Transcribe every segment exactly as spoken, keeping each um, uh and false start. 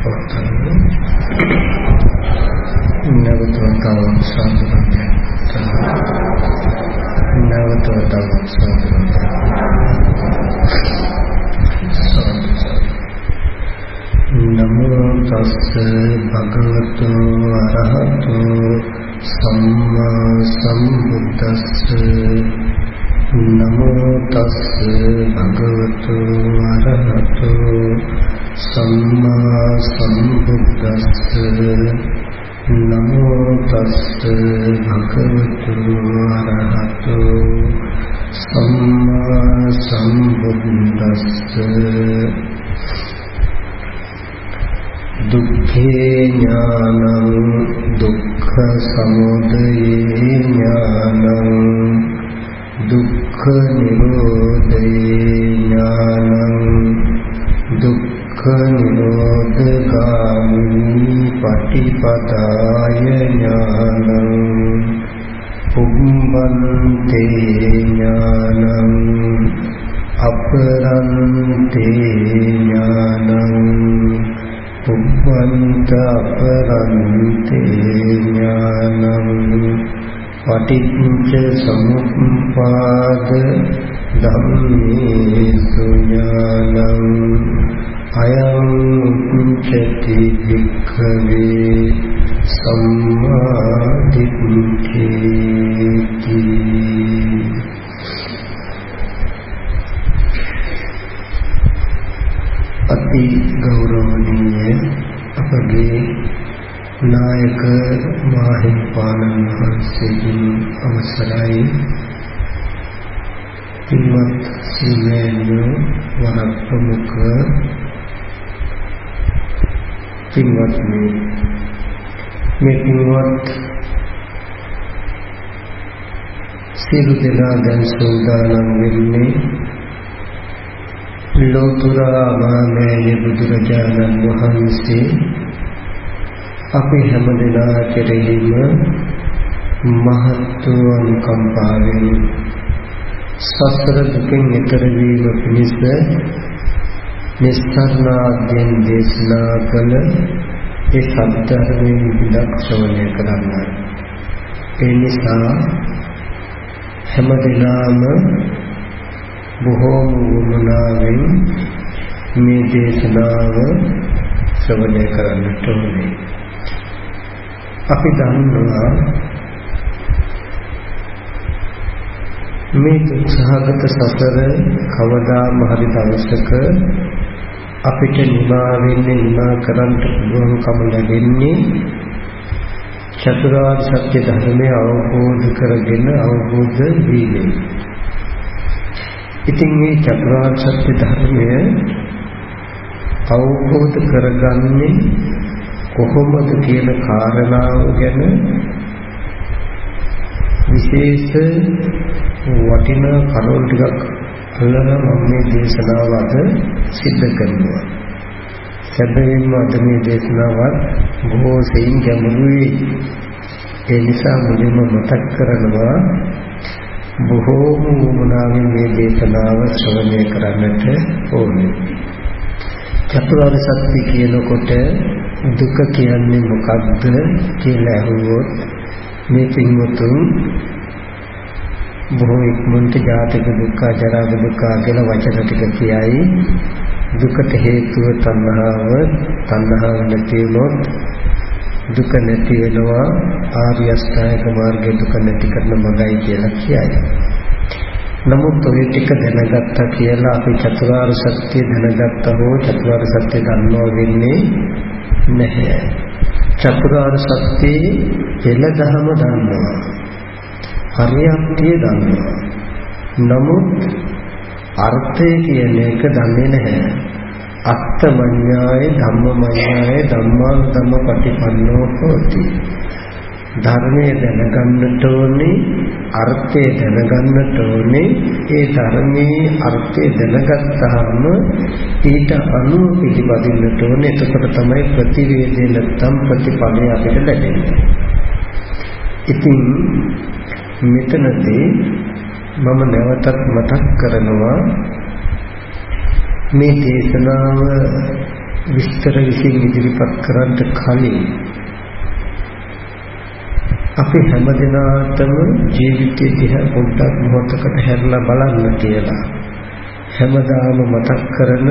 පවත්වන නවතවතාවක් සාධුරන්ය නවතවතාවක් සාධුරන්ය නමෝ තස්ස භගවතු අරහතු සම්මා සම්බුද්දස්ස නමෝ තස්ස භගවතු අරහතු සම්මා සම්බුද්දස්ස නමෝ තස්ස භගවතු අරහතු සම්මා සම්බුද්දස්ස දුක්ඛේ ඥානං දුක්ඛ සමුදයේ ඥානං දුක්ඛ නිරෝධේ ඥානං දුක්ඛ නිරෝධගාමිනී පටිපදාය ඥානං උම්බන්තේ ඥානං අපරන්තේ ඥානං උප්පන්ත අපරන්තේ ඥානං පටිච්ච සමුප්පාද ධම්මේසු ඥානං අයං උච්චති භික්ඛවේ සම්මා දිට්ඨිති. අති ගෞරවනීය අපගේ නායක මාහිමිපාණන් වහන්සේගෙන් අවසරයි පින්වත් සිල්වැනියෝ වරක් ප්‍රමුඛ පින්වත්නි, මේ පින්වත් සියලු දෙනා දැන් සූදානම් වෙන්නේ ලෝතුරා මාමේය බුදුරජාණන් වහන්සේ අපි හැම දෙනා කෙරෙහිම මහත් වූ අනුකම්පාවෙන් සසර දුකෙන් ඈතර වීම පිණිස නිස්සාරණයෙන් දේශනා කළ ඒ සත්‍යධර්මයේ විදක් ශ්‍රවණය කරන්න. ඒ නිසා හැම දිනම බොහෝම වුණාවෙන් මේ දේශනාව ශ්‍රවණය කරන්නට ඕනේ. අපි දන්නවා මේ දුක්ඛගත සසර කවදාම හරි දවසක අපිට නිමා වෙන්නේ නිමා කරන්න පුළුවන්කම ලැබෙන්නේ චතුරාර්ය සත්‍ය ධර්මය අවබෝධ කරගෙන අවබෝධ වීමෙන්. ඉතින් මේ චතුරාර්ය සත්‍ය ධර්මය අවබෝධ කරගන්නේ කොහොමද කියන කාරණාව ගැන විශේෂ වටිනා කරුණු ටිකක් අල්ලලා මම මේ දේශනාව අද සිද්ධ කරනවා. සැබවින්ම අද මේ දේශනාවත් බොහෝ සෙයින් ගැඹුරුයි. ඒ නිසා මුලින්ම මතක් කරනවා බොහෝම වුණාවෙන් මේ දේශනාව ශ්‍රවණය කරන්නට ඕනේ. චතුරාර්ය සත්‍ය කියනකොට දුක කියන්නේ මොකක්ද කියලා අහුවොත් මේ පින්වතුන් බොහෝ ඉක්මනට ජාතක දුක්ඛ, ජරා දුක්ඛ කියලා වචන ටික කියයි. දුකට හේතුව තණ්හාව, තණ්හාව නැති වුණොත් දුක නැති වෙනවා. ආර්ය අෂ්ටාංගික මාර්ගයේ දුක නැති කරන මගයි කියලා කියයි. නමුත් ඔය ටික දැනගත්තා කියලා අපි චතුරාර්ය සත්‍ය දැනගත්තා හෝ චතුරාර්ය සත්‍ය දන්නවා වෙන්නේ නැහැ. චතුරාර්ය සත්‍යයේ පෙළදහම දන්නවා, හරියටම දන්නවා. නමුත් අර්ථය කියන එක දන්නේ නැහැ. අත්තමඤ්ඤාය ධම්මමඤ්ඤාය ධම්මානුධම්ම පටිපන්නෝ හෝති. ධර්මයේ දැනගන්නට ඕනේ, අර්ථය දැනගන්නට ඕනේ. ඒ ධර්මයේ අර්ථය දැනගත්තාම ඊට අනුව පිළිපදින්නට ඕනේ. එතකොට තමයි ප්‍රතිවේදේ නැත්තම් ප්‍රතිඵලය අපිට ලැබෙන්නේ. ඉතින් මෙතනදී මම නැවතත් මතක් කරනවා මේ දේශනාව විස්තර විසින් ඉදිරිපත් කරන්න කලින් අපි හැමදෙනාටම ජීවිතයේ දිහා පොඩ්ඩක් මොහොතකට හැරලා බලන්න කියලා හැමදාම මතක් කරන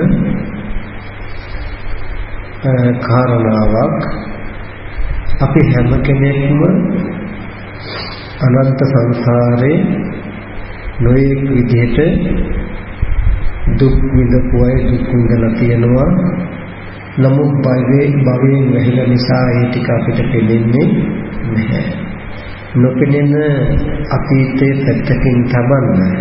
කාරණාවක්. අපි හැම කෙනෙක්ම අනන්ත සංසාරේ නොයෙක් විදිහට දුක් විඳපු අය දුක් විඳලා තියෙනවා. නමුත් භවයේ භවයෙන් වැහිලා නිසා ඒ ටික අපිට පෙනෙන්නේ නැහැ. නොපෙනෙන අතීතයේ පැත්තකින් තබන්න,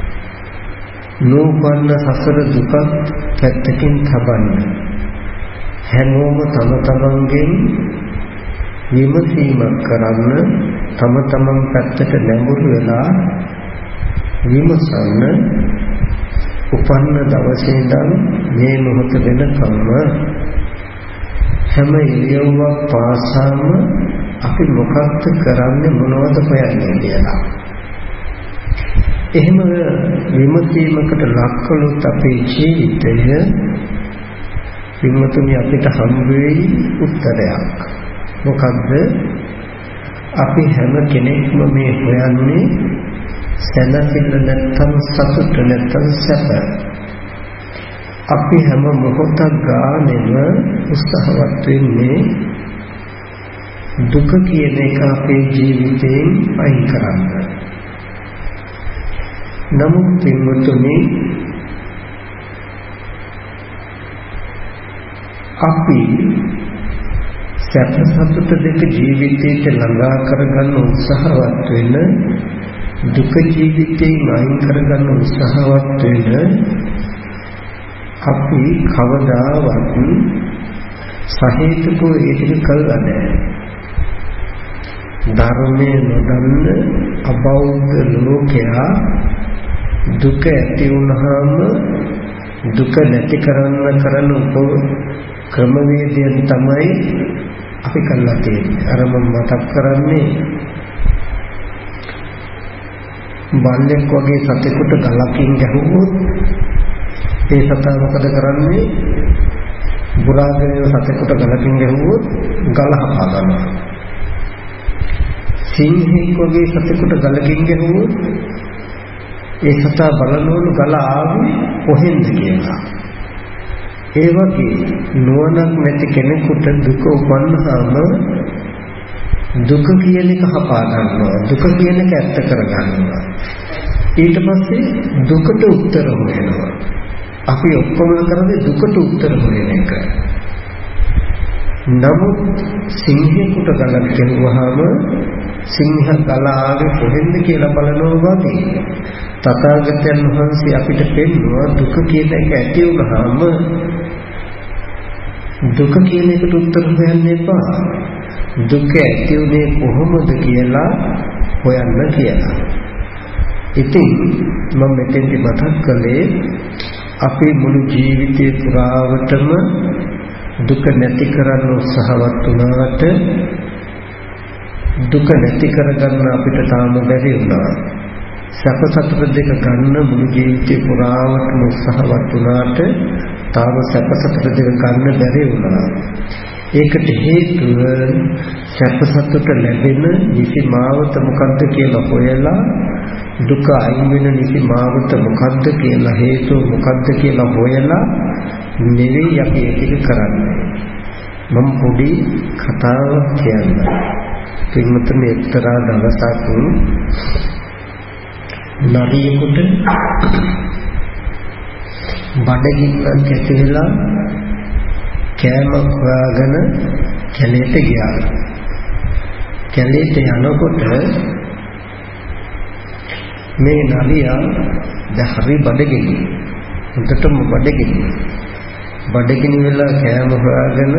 නූපන්න සසර දුක පැත්තකින් තබන්න, හැමෝම තම තමන්ගෙන් විමසීමක් කරන්න, තම තමන් පැත්තට නැඹුරු වෙලා විමසන්න. උපන්න දවසේ ඉඳන් මේ මොහොත වෙනකම්ම හැම ඉරියව්වක් පාසාම අපි මොකක්ද කරන්නේ, මොනවද හොයන්නේ කියලා. එහෙම විමසීමකට ලක් කළොත් අපේ ජීවිතය විමතුනි අපිට හම් වෙයි උත්තරයක්. මොකද්ද? අපි හැම කෙනෙක්ම මේ හොයන්නේ සැනසෙල්ල නැත්තම් සතුට නැත්තම් සැප. අපි හැම මොහොතක් ගානෙම උත්සාහවත් වෙන්නේ දුක කියන එක අපේ ජීවිතයෙන් අයින් කරන්න. නමුත් පින්වතුනි අපි සැප සතුට දෙක ජීවිතයට ළඟා කරගන්න උත්සාහවත් වෙන, දුක ජීවිතයෙන් අයින් කරගන්න උත්සාහවත් වෙන අපි කවදාවත් සහේතුකව ඒක කළා නැහැ. ධර්මයේ නොදන්න අබෞද්ධ ලෝකයා දුක ඇති වුණාම දුක නැති කරන්න කරන උප ක්‍රමවේදයෙන් තමයි අපි කළා තියෙන්නේ. අර මම මතක් කරන්නේ බල්ලෙක් වගේ සතෙකුට ගලකින් ගැහුවොත් ඒ සතා මොකද කරන්නේ? බුරාගෙන සතෙකුට ගලකින් ගැහුවොත් ගල හපා ගන්නවා. සිංහෙක් වගේ සතෙකුට ගලකින් ගැහුවොත් ඒ සතා බලනවලු ගල ආවේ කොහෙන්ද කියලා. ඒ වගේ නුවණක් නැති කෙනෙකුට දුක උපන්නාම දුක කියන එක හපා ගන්නවා, දුක කියන එක ඇත්ත කර ගන්නවා. ඊට පස්සේ දුකට උත්තර හොයනවා. අපි ඔක්කොම කරන්නේ දුකට උත්තර හොයන එක. නමුත් සිංහෙකුට ගලක් කෙරුවාම සිංහ ගල ආවේ කොහෙන්ද කියලා බලනවා වගේ තථාගතයන් වහන්සේ අපිට පෙන්වුවා දුක කියන එක ඇති වුණාම දුක කියන එකට උත්තර හොයන්න එපා. දුක ඇති උනේ කොහොමද කියලා හොයන්න කියලා. ඉතින් මම මෙතෙන්දි මතක් කළේ අපේ මුළු ජීවිතේ පුරාවටම දුක නැති කරන්න උත්සාහවත් වුණාට දුක නැති කරගන්න අපිට තාම බැරි වුණා. සැප සතුට දෙක ගන්න මුළු ජීවිතේ පුරාවටම උත්සාහවත් වුණාට තාම සැප සතුට දෙක ගන්න බැරි වුණා. ඒකට හේතුව සැප සතුට ලැබෙන නිසි මාවත මොකද්ද කියලා හොයලා දුක අයින් වෙන නිසි මාවත මොකද්ද කියලා හේතුව මොකද්ද කියලා හොයලා නෙවෙයි අපි ඒක කරන්නේ. මම පොඩි කතාවක් කියන්නම්. පින්වතුනි එක්තරා දවසක් නරියෙකුට බඩගින්නක් ඇති වෙලා කෑමක් හොයාගෙන කැලේට ගියා. කැලේට යනකොට මේ නරියා දැන් හරි බඩගිනි. උන්ටම බඩගිනි. බඩගිනි වෙලා කෑම හොයාගෙන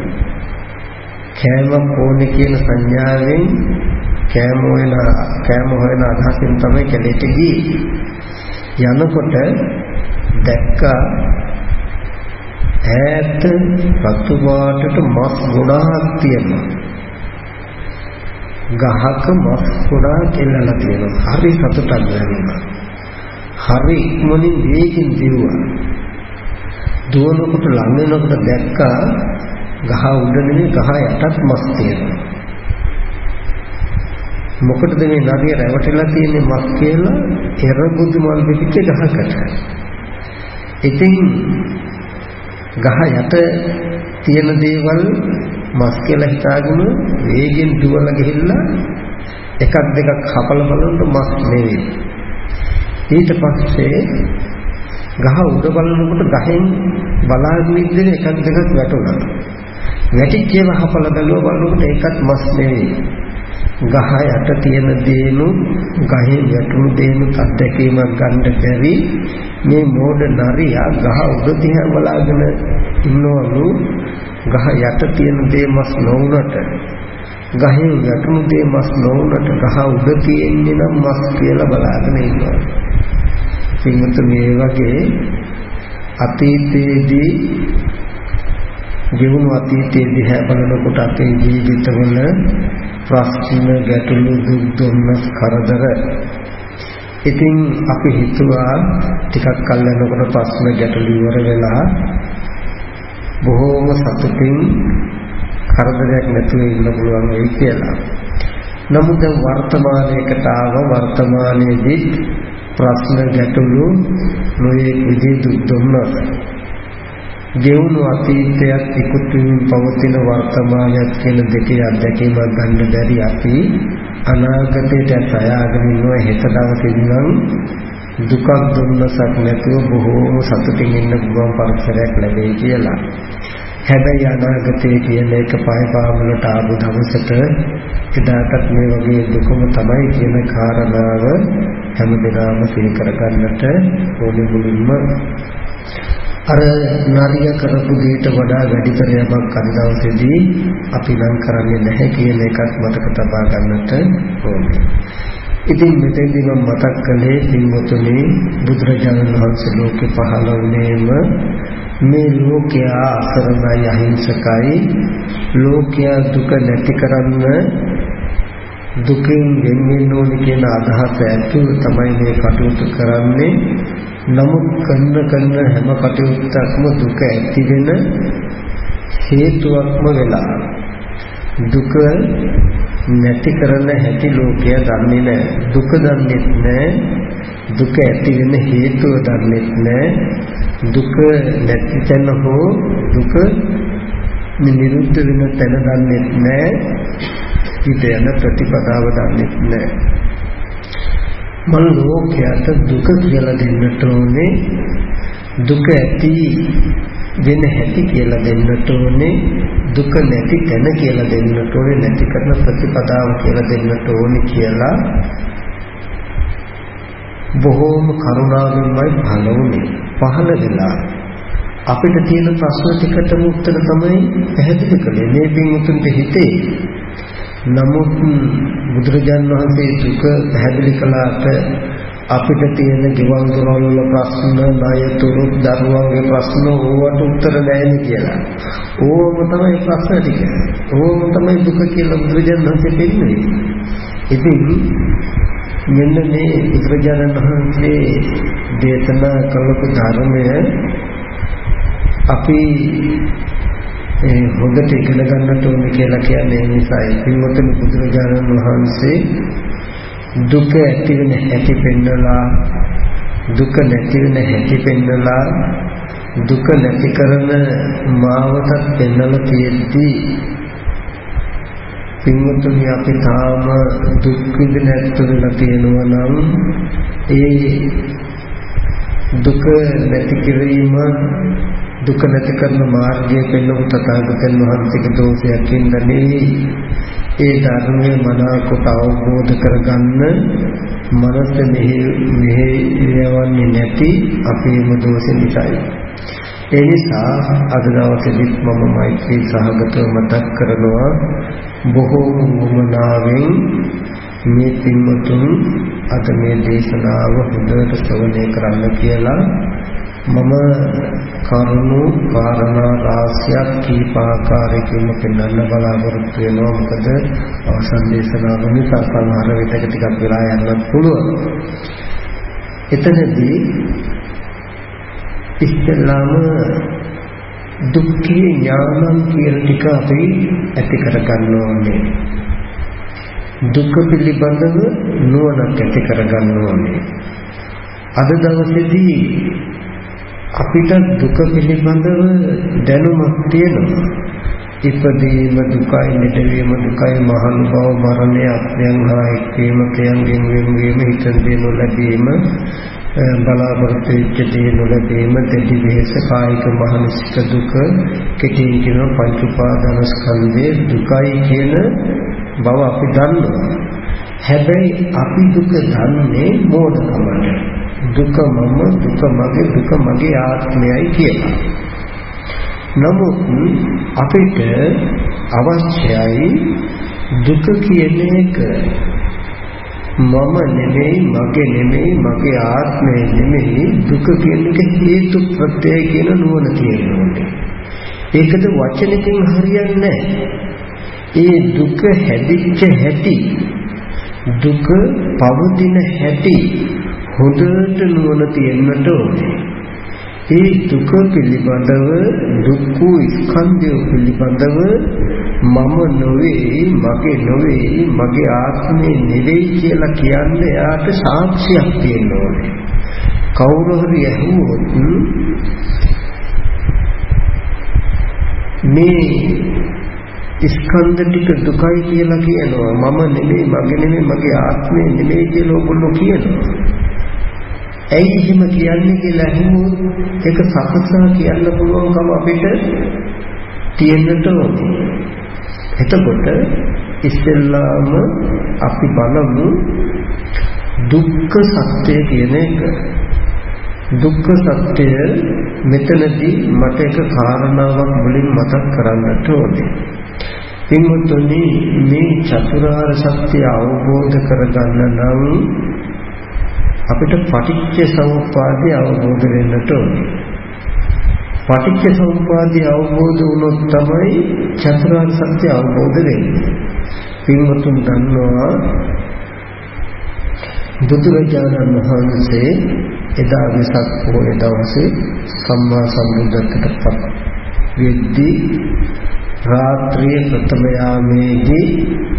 කෑමක් ඕනේ කියන සංඥාවෙන් කෑම හොයන කෑම හොයන අදහසින් තමයි කැලේට ගියේ. යනකොට දැක්කා ඈත රතු පාටට මස් ගොඩාක් තියෙනවා. ගහක මස් ගොඩාක් එල්ලලා තියෙනවා. හරි සතුටක් දැනෙනවා. හරි ඉක්මනින් වේගින් දිව්වා. දුවනකොට ලඟ වෙනකොට දැක්කා ගහ උඩ නෙමෙයි ගහ යටත් මස් තියෙනවා. මොකටද මේ නදිය රැවටිලා තියෙන්නේ මස් කියලා? එරබුදු මල් පිටිච්ච ගහකට. ඉතින් ගහ යට තියෙන දේවල් මස් කියලා හිතාගෙන වේගෙන් දුවලා ගිහිල්ලා එකක් දෙකක් කපලා බලනකොට මස් නෙවෙයි. ඊට පස්සේ ගහ උඩ බලනකොට ගහෙන් බලාගෙන ඉඳගෙන එකක් දෙකක් වැටුණා. වැටිච්ච ඒවා කපලා බැලුවා බලනකොට ඒකත් මස් නෙවෙයි. ගහ යට තියෙන දේනු ගහෙන් වැටුණු දේනු අත්දැකීමක් ගන්න බැරි මේ මෝඩ නරියා ගහ උඩ දිහා බලාගෙන ඉන්නවලු. ගහ යට තියෙන දේ මස් නොවුනට ගහෙන් වැටුණු දේ මස් නොවුනට ගහ උඩ තියෙන්නේ නම් මස් කියලා බලාගෙන ඉන්නවා. පින්වත්නි මේ වගේ අතීතයේදී ජීවුණු අතීතයේදී හැබලනකොට අපේ ජීවිතවල ප්‍රශ්න ගැටලු දුක් දුම්නස් කරදර. ඉතින් අපි හිතුවා ටිකක් කල් යනකොට ප්‍රශ්න ගැටලු ඉවර වෙලා බොහෝම සතුටින් කරදරයක් නැතුව ඉන්න පුළුවන් වෙයි කියලා. නමුත් වර්තමානයේකට ආව වර්තමානයේදී ප්‍රශ්න ගැටලු නොයේ විදිහේ දුක් දුම්නස් ගෙවුණු අතීතයක් ඉක්ුතු වෙමින් පවතින වර්තමානයක් කියන දෙකේ අත්දැකීමක් ගන්න බැරි අපි අනාගතයට සයාගෙන ඉන්නවා. හෙට දවසේ ඉඳන් දුකක් දුන්නසක් නැතුව බොහෝම සතුටින් ඉන්න පුළුවන් පරිසරයක් ලැබෙයි කියලා. හැබැයි අනාගතයේ කියන එක පහේ පාමුලට ආපු දවසට එදාටත් මේ වගේ දුකම තමයි කියන කාරණාව හැමදෙනාම සිහි කරගන්නට ඕනේ. මුලින්ම අර නාරිය කරපු දෙයට වඩා වැඩිතර යමක් අද දවසේදී අපි නම් කරන්නේ නැහැ කියන එකත් මතක තබා ගන්නට ඕනේ. ඉතින් මෙතෙන්දී මම මතක් කළේ පින්වතුනි බුදුරජාණන් වහන්සේ ලෝකේ පහළ වුණේම මේ ලෝකයා අසරණයි අහිංසකයි, ලෝකයා දුක නැති කරන්න දුකින් වෙන්න ඕනේ කියන අදහස ඇතුව තමයි මේ කටයුතු කරන්නේ. නමුත් කන්න කන්න හැම කටයුත්තක්ම දුක ඇති වෙන හේතුවක්ම වෙලා දුක නැති කරන හැටි ලෝකයා දන්නේ නැහැ. දුක දන්නේ නැහැ. දුක ඇති වෙන හේතුව දන්නේ නැහැ. දුක නැති තැන හෝ දුක නිරුද්ධ වෙන තැන දන්නේ නැහැ. ඊට යන ප්‍රතිපදාව දන්නේ නැහැ. මල් ලෝකයට දුක කියලා දෙන්නට ඕනේ. දුක ඇති වෙන හැටි කියලා දෙන්නට ඕනේ. දුක නැති තැන කියලා දෙන්නට ඕනේ. නැති කරන ප්‍රතිපදාව කියලා දෙන්නට ඕනේ කියලා බොහෝම කරුණාවෙන්මයි පහළ වුණේ. පහළ වෙලා අපිට තියෙන ප්‍රශ්න ටිකටම උත්තර තමයි පැහැදිලි කළේ. මේ පින්වතුන්ට හිතේ. නමුත් බුදුරජාණන් වහන්සේ දුක පැහැදිලි කළාට අපිට තියෙන ගෙවල් දොරවල් වල ප්‍රශ්න, ණය තුරුත් දරුවන්ගේ ප්‍රශ්න ඕවට උත්තර නැහැ කියලා. ඕවම තමයි ප්‍රශ්න ටික. ඕවම තමයි දුක කියලා බුදුරජාණන් වහන්සේ පෙන්නන්නේ. ඉතින් මෙන්න මේ බුදුරජාණන් වහන්සේ දේශනා කළපු ධර්මය අපි ඒ හොඳට ඉගෙන ගන්නට ඕනේ කියලා කියන්නේ ඒ නිසායි. පින්වතුනි බුදුරජාණන් වහන්සේ දුක ඇති වෙන හැටි පෙන්නලා, දුක නැති වෙන හැටි පෙන්නලා, දුක නැති කරන මාවතක් පෙන්නලා තියෙද්දී පින්වතුනි අපි තාම දුක් විඳින ඇත්තදලා තියෙනවා නම් ඒ දුක නැති කිරීම, දුක නැති කරන මාර්ගය පෙන්වපු තථාගතයන් වහන්සේගේ දෝෂයක් ඉඳනේ ඒ ධර්මයේ මනාකොට අවබෝධ කරගන්න මනස මෙහෙයවන්නේ නැති අපේම දෝෂ නිසායි. ඒ නිසා අද දවසේදී මම මෛත්‍රී සහගතව මතක් කරනවා බොහෝ වමනාවෙන් මේ පින්වතුන් අද මේ දේශනාව හොඳට ශ්‍රවණය කරන්න කියලා මම කරුණු කාරණා රාශියක් කීපාකාරයකින් පෙන්වන්න බලාපොරොත්තු වෙනවා. මොකද අවසන් දේශනාව නිසා සමහර විටක ටිකක් වෙලා යන්නත් පුළුවන්. එතනදී ඉස්සෙල්ලාම දුක්ඛේ ඥානං කියන ටික අපි ඇති කර ගන්න ඕනේ. දුක පිළිබඳව නුවණක් ඇති කර ගන්න ඕනේ. අද දවසේදී අපිට දුක පිළිබඳව දැනුමක් තියෙනවා. ඉපදීම දුකයි, නිදවීම දුකයි, මහාන බව, මරණය, අත්‍යයන් හා එක්වීම, ප්‍රියංගෙන් වෙන්වීම, හිතන දේ නොලැබීම, බලාපොරොත්තු වෙච්ච දේ නොලැබීම, දෙවි වෙහස, කායික මානසික දුක, කෙටියෙන් කියන පංච උපාදාන ස්කන්ධයේ දුකයි කියන බව අපි දන්නවා. හැබැයි අපි දුක දන්නේ මෝඩකමට. දුක මම, දුක මගේ, දුක මගේ ආත්මයයි කියලා. නමුත් අපිට අවශ්‍යයි දුක කියන එක මම නෙමෙයි, මගේ නෙමෙයි, මගේ ආත්මය නෙමෙයි, දුක කියන එක හේතු ප්‍රත්‍යය කියන නුවණ තියෙනවා. ඒකද වචනකින් හරියන්නේ නැහැ. ඒ දුක හැදිච්ච හැටි, දුක පවතින හැටි හොඳට නුවණ තියෙන්නට ඕනේ. ඒ දුක පිළිබඳව, දුක්ඛ ස්කන්ධය පිළිබඳව මම නොවේ, මගේ නොවේ, මගේ ආත්මේ නෙවෙයි කියලා කියන්නේ යාට සාක්ෂියක් තියෙන්න ඕනේ. කවුරු හරි ඇහුවොත් මේ ස්කන්ධ ටික දුකයි කියලා කියනවා, මම නෙවෙයි, මගේ නෙවෙයි, මගේ ආත්මේ නෙවෙයි කියලා ඔයගොල්ලෝ කියනවා. ඇයි එහෙම කියන්නේ කියලා අහුවොත් ඒක සකසා කියන්න පුළුවන්කම අපිට තියෙන්නට ඕනේ. එතකොට ඉස්සෙල්ලාම අපි බලමු දුක්ඛ සත්‍ය කියන එක. දුක්ඛ සත්‍ය මෙතනදී මට එක කාරණාවක් මුලින් මතක් කරන්නට ඕනේ. පින්වත්නි, මේ චතුරාර්ය සත්‍ය අවබෝධ කරගන්න නම් අපිට පටිච්ච සමුප්පාදය අවබෝධ වෙන්නට ඕනේ. පටිච්ච සමුප්පාදය අවබෝධ වුණොත් තමයි චතුරාර්ය සත්‍ය අවබෝධ වෙන්නේ. පින්වතුන් දන්නවා බුදුරජාණන් වහන්සේ එදා වෙසක් පොහොය දවසේ සම්මා සම්බුද්ධත්වයට පත් වෙද්දී රාත්‍රියේ ප්‍රථම යාමේදී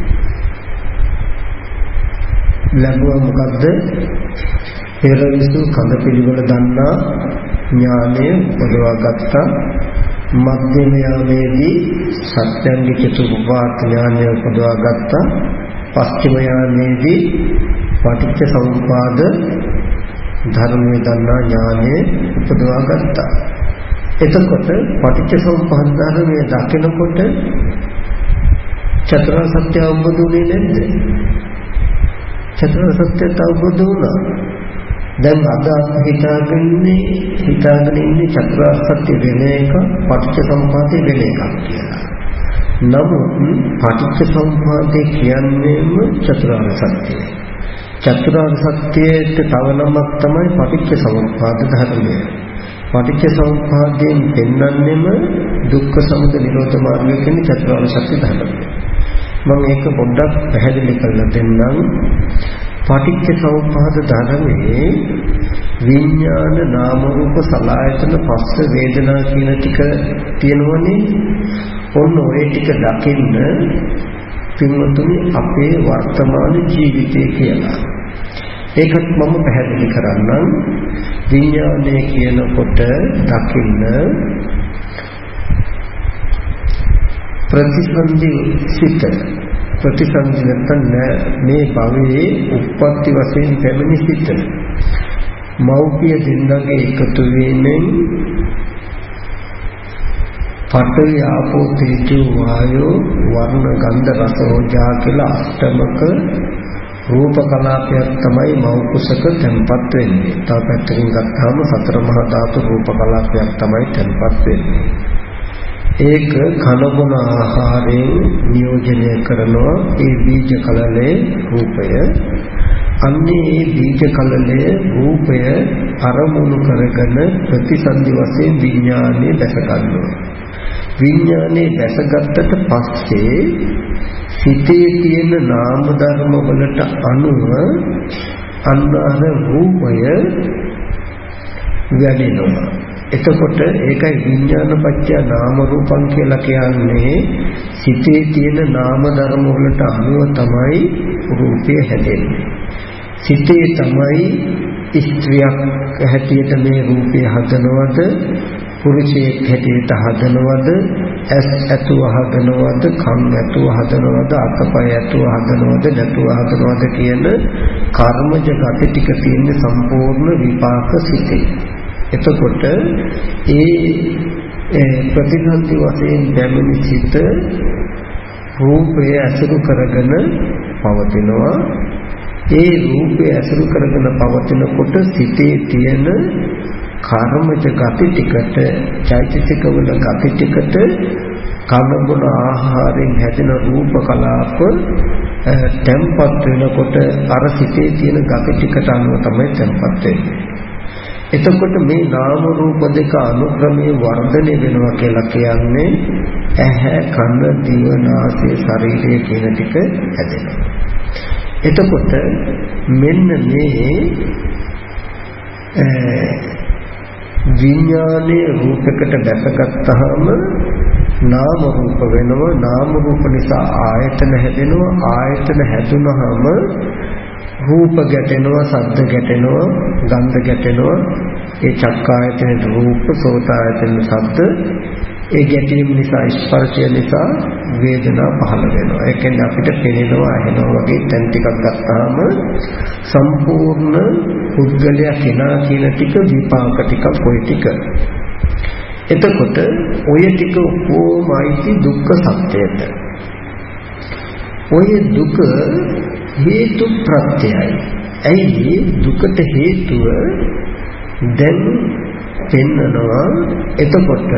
ලැබුවා මොකද්ද? පෙරවිසු කඳ පිළිවෙල දන්නා ඥානය උපදවා ගත්තා. මධ්‍යම යාමේදී සත්‍යංග චතුප්පාද ඥානය උපදවා ගත්තා. පස්චිම යාමේදී පටිච්ච සමුප්පාද ධර්මයේ දන්නා ඥානය උපදවා ගත්තා. එතකොට පටිච්ච සමුප්පාද ධර්මයේ දකිනකොට චතුරාර්ය සත්‍ය අවබෝධ වුණේ නැද්ද? චතුරාර්ය සත්‍ය අවබෝධ වුණා. දැන් අද හිතාගන්නේ හිතාගෙන ඉන්නේ චතුරාර්ය සත්‍ය වෙන එක, පටිච්ච සමුප්පාදේ වෙන එකක් කියලා. නමුත් පටිච්ච සමුප්පාදේ කියන්නේම චතුරාර්ය සත්‍යයි. චතුරාර්ය සත්‍යයට තව නමක් තමයි පටිච්ච සමුප්පාද ධර්මය. පටිච්ච සමුප්පාදයෙන් පෙන්වන්නේම දුක්ඛ සමුදය නිරෝධ මාර්ගය කියන චතුරාර්ය සත්‍ය ධර්මය. මම ඒක පොඩ්ඩක් පැහැදිලි කරලා දෙන්නම්. පටිච්ච සමුප්පාද ධර්මයේ විඥාන නාම රූප සලආයතන පස්ස වේදනා කියන ටික තියෙනවනේ. ඔන්න ඔය ටික දකින්න පින්වතුනි අපේ වර්තමාන ජීවිතය කියලා. ඒකත් මම පැහැදිලි කරන්නම්. විඥානය කියනකොට දකින්න ප්‍රතිසන්දි සිත, ප්‍රතිසන්දි නැත්නම් මේ භවයේ උප්පත්ති වශයෙන් පැමිණි සිත, මෞපිය දෙන්නගේ එකතු වීමෙන් පඨවි ආපෝ තේජෝ වායෝ වර්ණ ගන්ධ රස ඕජා කියලා අෂ්ටමක රූප කලාපයක් තමයි මව් කුසක තැන්පත් වෙන්නේ. තව පැත්තකින් ගත්තාම සතර මහා ධාතු රූප කලාපයක් තමයි තැන්පත් වෙන්නේ. ඒක කනබුන ආහාරයෙන් නියෝජනය කරනවා ඒ බීජ කලලේ රූපය. අන්නේ ඒ බීජ කලලේ රූපය අරමුණු කරගෙන ප්‍රතිසන්දි වශයෙන් විඥානේ දැක ගන්නවා. විඥානේ දැකගත්තට පස්සේ සිතේ තියෙන නාම ධර්ම වලට අනුව අන්නාර රූපය වැඩෙනවා. එතකොට ඒකයි විඥානපච්චය නාම රූපං කියලා කියන්නේ සිතේ තියෙන නාම ධර්ම වලට අනුව තමයි රූපය හැදෙන්නේ. සිතේ තමයි ස්ත්‍රියක් හැටියට මේ රූපය හදනවද, පුරුෂයෙක් හැටියට හදනවද, ඇස් ඇතුව හදනවද, කන් ඇතුව හදනවද, අතපය ඇතුව හදනවද, නැතුව හදනවද කියන කර්මජ ගති ටික තියෙන සම්පූර්ණ විපාක සිතේ. එතකොට ඒ ප්‍රතිසන්දි වශයෙන් දැනෙන සිත රූපය ඇසුරු කරගෙන පවතිනවා. ඒ රූපය ඇසුරු කරගෙන පවතිනකොට සිතේ තියෙන කර්මජ ගති ටිකට, චෛතසිකවල ගති ටිකට කනබුන ආහාරයෙන් හැදෙන රූප කලාප තැම්පත් වෙනකොට අර සිතේ තියෙන ගති ටිකට අනුව තමයි තැම්පත් වෙන්නේ. එතකොට මේ නාම රූප දෙක අනුක්‍රමයේ වර්ධනය වෙනවා කියලා කියන්නේ ඇහැ, කන, දිව, නාසය, ශරීරය කියන ටික හැදෙනවා. එතකොට මෙන්න මේ විඥානයේ රූපයකට දැකගත්තාම නාම රූප වෙනවා. නාම රූප නිසා ආයතන හැදෙනවා. ආයතන හැදුනහම රූප ගැටෙනවා, ශබ්ද ගැටෙනවා, ගන්ධ ගැටෙනවා. ඒ චක්කායතන රූප, සෝතායතන ශබ්ද, ඒ ගැටීම නිසා ස්පර්ශය නිසා වේදනා පහළ වෙනවා. ඒ කියන්නේ අපිට පෙනෙනවා, ඇහෙනවා වගේ තැන් ටිකක් ගත්තාම සම්පූර්ණ පුද්ගලයා කෙනා කියන ටික විපාක ටික කොයි ටික. එතකොට ඔය ටික කොහොමයි දුක්ඛ සත්‍යයට. ඔය දුක හේතු ප්‍රත්‍යයයි. ඇයි දුකට හේතුව දැන් පෙන්නනවා. එතකොට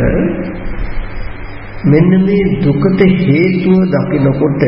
මෙන්න මේ දුකට හේතුව දකිනකොට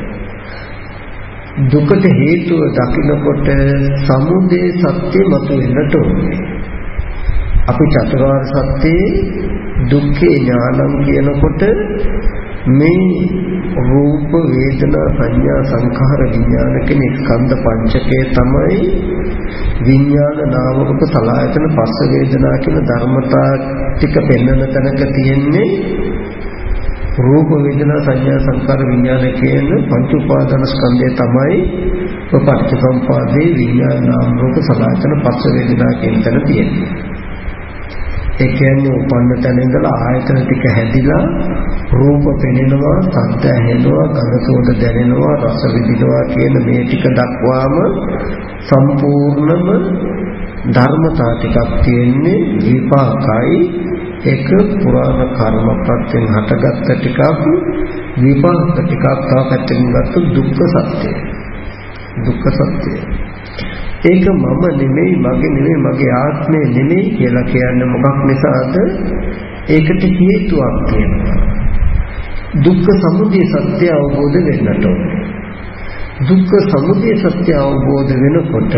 දුකට හේතුව දකිනකොට සමුදය සත්‍ය මතුවෙන්නට ඕනේ. අපි චතුරාර්ය සත්‍යයේ දුක්ඛේ ඥානං කියනකොට මේ රූප, වේදනා, සංඥා, සංඛාර, විඥාන කියන ස්කන්ධ පංචකය තමයි විඥාන, නාම රූප, සලආයතන, පස්ස වේදනා කියන ධර්මතා ටික පෙන්වන තැනක තියෙන්නේ රූප, වේදනා, සංඥා, සංඛාර, විඥාන කියන පංච උපාදාන ස්කන්ධය තමයි පටිච්චසමුප්පාදේ විඥාන, නාම රූප, සලආයතන, පස්ස වේදනා කියන තැන තියෙන්නේ. ඒ කියන්නේ උපන්න තැන ඉඳලා ආයතන ටික හැදිලා රූප පෙනෙනවා, ශබ්ද ඇහෙනවා, ගඳ සුවඳ දැනෙනවා, රස විඳිනවා කියන මේ ටික දක්වාම සම්පූර්ණම ධර්මතා ටිකක් තියෙන්නේ විපාකයි. ඒක පුරාණ කර්ම ප්‍රත්‍යයෙන් හටගත්ත ටිකක්, විපාක ටිකක්. තව පැත්තකින් ගත්තොත් දුක්ඛ සත්‍යය. දුක්ඛ සත්‍යය. ඒක මම නෙමෙයි, මගේ නෙමෙයි, මගේ ආත්මය නෙමෙයි කියලා කියන්නේ මොකක් නිසාද? ඒකට හේතුවක් තියෙනවා. දුක්ඛ සමුදය සත්‍ය අවබෝධ වෙන්නට ඕනේ. දුක්ඛ සමුදය සත්‍ය අවබෝධ වෙනකොට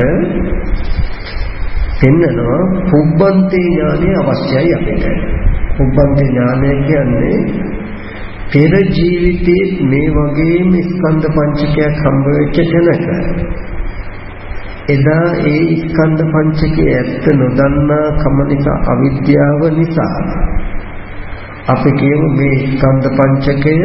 එන්නනවා පුබ්බන්තේ ඥානය අවශ්‍යයි අපිට. පුබ්බන්තේ ඥානය කියන්නේ පෙර ජීවිතයේ මේ වගේම ස්කන්ධ පංචකයක් හම්බ වෙච්ච කෙනෙක්. එදා ඒ ස්කන්ධ පංචකයේ ඇත්ත නොදන්නා කම නිසා, අවිද්‍යාව නිසා අපි කියමු මේ ස්කන්ධ පංචකය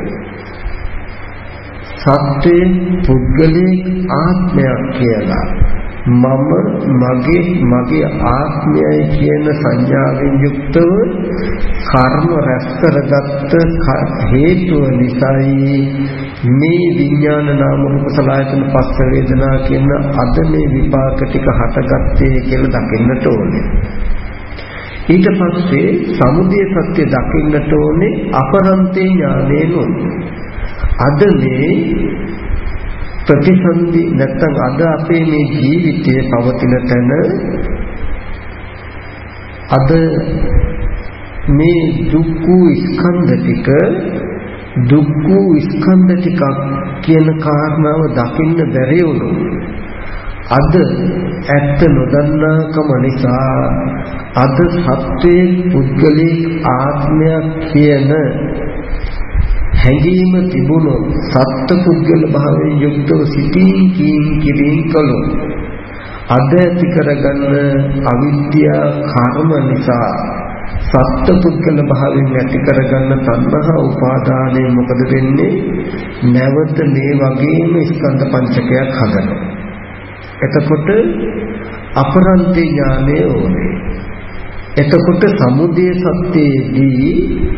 සත්‍යයේ පුද්ගලික ආත්මයක් කියලා. මම, මගේ, මගේ ආත්මයයි කියන සංඥාවෙන් යුක්තව කර්ම රැස් කරගත්ත හේතුව නිසායි මේ විඥාන, නාම රූප, සලආයතන, පස්ස වේදනා කියන අද මේ විපාක ටික හටගත්තේ කියලා දකින්නට ඕනේ. ඊට පස්සේ සමුදය සත්‍ය දකින්නට ඕනේ අපරන්තේ ඥානයෙන්. අද මේ ප්‍රතිසන්දි නැත්නම් අද අපේ මේ ජීවිතයේ පවතින තැන, අද මේ දුක්ඛ ස්කන්ධ ටික, දුක්ඛ ස්කන්ධ ටිකක් කියන කාරණාව දකින්න බැරි වුණොත්, අද ඇත්ත නොදන්නාකම නිසා අද සත්වයේ පුද්ගලික ආත්මයක් කියන හැඟීම තිබුණොත්, සත්ත්ව පුද්ගල භාවයෙන් යුක්තව සිටින් කීම් කිරීම කළොත් අද ඇති කරගන්න අවිද්‍යා කර්ම නිසා සත්පුද්ගල භාවයෙන් ඇති කරගන්න තණ්හා උපාදානය මොකද වෙන්නේ? නැවත මේ වගේම ස්කන්ධ පංචකයක් හදනවා. එතකොට අපරන්ති ඥානය ඕනේ. එතකොට සමුදය සත්‍යයේදී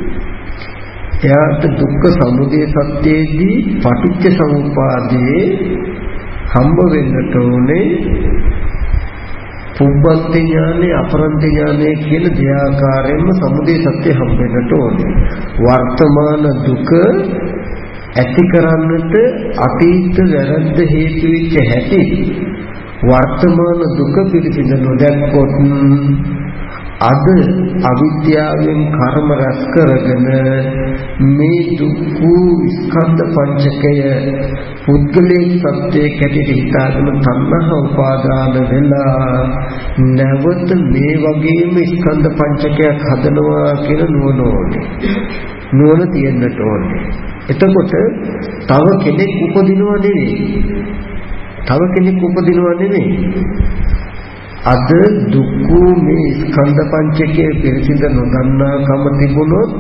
එයාට දුක්ඛ සමුදය සත්‍යයේදී පටිච්ච සමුප්පාදයේ හම්බ වෙන්නට ඕනේ පුබ්බන්ති ඥානෙ අපරන්ති ඥානෙ කියන දෙආකාරයෙන්ම සමුදය සත්‍ය හම්බ වෙන්නට ඕනේ. වර්තමාන දුක ඇති කරන්නට අතීත වැරද්ද හේතු වෙච්ච හැටි වර්තමාන දුක පිළිසිඳ නොදැක්කොත් අද අවිද්‍යාවෙන් කර්ම රැස් කරගෙන මේ දුක්ඛ ස්කන්ධ පංචකය පුද්ගලයේ සත්‍යයේ කැටි හිතාගෙන තණ්හා උපාදාන වෙලා නැවත මේ වගේම ස්කන්ධ පංචකයක් හදනවා කියන නුවණ ඕනේ. නුවණ තියෙන්නට ඕනේ. එතකොට තව කෙනෙක් උපදිනවා නෙවෙයි. තව කෙනෙක් උපදිනවා නෙවෙයි. අද දුක්ඛ මේ ස්කන්ධ පංචකයේ පිරිසිඳ නොදන්නා කම තිබුණොත්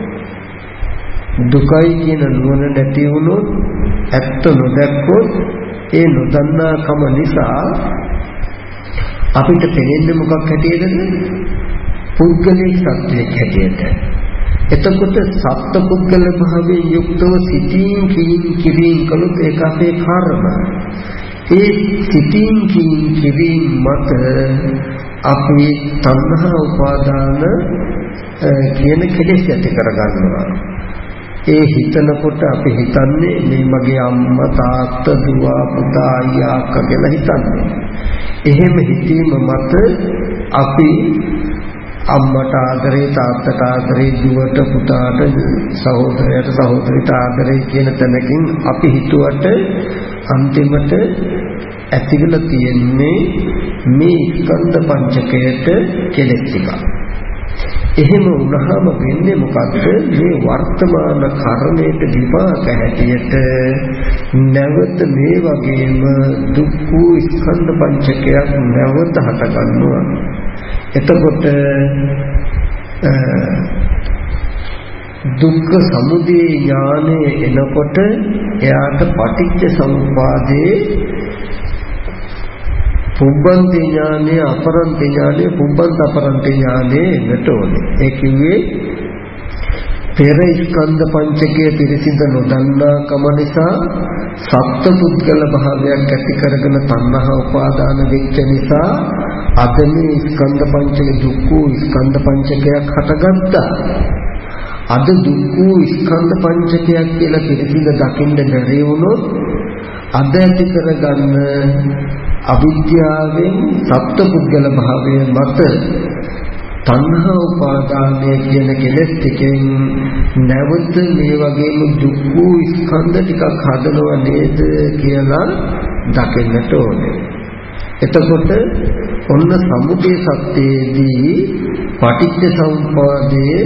දුකයි කියන නුවණ නැති වුණොත් ඇත්ත නොදැක්කොත් ඒ නොදන්නා කම නිසා අපිට පෙනෙන්නේ මොකක් හැටියටද? පුද්ගලික සත්‍යයක් හැටියට. එතකොට සත්ත්ව පුද්ගල භාවයෙන් යුක්තව සිටින් කියින් කිරින් කළොත් ඒක අපේ කර්ම. ඒ සිටින් කියින් කිරින් මත අපි තණ්හා උපාදාන කියන කෙලෙස් ඇති කරගන්නවා. ඒ හිතනකොට අපි හිතන්නේ මේ මගේ අම්මා තාත්තා දුව පුතා අයියා අක්කා කියලා හිතන්නේ. එහෙම හිතීම මත අපි අම්මට ආදරේ තාත්තට ආදරේ දුවට පුතාට සහෝදරයට සහෝදරියට ආදරේ කියන තැනකින් අපි හිතුවට අන්තිමට ඇතිවලා තියෙන්නේ මේ ස්කන්ධ පංචකයට කෙලෙස් ටික. එහෙම වුණාම වෙන්නේ මොකද්ද? මේ වර්තමාන කර්මයට විපාක හැටියට නැවත මේ වගේම දුක්ඛ ස්කන්ධ පංචකයක් නැවත හට ගන්නවා. එතකොට දුක්ඛ සමුදය ඥානය එනකොට එයාට පටිච්ච සමුප්පාදේ පුබ්බන්ති ඥානය අපරන්ති ඥානය පුබ්බන්ත අපරන්ති ඥානය එන්නට ඕනේ. ඒ කිව්වේ පෙර ස්කන්ධ පංචකයේ පිරිසිඳ නොදන්නා කම නිසා සත්ත්ව පුද්ගල භාවයක් ඇති කරගෙන තණ්හා උපාදාන වෙච්ච නිසා අද මේ ස්කන්ධ පංචක දුක්ඛ ස්කන්ධ පංචකයක් හටගත්තා. අද දුක්ඛ ස්කන්ධ පංචකයක් කියලා පිළිසිඳ දකින්න බැරි වුණොත් අද ඇති කරගන්න අවිද්‍යාවෙන් සත්පුද්ගල භාවය මත තණ්හා උපාදානය කියන කෙලෙස් ටිකෙන් නැවත මේ වගේම දුක්ඛ ස්කන්ධ ටිකක් හදනව නේද කියලා දකින්නට ඕනේ. එතකොට ඔන්න සමුදය සත්‍යයේදී පටිච්ච සමුප්පාදයේ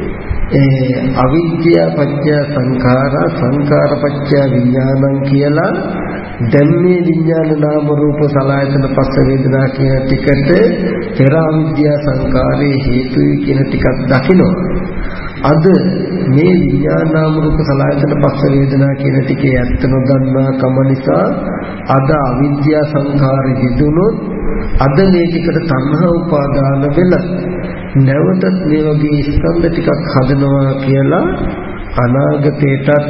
ඒ අවිද්‍යා පත්‍ය සංඛාරා සංඛාර පත්‍ය විඥානං කියලා දැන් මේ විඥාන නාම රූප සලආයතන පස්ස වේදනා කියන ටිකට පෙර අවිද්‍යා සංඛාරේ හේතුයි කියන ටිකක් දකිනවා. අද මේ විඥාන නාම රූප සලආයතන පස්ස වේදනා කියන ටිකේ ඇත්ත නොදන්නා කම නිසා අද අවිද්‍යා සංඛාරෙ හිදුනොත් අද මේ ටිකට තණ්හා උපාදාන වෙලා නැවතත් මේ වගේ ස්කන්ධ ටිකක් හදනවා කියලා අනාගතයටත්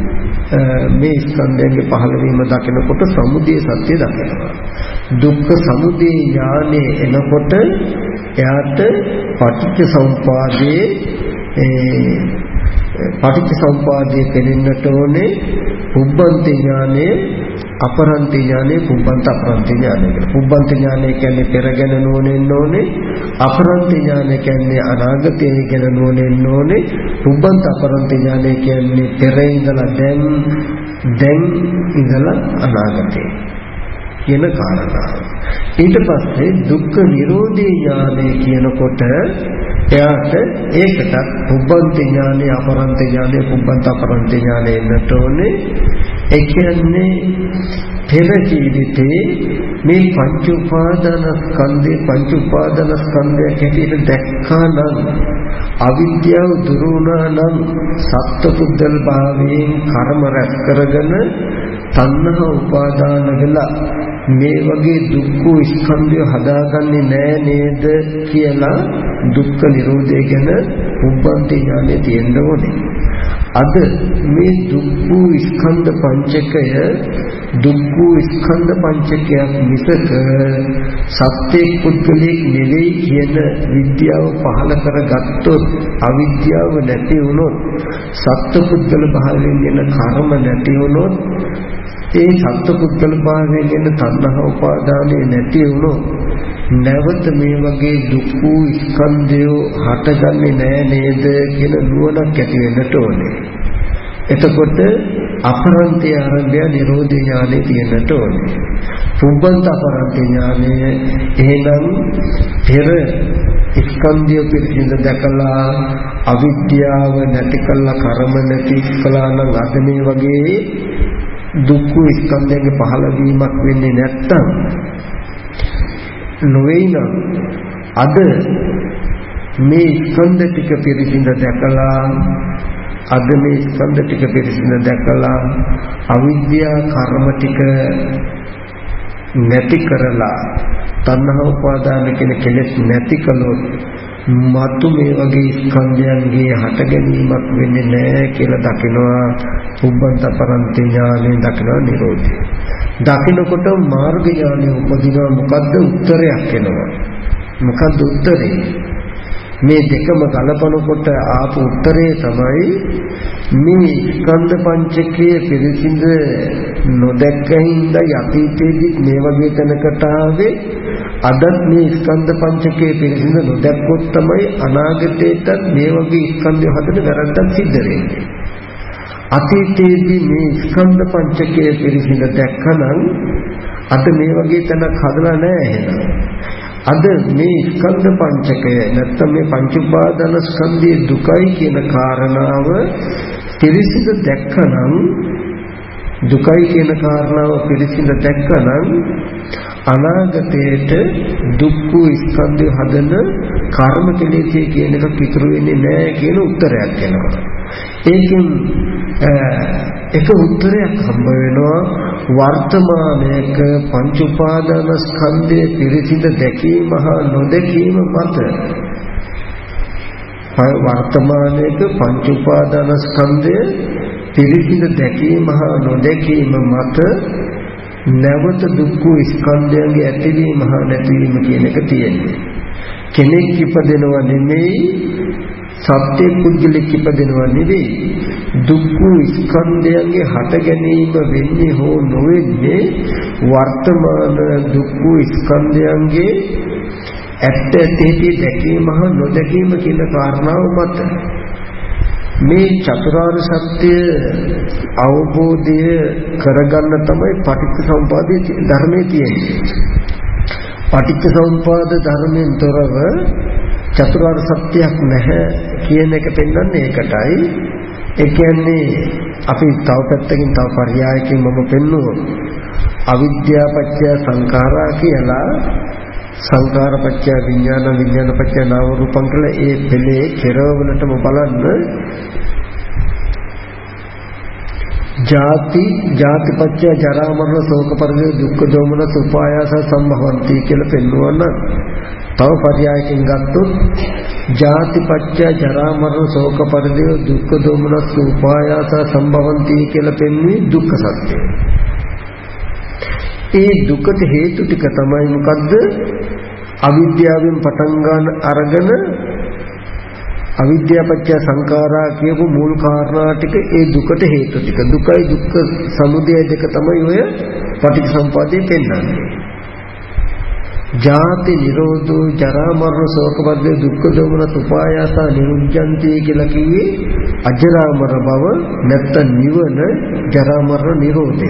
මේ ස්කන්ධයන්ගේ පහළවීම දකිනකොට සමුදය සත්‍ය දකිනවා. දුක්ඛ සමුදය ඥානෙ එනකොට එයාට පටිච්ච සමුප්පාදයේ ඒ පටිච්ච සමුප්පාදයේ පෙනෙන්නට ඕනේ පුබ්බන්ති ඥානෙ අපරන්ති ඥානෙ පුබ්බන්ත අපරන්ති ඥානෙ කියලා. පුබ්බන්ත ඥානෙ කියන්නේ පෙරගෙන නොනෙන්න ඕනේ. අපරන්ති ඥානෙ කියන්නේ අනාගතයේ ගැන නොනෙන්න ඕනේ. පුබ්බන්ත අපරන්ති ඥානෙ කියන්නේ පෙර ඉඳලා දැන් දැන් ඉඳලා අනාගතේ කියන කාරණා. ඊට පස්සේ දුක්ඛ නිරෝධී ඥානෙ කියනකොට එයාට ඒකට පුබ්බන්ති ඥානෙ අපරන්ති ඥානෙ පුබ්බන්ත අපරන්ති ඥානෙ එන්නට ඕනේ. ඒ කියන්නේ පෙර ජීවිතේ මේ පංච උපාදානස්කන්ධේ පංච උපාදානස්කන්ධය හැටියට දැක්කා නම් අවිද්‍යාව දුරු වුණා නම් සත්පුද්ගල භාවයෙන් කර්ම රැස් කරගෙන තණ්හා උපාදාන වෙලා මේ වගේ දුක්ඛ ස්කන්ධය හදාගන්නේ නෑ නේද කියලා දුක්ඛ නිරෝධය ගැන උප්පන්ති ඥානෙ තියෙන්න ඕනේ. අද මේ දුක්ඛ ස්කන්ධ පංචකය දුක්ඛ ස්කන්ධ පංචකයක් මිසක සත්‍ය පුද්ගලෙක් නෙවෙයි කියන විද්‍යාව පහළ කරගත්තොත් අවිද්‍යාව නැති වුණොත් සත්‍ය පුද්ගල භාවයෙන් එන කර්ම නැති වුණොත් ඒ සත්‍ය පුද්ගල භාවයෙන් එන තණ්හා උපාදානය නැති වුණොත් නැවත මේ වගේ දුක්ඛ ස්කන්ධය හටගන්නේ නෑ නේද කියන නුවණක් ඇති වෙන්නට ඕනේ. එතකොට අපරන්තය ආරම්භය නිරෝධ ඥානෙ තියෙන්නට ඕනේ. පුබ්බන්ත අපරන්ත ඥානය එහෙනම් පෙර ස්කන්ධය පිළිසිඳ දැකලා අවිද්‍යාව නැති කළා කර්ම නැති කළා නම් අද මේ වගේ දුක්ඛ ස්කන්ධයන්ගේ පහළ වීමක් වෙන්නේ නැත්තම් නොවේ නම් අද මේ ස්කන්ධ ටික පිළිසිඳ දැකලා අද මේ ස්කන්ධ ටික පිළිසිඳ දැකලා අවිද්‍යා කර්ම ටික නැති කරලා තණ්හා උපාදාන කියන කෙලෙස් නැති කළොත් මතු මේ වගේ ස්කන්ධයන්ගේ හට ගැනීමක් වෙන්නේ නැහැ කියලා දකිනවා. උබ්බන්ත පරන්ති ඥානෙ දකිනවා නිරෝධය. දකිනකොට මාර්ග ඥානෙ උපදිනවා. මොකද්ද උත්තරයක් එනවා. මොකද්ද උත්තරේ? මේ දෙකම ගලපනකොට ආපු උත්තරේ තමයි මේ ස්කන්ධ පංචකයේ පිළිසිඳ නොදැක්කින්ද යතිතේදී මේ වගේ තැනකට ආවේ. අදත් මේ ස්කන්ධ පංචකයේ පිළිසිඳ නොදැක්කොත් තමයි අනාගතයේත් මේ වගේ ස්කන්ධය හදන්න වැරද්දක් සිද්ධ වෙන්නේ. අතීතයේදී මේ ස්කන්ධ පංචකයේ පිළිසිඳ දැක්කනම් අද මේ වගේ තැනක් හදලා නැහැ එහෙනම්. අද මේ ස්කන්ධ පංචකය නැත්තම් මේ පංච උපාදාන ස්කන්ධයේ දුකයි කියන කාරණාව පිළිසිඳ දැක්කනම් දුකයි කියන කාරණාව පිළිසිඳ දැක්කනම් අනාගතයේට දුක්ඛ ස්කන්ධය හදන කර්ම කෙලෙස් කියන එක පිටු වෙන්නේ නැහැ කියන උත්තරයක් එනවා. ඒකෙන් එක උත්තරයක් හම්බ වෙනවා. වර්තමානයේක පංච උපාදාන ස්කන්ධයේ පිරිසිඳ දැකීම හා නොදැකීම මත වර්තමානයේක පංච උපාදාන ස්කන්ධය පිරිසිඳ දැකීම හා නොදැකීම මත නැවත දුක්ඛ ස්කන්ධයන්ගේ ඇතිවීම හා නැතිවීම කියන එක තියෙන්නේ. කෙනෙක් ඉපදෙනව නෙමෙයි සත්‍ය පුද්ගලෙක් ඉපදෙනවා නෙවෙයි. දුක්ඛ ස්කන්ධයන්ගේ හට ගැනීම වෙන්නේ හෝ නොවෙන්නේ වර්තමාන දුක්ඛ ස්කන්ධයන්ගේ ඇත්ත ඇති දැකීම හා නොදැකීම කියන කාරණාව මත මේ චතුරාර්ය සත්‍ය අවබෝධය කරගන්න තමයි පටිච්චසමුප්පාදයේ ධර්මයේ තියෙන්නේ. පටිච්චසමුප්පාද ධර්මයෙන් තොරව චතුරාර්ය සත්‍යයක් නැහැ කියන එක පෙන්වන්නේ ඒකටයි. ඒ කියන්නේ අපි තව පැත්තකින් තව පర్యాయකින් මම පෙන්නුවොත් අවිද්‍යාව පත්‍ය සංඛාරා කියලා සංඛාර පත්‍ය විඥාන විඥාන පත්‍ය නාම රූපං කියලා ඒ පෙළේ කෙරවලටම බලන්න ජාති ජාති පත්‍ය ජරා මරණ ශෝක පරිදේ දුක්ඛ දෝමනස උපායාස සම්භවಂತಿ කියලා පෙන්වනවා. තව පర్యాయකින් ගත්තොත් ජාති පත්‍ය ජරා මරණ ශෝක පරිදේ දුක්ඛ දෝමනස් උපායාස සම්භවಂತಿ කියලා පෙන්වන්නේ දුක්ඛ සත්‍යය. ඒ දුකට හේතු ටික තමයි මොකද්ද? අවිද්‍යාවෙන් පටන් ගන්න අරගෙන අවිද්‍යාව පත්‍ය සංඛාරා කියපු මූල කාරණා ටික ඒ දුකට හේතු ටික. දුකයි දුක්ඛ සමුදය දෙක තමයි ඔය පටිච්චසමුප්පාදයේ පෙන්වන්නේ. ජාති නිරෝධෝ ජරා මරණ ශෝක පරිදේ දුක්ඛ දෝමනස් උපායාස නිරුද්ධಂತಿ කියලා කිව්වේ අජරාමර බව නැත්නම් නිවන ජරා මරණ නිරෝධය.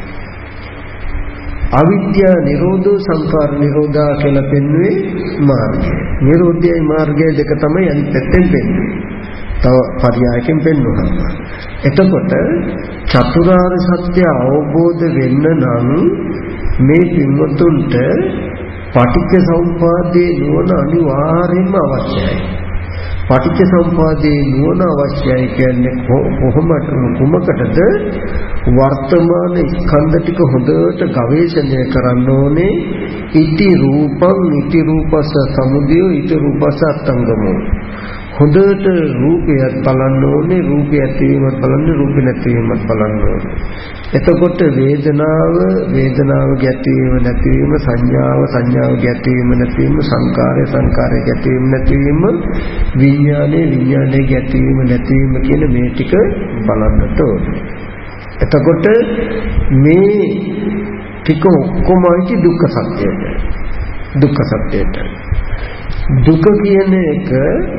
අවිද්‍යා නිරෝධෝ සංඛාර නිරෝධා කියලා පෙන්වන්නේ මාර්ගය. නිරෝධයයි මාර්ගය දෙක තමයි අනිත් පැත්තෙන් පෙන්වන්නේ. තව පරියායකින් පෙන්වනවා. එතකොට චතුරාර්ය සත්‍ය අවබෝධ වෙන්න නම් මේ පින්වතුන්ට පටිච්ච සමුප්පාදයේ නුවණ අනිවාර්යයෙන්ම අවශ්‍යයි. පටිච්ච සමුප්පාදයේ නුවණ අවශ්‍යයි කියන්නේ කොහොමද කුමකටද? වර්තමාන ස්කන්ධ ටික හොඳට ගවේෂණය කරන්න ඕනේ. ඉති රූපං ඉති රූපස සමුදය ඉති රූපස අත්ංගමෝ. හොඳට රූපයත් බලන්න ඕනේ, රූපය ඇතිවීමත් බලන්න, රූපය නැතිවීමත් බලන්න ඕනේ. එතකොට වේදනාව වේදනාවගේ ඇතිවීම නැතිවීම, සංඥාව සංඥාවගේ ඇතිවීම නැතිවීම, සංකාරය සංකාරයේ ඇතිවීම නැතිවීම, විඥානයේ විඥානයේ ඇතිවීම නැතිවීම කියන මේ ටික බලන්නට ඕනේ. එතකොට මේ ටික ඔක්කොමයි දුක්ඛ සත්‍යයට. දුක්ඛ සත්‍යයට. දුක කියන එක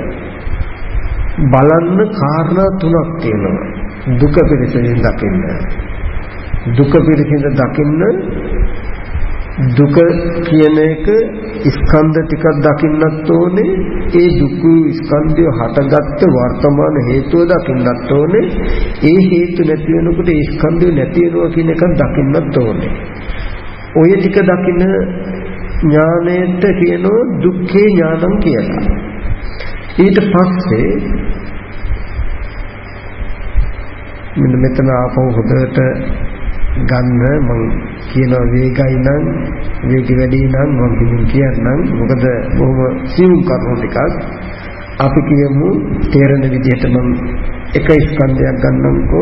බලන්න කාරණා තුනක් තියෙනවා. දුක පිළිසින් දකින්න. දුක පිළිසින් දකින්න දුක කියන එක ස්කන්ධ ටිකක් දකින්නත් ඕනේ. ඒ දුක ස්කන්ධය හටගත්ත වර්තමාන හේතුව දකින්නත් ඕනේ. ඒ හේතු නැති වෙනකොට ඒ ස්කන්ධය නැති වෙනවා කියන එකක් දකින්නත් ඕනේ. ඔය ටික දකින්න ඥාණයට කියනවා දුක්ඛේ ඥානං කියලා. ඊට පස්සේ මෙන්න මෙතන ආපහු හොඳට ගන්න මම කියන වේගයි නම් වේග වැඩි නම් මම හිමින් කියන්නම්. මොකද බොහොම සියුම් කරුණු ටිකක් අපි කියමු තේරෙන විදිහට මම එක ස්කන්ධයක් ගන්නම්කෝ.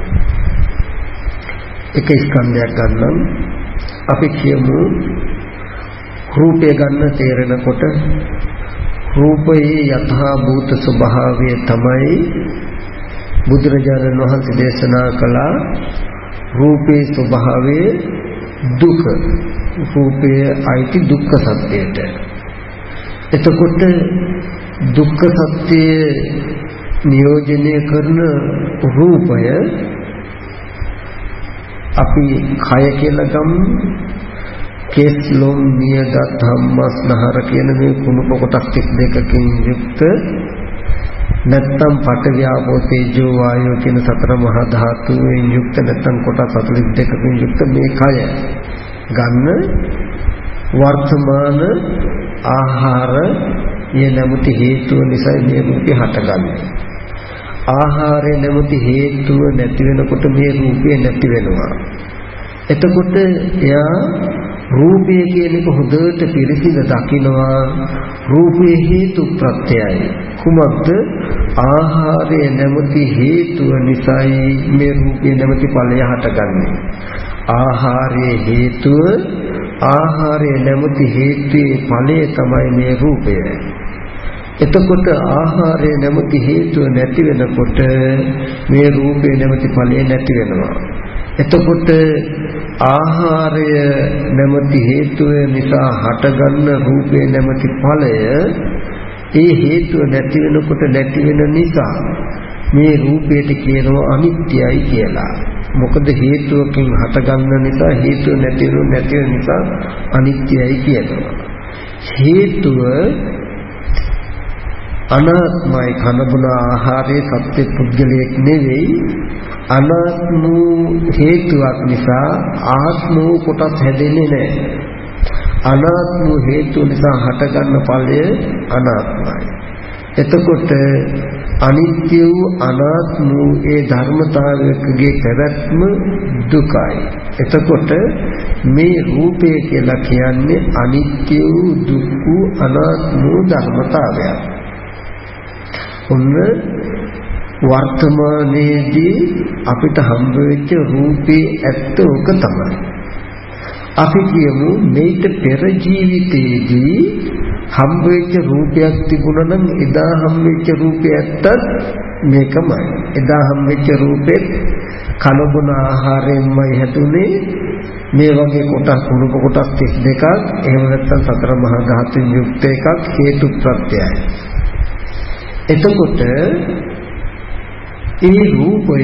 එක ස්කන්ධයක් ගන්නම්. අපි කියමු රූපය ගන්න තේරෙනකොට රූපයේ යථා භූත ස්වභාවය තමයි බුදුරජාණන් වහන්සේ දේශනා කළා. රූපේ ස්වභාවය දුක. රූපයේ අයිති දුක්ඛ සත්‍යයට. එතකොට දුක්ඛ සත්‍ය නියෝජනය කරන රූපය අපි කය කියලා ගමු. කෙස් ලොම් නියගත් ධම්මස්නහර කියන මේ කුණප කොටස් දෙකකින් යුක්ත, නැත්තම් පඨවි ආපෝ තේජෝ වායෝ කියන සතර මහා ධාතුවෙන් යුක්ත, නැත්තම් කොටස් හතළිස් දෙකකින් යුක්ත මේ කය ගන්න වර්තමාන ආහාර ය නැමැති හේතුව නිසා මේ රූපය හටගන්නේ. ආහාරය නැමැති හේතුව නැති වෙනකොට මේ රූපය නැති වෙනවා. එතකොට එයා රූපය කියන එක හොඳට පිළිසිඳ දකිනවා. රූපේ හේතු ප්‍රත්‍යයයි. කුමක්ද? ආහාරය නැමැති හේතුව නිසායි මේ රූපය නැමැති ඵලය හටගන්නේ. ආහාරයේ හේතුව, ආහාරය නැමැති හේතුයේ ඵලය තමයි මේ රූපය. එතකොට ආහාරය නැමැති හේතුව නැති වෙනකොට මේ රූපය නැමැති ඵලය නැති වෙනවා. එතකොට ආහාරය නැමැති හේතුව නිසා හටගන්න රූපේ නැමැති ඵලය ඒ හේතුව නැති වෙනකොට නැති වෙන නිසා මේ රූපයට කියනවා අනිත්‍යයි කියලා. මොකද හේතුවකින් හටගන්න නිසා හේතුව නැති වෙන නැති වෙන නිසා අනිත්‍යයි කියනවා. හේතුව අනාත්මයි. කනබුන ආහාරයේ සත්‍ය පුද්ගලයක් නෙවෙයි. අනාත්ම හේතුවක් නිසා ආත්ම කොටස් හැදෙන්නේ නැහැ. අනාත්ම හේතු නිසා හටගන්න ඵලය අනාත්මයි. එතකොට අනිත්‍ය වූ අනාත්ම වූ ඒ ධර්මතාවයකගේ පැවැත්ම දුකයි. එතකොට මේ රූපය කියලා කියන්නේ අනිත්‍ය වූ දුක් වූ අනාත්ම වූ ධර්මතාවයක්. ඔන්න වර්තමානයේදී අපිට හම්බ වෙච්ච රූපේ ඇත්ත ඔක තමයි. අපි කියමු මේක පෙර ජීවිතයේදී හම්බ වෙච්ච රූපයක් තිබුණා නම් එදා හම්බ වෙච්ච රූපය ඇත්තත් මේකමයි. එදා හම්බ වෙච්ච රූපෙත් කනබුන ආහාරයෙන්මයි හැදුනේ. මේ වගේ කොටස් කුණප කොටස් තිස් දෙකක්, එහෙම නැත්නම් සතර මහා ධාතුන් යුක්ත එකක් හේතු ප්‍රත්‍යයයි. එතකොට ඒ රූපය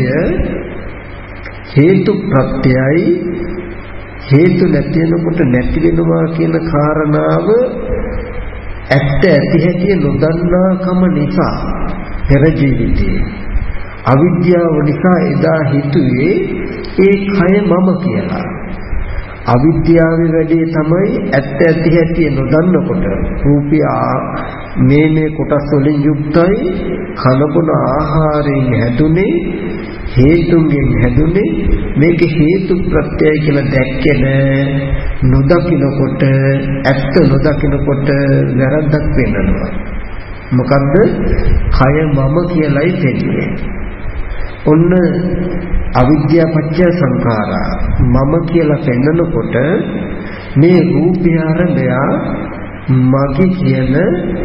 හේතු ප්‍රත්‍යයයි. හේතු නැති වෙනකොට නැති වෙනවා කියන කාරණාව ඇත්ත ඇති හැටි නොදන්නාකම නිසා පෙර ජීවිතේ අවිද්‍යාව නිසා එදා හිතුවේ ඒ කය මම කියලා. අවිද්‍යාවේ වැඩේ තමයි ඇත්ත ඇති හැටි නොදන්නකොට රූපය මේ මේ කොටස් වලින් යුක්තයි, කනබුන ආහාරයෙන් හැදුනේ, හේතුන්ගෙන් හැදුනේ, මේක හේතු ප්‍රත්‍යය කියලා දැක්කේ නෑ. නොදකින්නකොට ඇත්ත නොදකින්නකොට වැරද්දක් වෙනවා. මොකද්ද? කය මම කියලායි තේන්නේ. ඔන්න අවිද්‍යා පත්‍ය සංඛාරා මම කියලා පෙන්නකොට මේ රූපය ආරම්භය මගේ කියන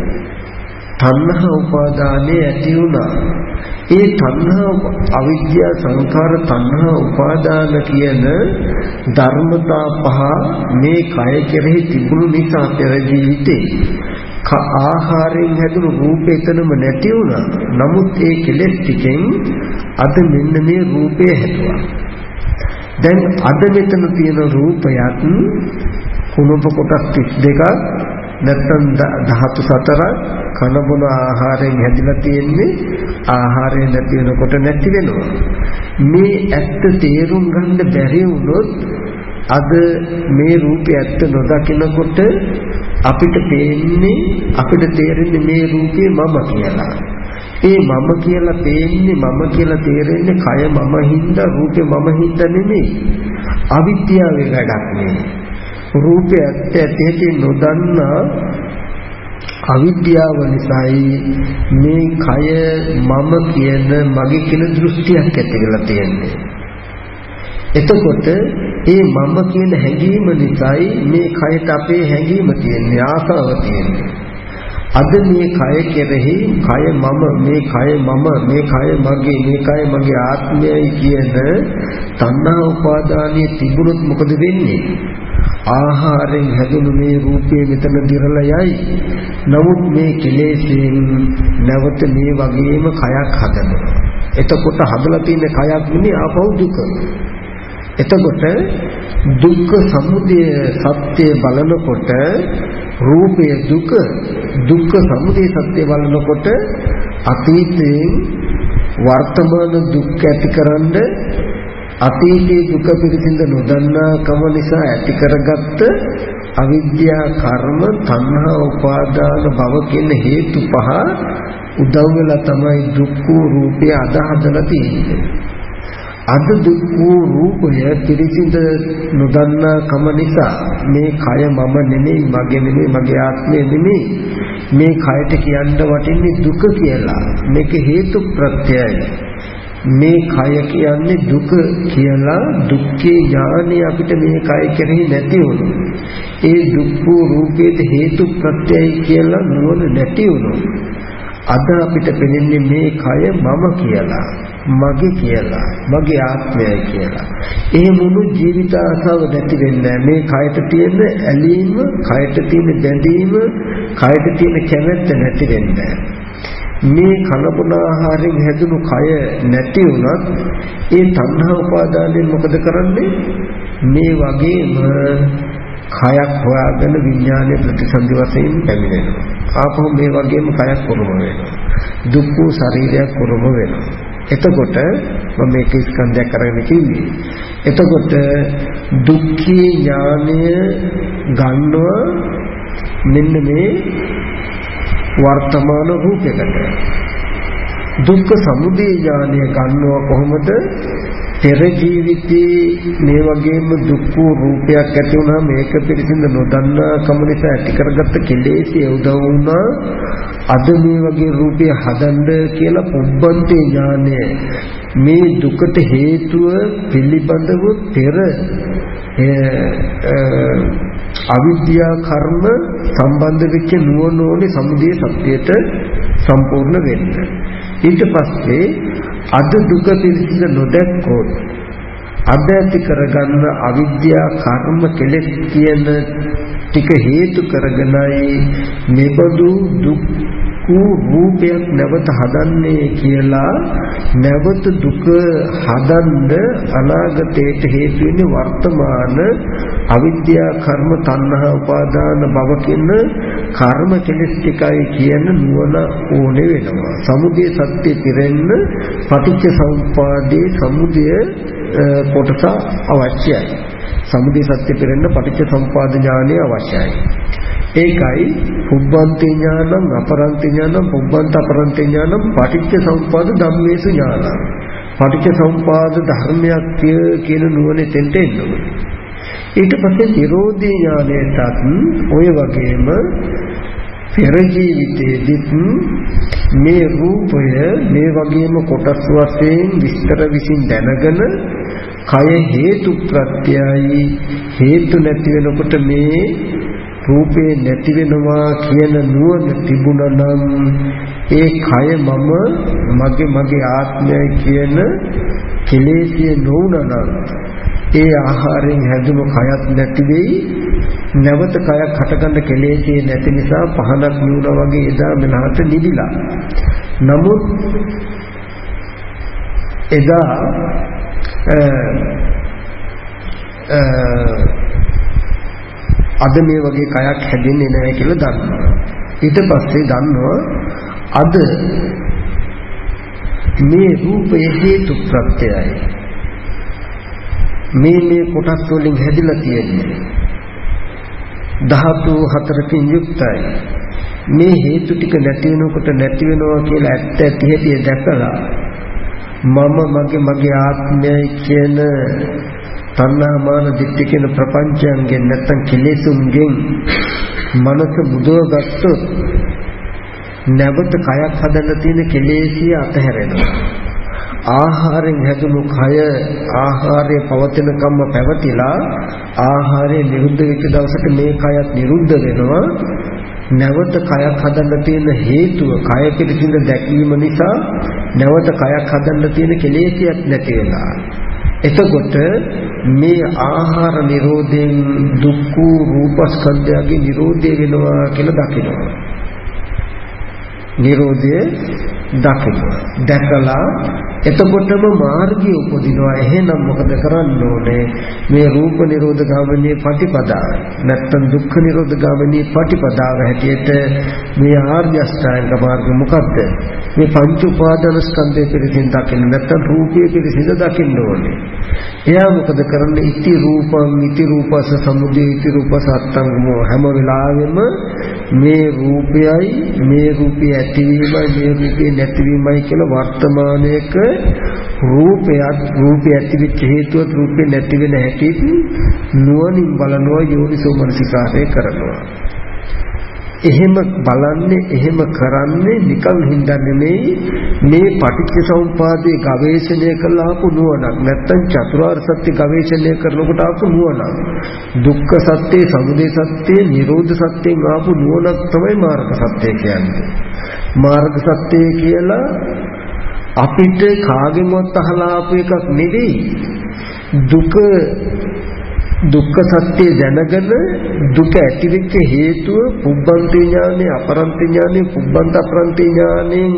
තණ්හා උපාදානයේ ඇති වුණා. ඒ තණ්හා අවිද්‍යා සංඛාර තණ්හා උපාදාන කියන ධර්මතා පහ මේ කය කෙරෙහි තිබුණු නිසා පෙර ජීවිතේ ආහාරයෙන් හැදුණු රූපේ එතනම නැති වුණා. නමුත් ඒ කෙලෙස් ටිකෙන් අද මෙන්න මේ රූපය හැදුවා. දැන් අද මෙතන තියෙන රූපයත් කුණප කොටස් තිස් දෙකක් නැත්නම් ධාතු හතරක් කනබුන ආහාරයෙන් හැදිලා තියෙන්නේ. ආහාරය නැති වෙනකොට නැති වෙනවා. මේ ඇත්ත තේරුම් ගන්න බැරි වුණොත් අද මේ රූපය ඇත්ත නොදකිනකොට අපිට පේන්නේ අපිට තේරෙන්නේ මේ රූපේ මම කියලා. ඒ මම කියලා පේන්නේ මම කියලා තේරෙන්නේ කය මම හින්දා රූපේ මම හින්දා නෙමෙයි. අවිද්‍යාවේ වැඩක් නෙමෙයි. රූපය ඇත්ත ඇති නොදන්නා අවිද්‍යාව නිසායි මේ කය මම කියන මගේ කියන දෘෂ්ටියක් ඇති වෙලා තියෙන්නේ. එතකොට ඒ මම කියන හැඟීම නිසායි මේ කයට අපේ හැඟීම තියෙන්නේ, ආසාව තියෙන්නේ. අද මේ කය කෙරෙහි කය මම, මේ කය මම, මේ කය මගේ, මේ කය මගේ ආත්මයයි කියන තණ්හා උපාදානයේ තිබුණොත් මොකද වෙන්නේ? ආහාරයෙන් හැදුණු මේ රූපේ මෙතන දිරලා යයි. නමුත් මේ කෙලෙසෙන් නැවත මේ වගේම කයක් හදනවා. එතකොට හදලා තියෙන කයක් නෙමෙයි ආපහු දුක. එතකොට දුක්ඛ සමුදය සත්‍ය බලනකොට රූපය දුක, දුක්ඛ සමුදය සත්‍ය බලනකොට අතීතයෙන් වර්තමාන දුක් ඇතිකරන අතීතයේ දුක පිළිසිඳ නොදන්නා කම නිසා ඇති කරගත්ත අවිද්‍යා කර්ම තණ්හා උපාදාන භව කියන හේතු පහ උදව් වෙලා තමයි දුක්ඛ රූපය අද හදලා තියෙන්නේ. අද දුක්ඛ රූපය පිළිසිඳ නොදන්නා කම නිසා මේ කය මම නෙමෙයි, මගේ නෙමෙයි, මගේ ආත්මය නෙමෙයි, මේ කයට කියන්න වටින්නේ දුක කියලා. මේක හේතු ප්‍රත්‍යයයි. මේ කය කියන්නේ දුක කියලා දුක්ඛේ ඥානය අපිට මේ කය කෙරෙහි නැති වුණා. ඒ දුක්ඛ රූපයේ හේතු ප්‍රත්‍යයයි කියලා නුවණ නැති වුණා. අද අපිට පෙනෙන්නේ මේ කය මම කියලා, මගේ කියලා, මගේ ආත්මයයි කියලා. ඒ මුළු ජීවිත ආසාව නැති වෙන්නේ මේ කයට තියෙන ඇලීම, කයට තියෙන බැඳීම, කයට තියෙන කැමැත්ත නැති වෙන්නේ. මේ කනබුන ආහාරයෙන් හැදුණු කය නැති වුණත් ඒ තණ්හා උපාදානයෙන් මොකද කරන්නේ? මේ වගේම කයක් හොයාගෙන විඥානයේ ප්‍රතිසන්දි වශයෙන් පැමිණෙනවා. ආපහු මේ වගේම කයක් උරුම වෙනවා. දුක්ඛ ශරීරයක් උරුම වෙනවා. එතකොට මම මේක ස්කන්ධයක් කරගෙන කිව්වේ. එතකොට දුක්ඛී ඥානය ගන්නවා මෙන්න මේ වර්තමාන රූපයකට. දුක්ඛ සමුදය ඥානය ගන්නවා කොහොමද? පෙර ජීවිතේ මේ වගේම දුක්ඛ රූපයක් ඇති වුණා, මේක පිළිසිඳ නොදන්නා කම නිසා ඇති කරගත්ත කෙලෙස්ය උදව් වුණා. අද මේ වගේ රූපය හදන්න කියලා පුබ්බන්තේ ඥානය මේ දුකට හේතුව පිළිබඳව පෙර අවිද්‍යා කර්ම සම්බන්ධ වෙච්ච නුවණ ඕනේ සමුදය සත්‍යයට සම්පූර්ණ වෙන්න. ඊට පස්සේ අද දුක පිළිසිඳ නොදැක්කොත් අද ඇති කරගන්න අවිද්‍යා කර්ම කෙලෙස් කියන ටික හේතු කරගෙනයි මෙබඳු දුක් ඌ රූපයක් නැවත හදන්නේ කියලා නැවත දුක හදන්න අනාගතයට හේතු වෙන්නේ වර්තමාන අවිද්‍යා කර්ම තණ්හා උපාදාන භව කියන කර්ම කෙලෙස් ටිකයි කියන නුවණ ඕනේ වෙනවා. සමුදය සත්‍ය පිරෙන්න පටිච්ච සමුප්පාදේ සමුදය කොටස අවශ්‍යයි. සමුදය සත්‍ය පිරෙන්න පටිච්ච සමුප්පාද ඥානය අවශ්‍යයි. ඒකයි පුබ්බන්ති ඥානං අපරන්ති ඥානං පුබ්බන්ත අපරන්ති ඥානං පටිච්ච සමුප්පාද ධම්මේසු ඥානං. පටිච්ච සමුප්පාද ධර්මයක් කියන නුවණ තෙන්ට එනවා. ඊට පස්සේ නිරෝධී ඥානයටත් ඔය වගේම පෙර ජීවිතයේදීත් මේ රූපය මේ වගේම කොටස් වශයෙන් විස්තර විසින් දැනගෙන කය හේතු ප්‍රත්‍යයයි හේතු නැති වෙනකොට මේ රූපේ නැති වෙනවා කියන නුවණ තිබුණා නම් ඒ කය මම මගේ මගේ ආත්මයයි කියන කෙලෙසිය නොවුණා නම් ඒ ආහාරයෙන් හැදුණු කයත් නැති වෙයි. නැවත කයක් හටගන්න කෙලෙසිය නැති නිසා පහනක් නියුණා වගේ එදා මෙලහට නිදිලා. නමුත් එදා අද මේ වගේ කයක් හැදෙන්නේ නැහැ කියලා දන්නවා. ඊට පස්සේ දන්නවා අද මේ රූපයේ හේතු ප්‍රත්‍යයයි මේ මේ කොටස් වලින් හැදිලා තියෙන්නේ ධාතු හතරකින් යුක්තයි. මේ හේතු ටික නැති වෙනකොට නැති වෙනවා කියලා ඇත්ත ඇති හැටි දැකලා මම මගේ මගේ ආත්මයයි කියන තණ්හා මාන දිට්ඨි කියන ප්‍රපංචයන්ගෙන් නැත්තම් කෙලෙසුන්ගෙන් මනස මුදවගත්තොත් නැවත කයක් හදන්න තියෙන කෙලෙසිය අතහැරෙනවා. ආහාරයෙන් හැදුණු කය ආහාරයේ පවතින කම්ම පැවතිලා ආහාරය නිරුද්ධ වෙච්ච දවසට මේ කයත් නිරුද්ධ වෙනවා. නැවත කයක් හදන්න තියෙන හේතුව කය පිළිසිඳ දැකීම නිසා නැවත කයක් හදන්න තියෙන කෙලෙසියක් නැති වෙනවා. එතකොට මේ ආහාර නිරෝධයෙන් දුක්ඛ රූපස්කන්ධයගේ නිරෝධය වෙනවා කියලා දකිනවා. නිරෝධය දකිනවා. දැකලා එතකොටම මාර්ගය උපදිනවා. එහෙනම් මොකද කරන්න ඕනේ? මේ රූප නිරෝධ ගාමිනී පටිපදාව නැත්තම් දුක්ඛ නිරෝධ ගාමිනී පටිපදාව හැටියට මේ ආර්ය අෂ්ටාංග මාර්ගය මොකද්ද? මේ පංච උපාදාන ස්කන්ධය පිළිසින් දකින්න නැත්තම් රූපය පිළිසින් දකින්න ඕනේ. එයා මොකද කරන්නේ? ඉති රූපං ඉති රූපස සමුදය ඉති රූපස අත්තංගමෝ. හැම වෙලාවෙම මේ රූපයයි මේ රූපය ඇතිවීමයි මේ රූපේ නැතිවීමයි කියලා වර්තමානයේක රූපයත් රූපය ඇතිවෙච්ච හේතුවත් රූපේ නැති වෙන හැටි නුවණින් බලනවා යෝනිසෝ මනසිකාරය කරනවා. එහෙම බලන්නේ එහෙම කරන්නේ නිකන් හින්දා නෙමෙයි මේ පටිච්චසමුපාදයේ ගවේෂණය කළා ආපු නුවණක් නැත්තම් චතුරාර්ය සත්‍ය ගවේෂණය කරනකොට ආපු නුවණක් දුක්ඛ සත්‍ය සමුදය සත්‍ය නිරෝධ සත්‍යයෙන් ආපු නුවණක් තමයි මාර්ග සත්‍ය කියන්නේ. මාර්ග සත්‍ය කියලා අපිට කාගෙන්වත් අහලා ආපු එකක් නෙවෙයි. දුක දුක්ඛ සත්‍ය දැනගෙන දුක ඇතිවෙච්ච හේතුව පුබ්බන්ති ඥානෙ අපරන්ති ඥානෙ පුබ්බන්ත අපරන්ති ඥානෙන්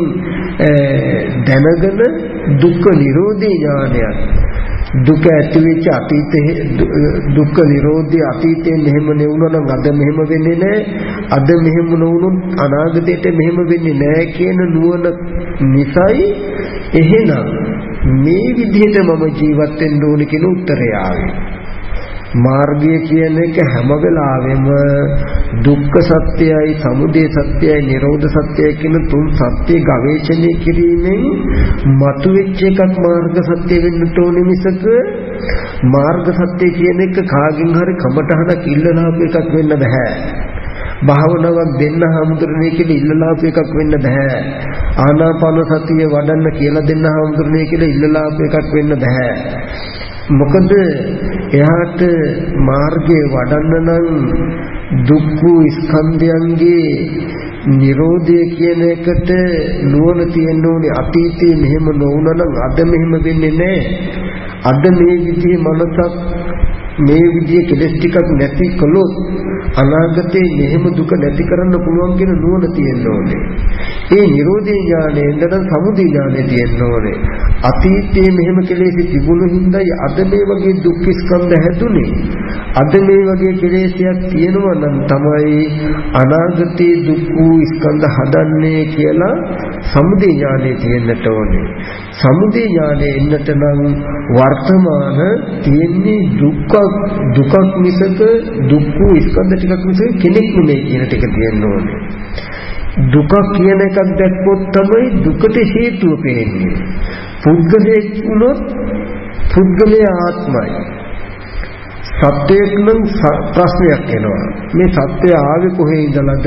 දැනගෙන දුක්ඛ නිරෝධී ඥානයක් දුක ඇතිවෙච්ච අතීතයේ දුක්ඛ නිරෝධී අතීතයෙන් මෙහෙම නෙවුණා නම් අද මෙහෙම වෙන්නේ නැහැ අද මෙහෙම නොවුනොත් අනාගතයට මෙහෙම වෙන්නේ නැහැ කියන නුවණ නිසයි එහෙනම් මේ විදිහට මම ජීවත් වෙන්න ඕනේ කියන උත්තරය ආවේ. මාර්ගය කියන එක හැම වෙලාවෙම දුක්ඛ සත්‍යයයි සමුදය සත්‍යයයි නිරෝධ සත්‍යයයි කියන තුන් සත්‍ය ගවේෂණය කිරීමෙන් මතුවෙච්ච එකක් මාර්ග සත්‍ය වෙන්න ඕනේ මිසක මාර්ග සත්‍ය කියන එක කාගෙන් හරි කමටහනක් ඉල්ලලාපු එකක් වෙන්න බෑ. භාවනාවක් දෙන්න හමුදුරනේ කියලා ඉල්ලලාපු එකක් වෙන්න බෑ. ආනාපාන සතිය වඩන්න කියලා දෙන්න හමුදුරනේ කියලා ඉල්ලලාපු එකක් වෙන්න බෑ. මොකද එයාට මාර්ගයේ වඩන්න නම් දුක්ඛ ස්කන්ධයන්ගේ නිරෝධය කියන එකට නුවණ තියෙන්න ඕනේ. අතීතේ මෙහෙම නොවුණා නම් අද මෙහෙම වෙන්නේ නැහැ. අද මේ විදිහේ මනසක් මේ විදිහේ කෙලෙස් ටිකක් නැති කළොත් අනාගතේ මෙහෙම දුක නැති කරන්න පුළුවන් කියන නුවණ තියෙන්න ඕනේ. ඒ නිරෝධී ඥානය ඉඳන් සමුදය ඥානය තියෙන්න ඕනේ. අතීතයේ මෙහෙම කෙලෙස් තිබුණු හින්දායි අද මේ වගේ දුක් ස්කන්ධ හැදුනේ. අද මේ වගේ කෙලෙස්යක් තියෙනවා නම් තමයි අනාගතේ දුක් ස්කන්ධ හදන්නේ කියලා සමුදය ඥානය තියෙන්නට ඕනේ. සමුදය ඥානය එන්නට නම් වර්තමාන තියෙන්නේ දුක්ඛ දුකක් මිසක දුක් ස්කන්ධ ටිකක් මිසක කෙනෙක් නෙමෙයි කියන ටික තියෙන්න ඕනේ. දුක කියන එකක් දැක්කොත් තමයි දුකට හේතුව පේන්නේ. පුද්ගලයෙක් වුණොත් පුද්ගලයා ආත්මයි. සත්‍යයක් නම් ප්‍රශ්නයක් එනවා. මේ සත්‍ය ආවේ කොහේ ඉඳලාද?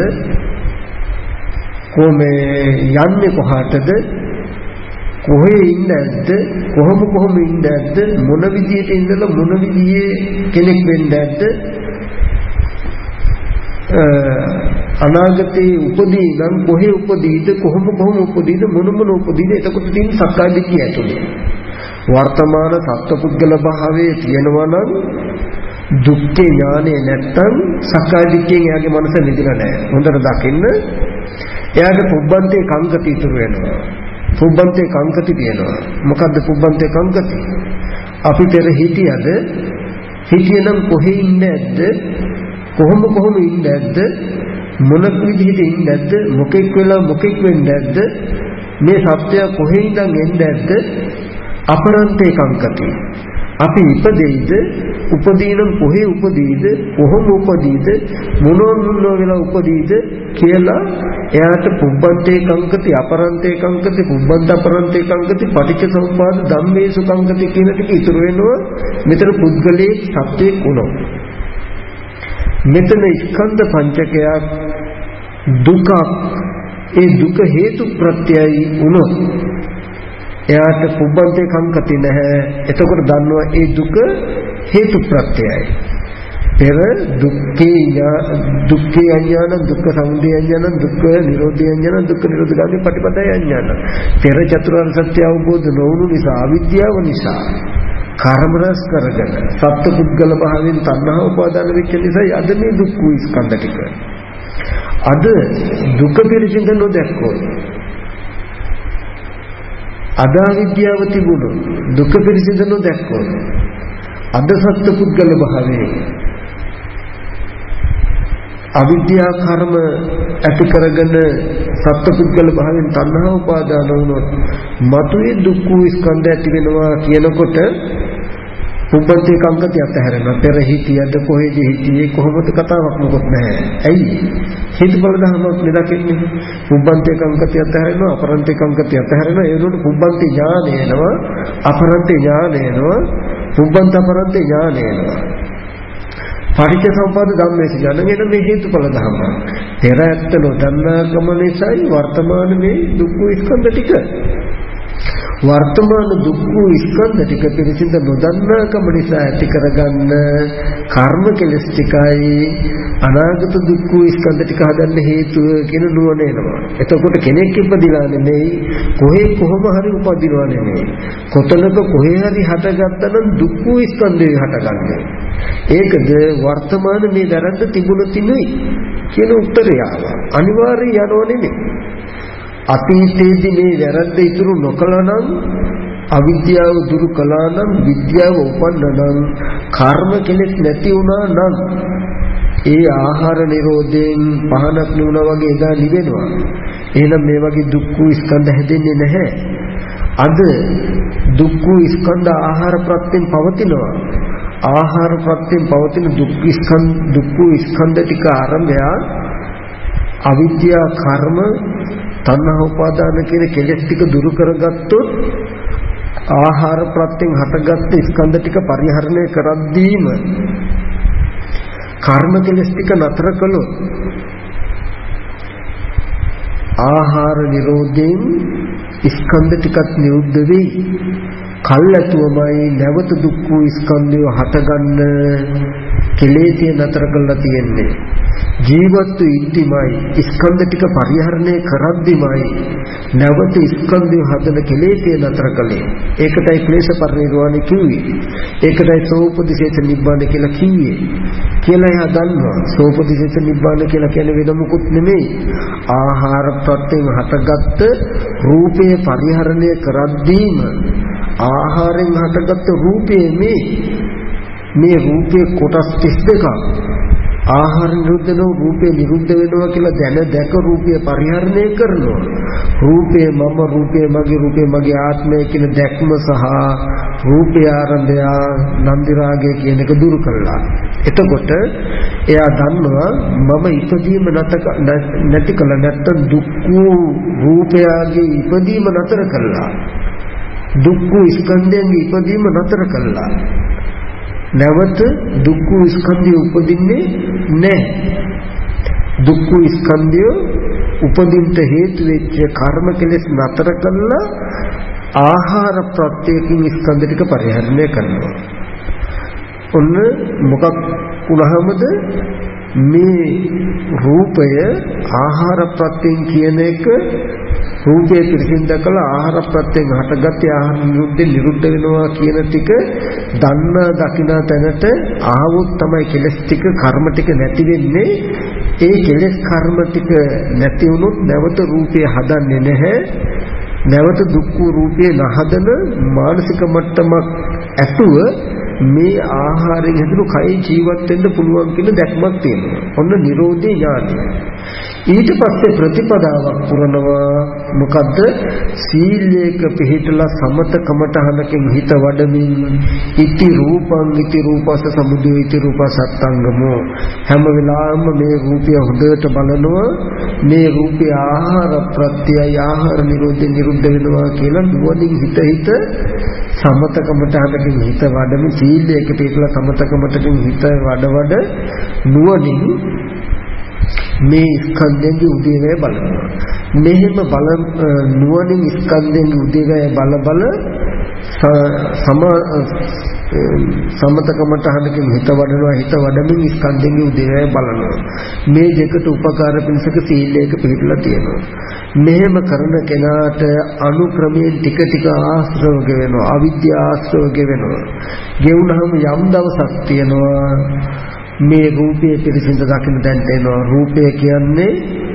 කොහේ යන්නේ කොහාටද? කොහේ ඉන්නේද? කොහොම කොහොම ඉන්නේද? මොන විදියට ඉඳලා මොන විදියේ කෙනෙක් වෙන්නේද? අනාගතේ උපදී නම් කොහේ උපදීද? කොහොම කොහොම උපදීද? මොන මොන උපදීද? එතකොට තියෙන සක්කාය දිට්ඨිය ඇතුලේ වර්තමාන සත්පුද්ගල භාවයේ තියෙනවා නම් දුක්ඛේ ඥානෙ නැත්තම් සක්කාය දිට්ඨියෙන් එයාගේ මනස නිදිලා නැහැ. හොඳට දකින්න. එයාට පුබ්බන්තේ කංකති ඉතුරු වෙනවා. පුබ්බන්තේ කංකති තියෙනවා. මොකද්ද පුබ්බන්තේ කංකති? අපි පෙර හිටියද හිටියනම් කොහේ ඉන්නේ නැද්ද? කොහොම කොහොම ඉන්නේ නැද්ද? මොන විදිහට ඉන්නේ නැද්ද? මොකෙක් වෙලා මොකෙක් වෙන්නේ නැද්ද? මේ සත්‍ය කොහේ ඉඳන් එන්නේ නැද්ද? අපරන්තේ කංකති. අපි ඉපදෙයිද? උපදීනම් කොහේ උපදීද? කොහොම උපදීද? මොනවා මොනවා වෙලා උපදීද කියලා එයාට පුබ්බන්තේ කංකති, අපරන්තේ කංකති, පුබ්බන්ත අපරන්තේ කංකති, පටිච්ච සමුප්පාද ධම්මේසු කංකති කියන ටික ඉතුරු වෙනවා. මෙතන පුද්ගලයේ සත්‍යයක් වුණා. මෙතන ස්කන්ධ පංචකයක් දුක, ඒ දුක හේතු ප්‍රත්‍යයයි වුණොත් එයාට පුබ්බන්තේ කංකති නැහැ. එතකොට දන්නවා ඒ දුක හේතු ප්‍රත්‍යයයි. පෙර දුක්ඛේ දුක්ඛේ අඥාන, දුක්ඛ සමුදය අඥාන, දුක්ඛ නිරෝධය අඥාන, දුක්ඛ නිරෝධගාමී පටිපදාය අඥාන. පෙර චතුරාර්ය සත්‍ය අවබෝධ නොවුණු නිසා, අවිද්‍යාව නිසා කර්ම රස කරගෙන සත්පුද්ගල භාවයෙන් තණ්හා උපාදාන වෙච්ච නිසා අද මේ දුක් වූ ස්කන්ධ ටික. අද දුක පිළිසිඳ නොදැක්කොත්, අද අවිද්‍යාව තිබුණොත්, දුක පිළිසිඳ නොදැක්කොත්, අද සත්පුද්ගල භාවයේ අවිද්‍යා කර්ම ඇති කරගෙන සත්පුද්ගල භාවයෙන් තණ්හා උපාදාන වුණොත් මතුවේ දුක් වූ ස්කන්ධ ඇති වෙනවා කියනකොට පුබ්බන්තේ කංකති අතහැරෙනවා. පෙර හිටියද කොහෙද හිටියේ කොහොමද කතාවක් මොකොත් නැහැ. ඇයි? හේතුඵල ධර්මයක් නෙදකින්නේ. පුබ්බන්තේ කංකති අතහැරෙනවා, අපරන්තේ කංකති අතහැරෙනවා. ඒ වුණොත් පුබ්බන්තේ ඥාන එනවා, අපරන්තේ ඥාන එනවා, පුබ්බන්ත අපරන්තේ ඥාන එනවා. පටිච්ච සමුප්පාද ධම්මේසු ඥාන එන මේ හේතුඵල ධර්ම. පෙර ඇත්ත නොදන්නා කම නිසායි වර්තමාන මේ දුක් ස්කන්ධ ටික. වර්තමාන දුක් ස්කන්ධ ටික පිළිසිඳ නොදන්නා කම නිසා ඇති කරගන්න කර්ම කෙලස් ටිකයි අනාගත දුක් ස්කන්ධ ටික හදන්න හේතුව කියන නුවණ එනවා. එතකොට කෙනෙක් ඉපදිලා නෙමෙයි, කොහේ කොහොම හරි උපදිනවා නෙමෙයි. කොතනක කොහේ හරි හටගත්තා නම් දුක් ස්කන්ධය හටගන්නේ. ඒකද වර්තමාන මේ වැරද්ද තිබුණොත් ඉන්නේ කියන උත්තරය ආවා. අනිවාර්යයෙන් යනෝ නෙමෙයි. අතීතයේදී මේ වැරද්ද ඉතුරු නොකළා නම්, අවිද්‍යාව දුරු කළා නම්, විද්‍යාව උපන්නා නම්, කර්ම කෙලෙස් නැති වුණා නම්, ඒ ආහාර නිරෝධයෙන් පහනක් නුණා වගේ එදා නිවෙනවා. එහෙනම් මේ වගේ දුක් ස්කන්ධ හැදෙන්නේ නැහැ. අද දුක් ස්කන්ධ ආහාර ප්‍රත්‍යයෙන් පවතිනවා. ආහාර ප්‍රත්‍යයෙන් පවතින දුක් ස්කන්ධ දුක් ස්කන්ධ ටික ආරම්භය අවිද්‍යා කර්ම තණ්හා උපාදාන කියන කෙලෙස් ටික දුරු කරගත්තොත් ආහාර ප්‍රත්‍යයෙන් හටගත්ත ස්කන්ධ ටික පරිහරණය කරද්දීම කර්ම කෙලෙස් ටික නතර කළොත් ආහාර නිරෝධයෙන් ස්කන්ධ ටිකත් නිරුද්ධ වෙයි. කල්ැතුවමයි නැවත දුක් වූ ස්කන්ධය හටගන්න කෙලෙසිය නතර කරලා තියෙන්නේ. ජීවත්ව ඉද්දිමයි ස්කන්ධ ටික පරිහරණය කරද්දිමයි නැවත ස්කන්ධය හදන කෙලෙසිය නතර කළේ. ඒකටයි ක්ලේශ පරිනිර්වාණය කිව්වේ. ඒකටයි සෝපදිශේෂ නිබ්බාන කියලා කිව්වේ. කියලා එයා දන්නවා. සෝපදිශේෂ නිබ්බාන කියලා කියන්නේ වෙන මොකුත් නෙමෙයි. ආහාර ප්‍රත්‍යයෙන් හටගත්ත රූපේ පරිහරණය කරද්දීම ආහාරයෙන් හටගත්ත රූපේ මේ මේ රූපේ කොටස් තිස් දෙකක් ආහාර නිරුද්ධ වෙනවා රූපේ නිරුද්ධ වෙනවා කියලා දැන දැක රූපය පරිහරණය කරනවා. රූපේ මම රූපේ මගේ රූපේ මගේ ආත්මය කියන දැක්ම සහ රූපය ආරම්භය නන්දි රාගය කියන එක දුරු කළා. එතකොට එයා දන්නවා මම ඉපදීම නැති කළ නැත්තම් දුක් වූ රූපයගේ ඉපදීම නතර කළා. දුක් වූ ස්කන්ධයන්ගේ ඉපදීම නතර කළා. නැවත දුක් වූ ස්කන්ධය උපදින්නේ නැහැ. දුක් වූ ස්කන්ධය උපදින්න හේතු වෙච්ච කර්ම කෙලෙස් නතර කළා. ආහාර ප්‍රත්‍යයෙන් ස්කන්ධ ටික පරිහරණය කරනවා. ඔන්න මොකක් වුණාමද මේ රූපය ආහාර ප්‍රත්‍යයෙන් කියන එක රූපයේ පිරිසින් දැකලා ආහාර ප්‍රත්‍යයෙන් හටගත්තේ ආහාර නිරුද්ධ නිරුද්ධ වෙනවා කියන ටික දන්න දකින්න තැනට ආවොත් තමයි කෙලස් ටික කර්ම ටික නැති වෙන්නේ. ඒ කෙලස් කර්ම ටික නැති වුණොත් නැවත රූපය හදන්නේ නැහැ. නැවත දුක් වූ රූපේ නහදන මානසික මට්ටමක් ඇතුව මේ ආහාරයෙන් හැදුණු කයි ජීවත් වෙන්න පුළුවන් කියන දැක්මක් තියෙනවා. ඔන්න නිරෝධේ ඥානය. ඊට පස්සේ ප්‍රතිපදාවක් පුරනවා. මොකද්ද? සීලයක පිළිහිටලා සමත කමඨහනකින් හිත වඩමින් ඉති රූපං ඉති රූපස සමුදය ඉති රූපසත්තංගමෝ හැම වෙලාවෙම මේ රූපය හොඳට බලනවා. මේ රූපය ආහාර ප්‍රත්‍යය ආහාර නිරෝධේ නිරුද්ධ වෙනවා කියලා නුවණින් හිත හිත සමතකමටකින් හිත වඩමින් සීලයක පිළිපදලා සමතකමටකින් හිත වඩ වඩ නුවණින් මේ ස්කන්ධයන්ගේ උදේවැය බලනවා. මෙහෙම බල නුවණින් ස්කන්ධයන්ගේ උදේවැය බල බල සම සමතකමටහනකින් හිත වඩනවා. හිත වඩමින් ස්කන්ධයන්ගේ උදේවැය බලනවා. මේ දෙකට උපකාර පිණිසක සීලයක පිළිපදලා තියෙනවා. මෙහෙම කරන කෙනාට අනුක්‍රමයෙන් ටික ටික ආශ්‍රව ගෙවෙනවා. අවිද්‍යා ආශ්‍රව ගෙවෙනවා. ගෙවුනහම යම් දවසක් තියෙනවා මේ රූපයේ පිරිසිඳ දකින්න දැන් එනවා. රූපය කියන්නේ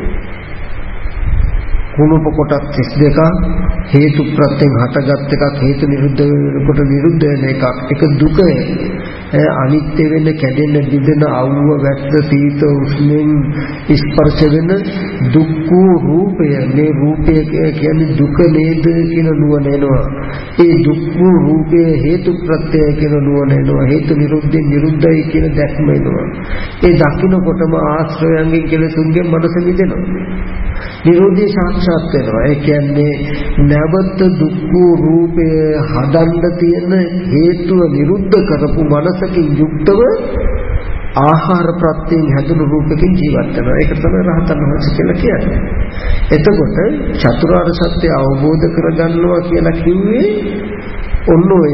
කුණප කොටස් තිස් දෙකක් හේතු ප්‍රත්‍යයෙන් හටගත් එකක් හේතු නිරුද්ධ වෙනකොට නිරුද්ධ වෙන එකක්. ඒක දුක අනිත්‍ය වෙන කැඩෙන බිඳෙන අවුව වැස්ස සීත උෂ්ණෙන් ස්පර්ශ වෙන දුක් රූපය. මේ රූපය කියන්නේ දුක නේද කියන නුවණ එනවා. ඒ දුක් රූපය හේතු ප්‍රත්‍යය කියන නුවණ එනවා. හේතු නිරුද්ධ නිරුද්ධයි කියන දැක්ම එනවා. ඒ දකින්නකොටම ආශ්‍රයයන්ගෙන් කෙලෙසුන්ගෙන් මනස මිදෙනවා. නිරෝධී සාක්ෂාත් වෙනවා. ඒ කියන්නේ නැවත දුක් රූපය හදන්න තියෙන හේතුව නිරුද්ධ කරපු මනසකින් යුක්තව ආහාර ප්‍රත්‍යයෙන් හැදුණු රූපකින් ජීවත් වෙනවා. ඒක තමයි රහතන් වහන්සේ කියලා කියන්නේ. එතකොට චතුරාර්ය සත්‍ය අවබෝධ කරගන්නවා කියලා කිව්වේ ඔන්න ඔය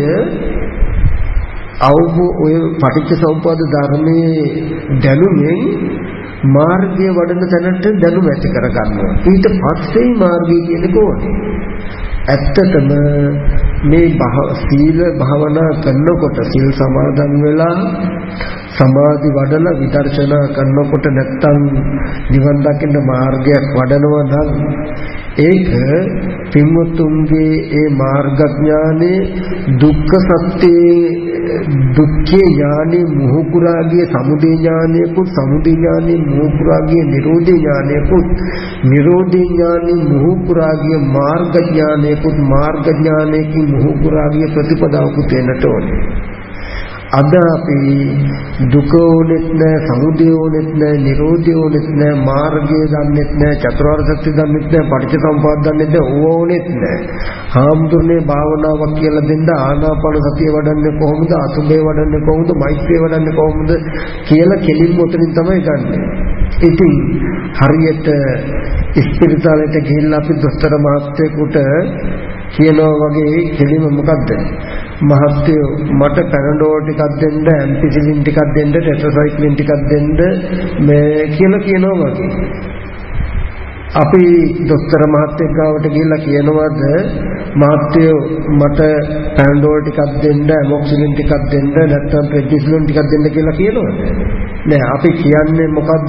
අවබෝධ ඔය පටිච්චසමුප්පාද ධර්මයේ දැනුමෙන් මාර්ගය වඩන තැනට දැනුම ඇති කර ගන්නවා. ඊට පස්සේ මාර්ගය කියන්නේ කොහොමද? ඇත්තටම මේ සීල භාවනා කරනකොට සීල් සමාදන් වෙලා සමාධි වඩලා විදර්ශනා කරනකොට නැත්තම් නිවන් දකින්න මාර්ගයක් වඩනවා නම් ඒක පින්වතුන්ගේ ඒ මාර්ගඥානේ දුක්ඛ සත්‍යයේ දුක්ඛේ ඥානෙ මොහුකුරාගේ සමුදය ඥානෙකුත් සමුදය ඥානෙ මොහුකුරාගේ නිරෝධේ ඥානෙකුත් නිරෝධේ ඥානෙ මොහුකුරාගේ මාර්ග ඥානෙකුත් මාර්ග ඥානෙකින් මොහුකුරාගේ ප්‍රතිපදාවකුත් වෙන්නට ඕනේ. අද අපි දුක ඕනෙත් නැහැ, සමුදය ඕනෙත් නැහැ, නිරෝධය ඕනෙත් නැහැ, මාර්ගය දන්නෙත් නැහැ, චතුරාර්ය සත්‍ය දන්නෙත් නැහැ, පටිච්චසමුප්පාද දන්නෙත් නැහැ, ඕව ඕනෙත් නැහැ. හාමුදුරනේ භාවනාවක් කියලා දෙන්න ආනාපාන සතිය වඩන්නේ කොහොමද, අසුභය වඩන්නේ කොහොමද, මෛත්‍රිය වඩන්නේ කොහොමද කියලා කෙලින්ම උතනින් තමයි ගන්නෙ. ඉතින් හරියට ස්පිරිතාලයට ගිහිල්ලා අපි දොස්තර මහත්තයෙකුට කියනවා වගේ කෙලින්ම මොකද්ද මහත්තයෝ මට පැනඩෝල් ටිකක් දෙන්න, ඇම්පිසිලින් ටිකක් දෙන්න, ටෙට්‍රසයික්ලින් ටිකක් දෙන්න මේ කියලා කියනවා වගේ. අපි දොස්තර මහත්තයෙක් ගාවට ගිහිල්ලා කියනවාද මහත්තයෝ මට පැනඩෝල් ටිකක් දෙන්න, ඇමොක්සිලින් ටිකක් දෙන්න, නැත්නම් ප්‍රෙඩිසිලින් ටිකක් දෙන්න කියලා කියනවද? නෑ. අපි කියන්නේ මොකද්ද?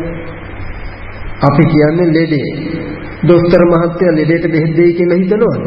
අපි කියන්නේ ලෙඩේ. දොස්තර මහත්තයා ලෙඩේට බෙහෙත් දෙයි කියලා හිතනවද?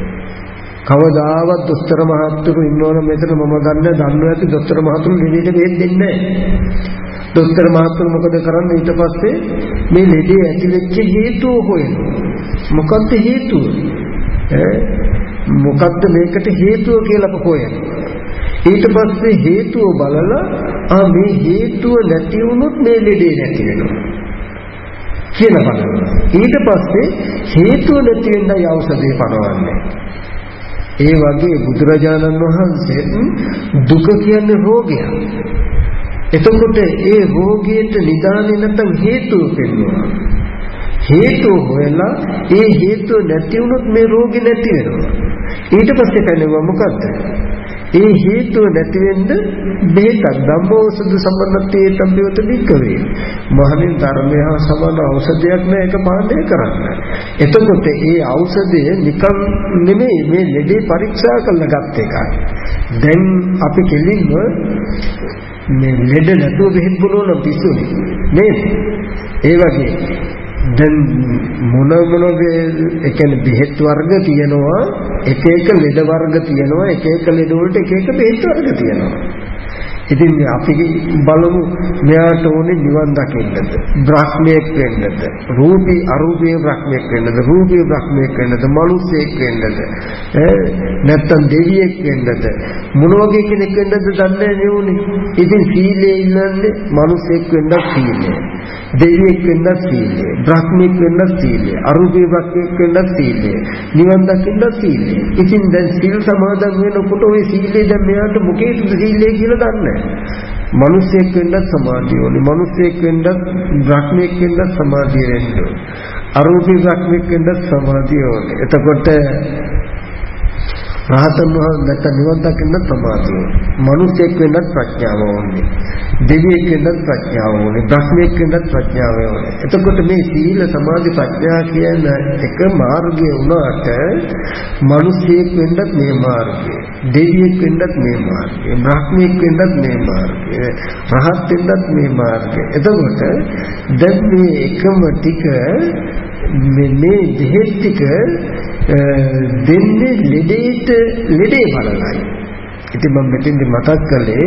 කවදාවත් දොස්තර මහත්තුරු ඉන්නවනම් මෙතන මම දන්නේ දන්නව ඇති දොස්තර මහතුරු ලෙඩේට බෙහෙත් දෙන්නේ නැහැ. දොස්තර මහත්තුරු මොකද කරන්නේ ඊට පස්සේ මේ ලෙඩේ ඇති වෙච්ච හේතුව හොයනවා. මොකක්ද හේතුව? ඈ මොකක්ද මේකට හේතුව කියලා හොයනවා. ඊට පස්සේ හේතුව බලලා ආ මේ හේතුව නැති වුණොත් මේ ලෙඩේ නැති වෙනවා කියලා බලනවා. ඊට පස්සේ හේතුව නැති වෙන්නයි ඖෂධය පනවන්නේ. ඒ වගේ බුදුරජාණන් වහන්සේ දුක කියන්නේ රෝගයක්. එතකොට ඒ රෝගයට නිදානේ නැත්නම් හේතුව පෙන්වනවා. හේතුව හොයලා ඒ හේතුව නැති වුණොත් මේ රෝගේ නැති වෙනවා. ඊට පස්සේ පෙන්වුවා මොකද්ද? ඒ හේතුව නැති වෙන්න බෙහෙතක් ධම්මෝසුදු සම්බන්ධත්තේ තම්බියොත වික්කවේ. මහණෙනි ධර්මය හා සමාන ඖෂධයක් නෑ ඒක පානය කරන්න. එතකොට ඒ ඖෂධය නිකන් නෙමෙයි මේ ලෙඩේ පරීක්ෂා කරලා ගත් එකක්. දැන් අපි කෙලින්ම මේ ලෙඩ නැතුව බෙහෙත් බොනවා නම් පිස්සුනේ නේද? ඒ වගේ දැන් මොන මොන ඒ කියන්නේ බෙහෙත් වර්ග තියෙනවා, එක එක ලෙඩ වර්ග තියෙනවා, එක එක ලෙඩ වලට එක එක බෙහෙත් වර්ග තියෙනවා. ඉතින් අපි බලමු මෙයාට ඕනේ නිවන් දකින්නද, බ්‍රහ්මයෙක් වෙන්නද, රූපී අරූපී බ්‍රහ්මයෙක් වෙන්නද, රූපී බ්‍රහ්මයෙක් වෙන්නද, මනුස්සයෙක් වෙන්නද, ඈ නැත්තම් දෙවියෙක් වෙන්නද, මොන වගේ කෙනෙක් වෙන්නද දන්නේ නෙවුනේ. ඉතින් සීලයේ ඉන්නන්නේ මනුස්සයෙක් වෙන්නත් සීලය, දෙවියෙක් වෙන්නත් සීලය, බ්‍රහ්මයෙක් වෙන්නත් සීලය, අරූපී බ්‍රහ්මයෙක් වෙන්නත් සීලය, නිවන් දකින්නත් සීලය. ඉතින් දැන් සීල් සමාදන් වෙනකොට ওই සීලේ දැන් මෙයාට මොකේද සීලය කියලා දන්නේ. මනුස්සයෙක් වෙන්නත් සමාධිය ඕනේ, මනුස්සයෙක් වෙන්නත් බ්‍රහ්මයෙක් වෙන්නත් සමාධිය වෙන්න ඕනේ, අරූපී බ්‍රහ්මයෙක් වෙන්නත් සමාධිය ඕනේ. එතකොට රහතන් වහන්සේ නැත්නම් නිවන් දකින්නත් සමාධිය ඕනේ, මනුස්සයෙක් වෙන්නත් ප්‍රඥාව ඕනේ, දෙවියෙක් වෙන්නත් ප්‍රඥාව ඕනේ, බ්‍රහ්මයෙක් වෙන්නත් ප්‍රඥාව ඕනේ. එතකොට මේ සීල සමාධි ප්‍රඥා කියන එක මාර්ගය වුණාට මනුස්සයෙක් වෙන්නත් මේ මාර්ගය, දෙවියෙක් වෙන්නත් මේ මාර්ගය, බ්‍රහ්මයෙක් වෙන්නත් මේ මාර්ගය, රහත් වෙන්නත් මේ මාර්ගය. එතකොට දැන් මේ එකම ටික මේ දෙහෙත් ටික දෙන්නේ ලෙඩේට ලෙඩේ බලලයි. ඉතින් මම මෙතෙන්දි මතක් කළේ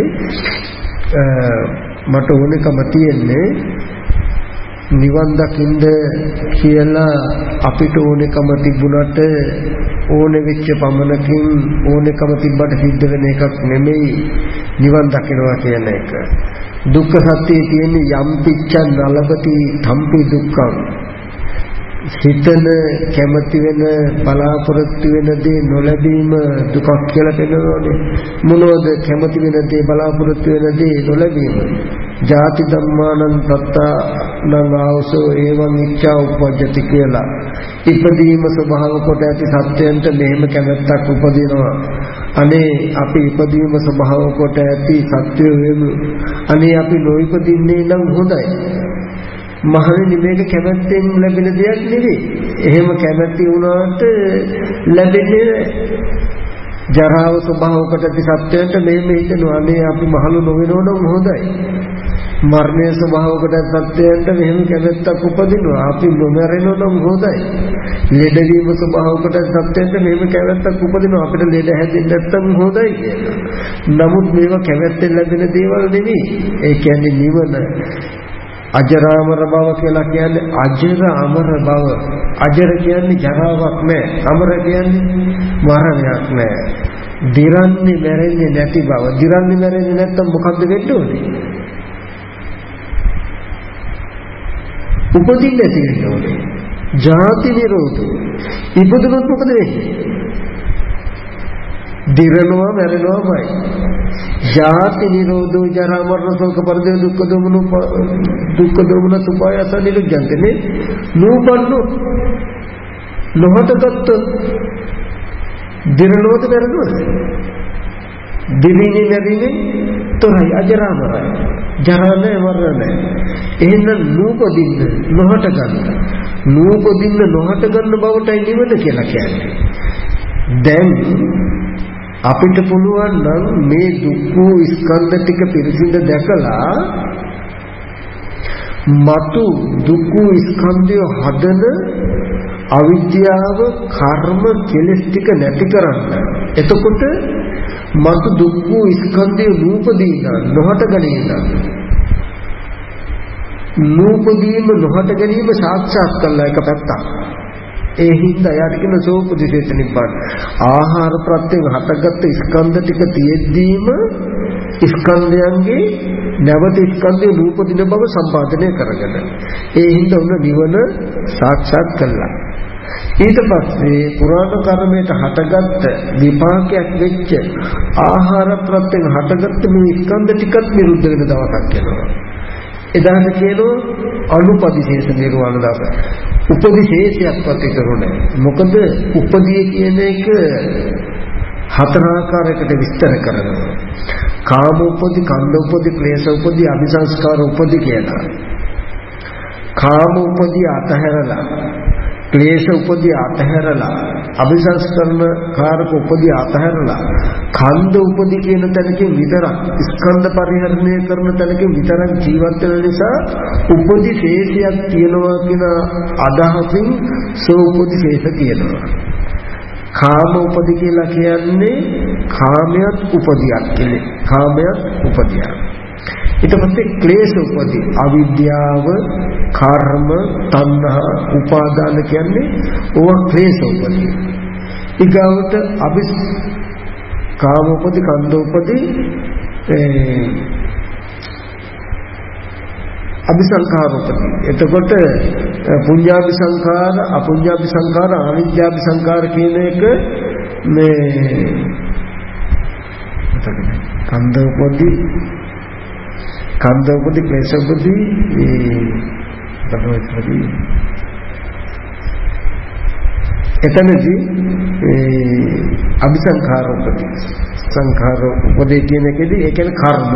මට ඕනකම තියෙන්නේ නිවන් දකින්න කියලා අපිට ඕනකම තිබුණට ඕනෙ වෙච්ච පමණකින් ඕනකම තිබ්බට සිද්ධ වෙන එකක් නෙමෙයි නිවන් දකිනවා කියන එක. දුක්ඛ සත්‍යයේ තියෙන යම් පිච්ඡන් නලපති තම්පි දුක්ඛං. හිතන කැමති වෙන බලාපොරොත්තු වෙන දේ නොලැබීම දුකක් කියලා පෙන්නනෝනේ. මොනවද කැමති වෙන දේ බලාපොරොත්තු වෙන දේ නොලැබීම? ජාති ධම්මානං තත්තානං ආවසෝ එවං ඉච්ඡා උපජ්ජති කියලා. ඉපදීම ස්වභාව කොට ඇති සත්‍යයන්ට මෙහෙම කැමැත්තක් උපදිනවා. අනේ අපි ඉපදීම ස්වභාව කොට ඇති සත්‍ය වෙමු. අනේ අපි නොඉපදින්නේ නම් හොඳයි. මහණෙනි මේක කැමැත්තෙන් ලැබෙන දෙයක් නෙවෙයි. එහෙම කැමැති වුණාට ලැබෙන්නේ නැහැ. ජරාව ස්වභාවකට ඇති සත්‍යයට මෙහෙම හිතනවා අනේ අපි මහලු නොවෙනව නම් හොඳයි. මරණය ස්වභාවකට ඇති සත්‍යයට මෙහෙම කැමැත්තක් උපදිනවා අපි නොමරෙනව නම් හොඳයි. ලෙඩවීම ස්වභාවකට ඇති සත්‍යයට මෙහෙම කැමැත්තක් උපදිනවා අපිට ලෙඩ හැදෙන්නේ නැත්තම් හොඳයි කියලා. නමුත් මේවා කැමැත්තෙන් ලැබෙන දේවල් නෙවෙයි. ඒ කියන්නේ නිවන අජරාමර බව කියලා කියන්නේ අජර අමර බව. අජර කියන්නේ ජරාවක් නෑ, අමර කියන්නේ මරණයක් නෑ. දිරන්නේ මැරෙන්නේ නැති බව. දිරන්නේ මැරෙන්නේ නැත්තම් මොකද්ද වෙන්න ඕනේ? උපදින්න නැති වෙන්න ඕනේ. ජාති නිරෝධෝ. ඉපදුනොත් මොකද වෙන්නේ? දිරනවා මැරෙනවාමයි. ජාති නිරෝධෝ ජරා මරණ ශෝක පරිදේ දුක්ඛ දෝමන දුක්ඛ දෝමන සුපායස නිරුද්ධන්තනේ නූපන්නු නොහතගත් දිරනොත් මැරෙනවද? දිවිනේ නැරිනේ තොරයි අජරාමරයි. ජරා නැහැ මරණ නැහැ. එහෙනම් නූපදින්න නොහට ගන්න. නූපදින්න නොහට ගන්න බවටයි නිවන කියලා කියන්නේ. දැන් අපිට පුළුවන් නම් මේ දුක්ඛ ස්කන්ධ ටික පිරිසිඳ දැකලා මතු දුක්ඛ ස්කන්ධය හදන අවිද්‍යාව කර්ම කෙලස් ටික නැති කරන්න. එතකොට මතු දුක්ඛ ස්කන්ධය නූපදීන නොහට ගැනීම නූපදීම නොහට ගැනීම සාක්ෂාත් කළා එක පැත්තක්. ඒ හින්දා යාට කියන සෝපදිශේෂ නිබ්බාන. ආහාර ප්‍රත්‍යයෙන් හටගත්ත ස්කන්ධ ටික තියෙද්දීම ස්කන්ධයන්ගේ නැවත ස්කන්ධේ නූපදින බව සම්පාදනය කරගෙන ඒ හින්දා උන නිවන සාක්ෂාත් කළා. ඊට පස්සේ පුරාණ කර්මයට හටගත්ත විපාකයක් වෙච්ච ආහාර ප්‍රත්‍යයෙන් හටගත්ත මේ ස්කන්ධ ටිකත් නිරුද්ධ වෙන දවසක් එනවා. එදාට කියනවා අනුපදිශේෂ නිර්වාණ දවස. උපදිශේෂයක්වත් ඉතුරුනේ. මොකද උපදී කියන එක හතර ආකාරයකට විස්තර කරනවා. කාම උපදී, කන්ද උපදී, ක්ලේශ උපදී, අபிසංස්කාර උපදී කියලා. කාම උපදී අතහැරලා, ක්ලේශ උපදී අතහැරලා, අபிසංස්කරණ කාරක උපදී අතහැරලා, කන්ද උපදී කියන තැනකින් විතරක් ස්කන්ධ පරිහරණය කරන තැනකින් විතරක් ජීවත් වෙන නිසා උපදී ශේෂයක් තියෙනවා කියන අදහසින් සෝපදී ශේෂ තියෙනවා. කාම උපදී කියලා කියන්නේ කාමයට උපදියක් කියලා. කාමයට උපදියක්. ඊට පස්සේ ක්ලේශ උපදී අවිද්‍යාව, කර්ම, තණ්හා, උපාදාන කියන්නේ ඕවා ක්ලේශ උපදී. ඊගාවට අභිස් කාම උපදී, කන්ද උපදී, අபிසංඛාර උපදී. එතකොට පුඤ්ඤාභි සංඛාර, අපුඤ්ඤාභි සංඛාර, ආනිජ්ජාභි සංඛාර කියන එක මේ කන්ද උපදී, කන්ද උපදී, ක්ලේශ උපදී, ඒ තමයි එතනදී ඒ අபிසංඛාර උපදී, සංඛාර උපදී කියන එකේදී ඒ කියන්නේ කර්ම,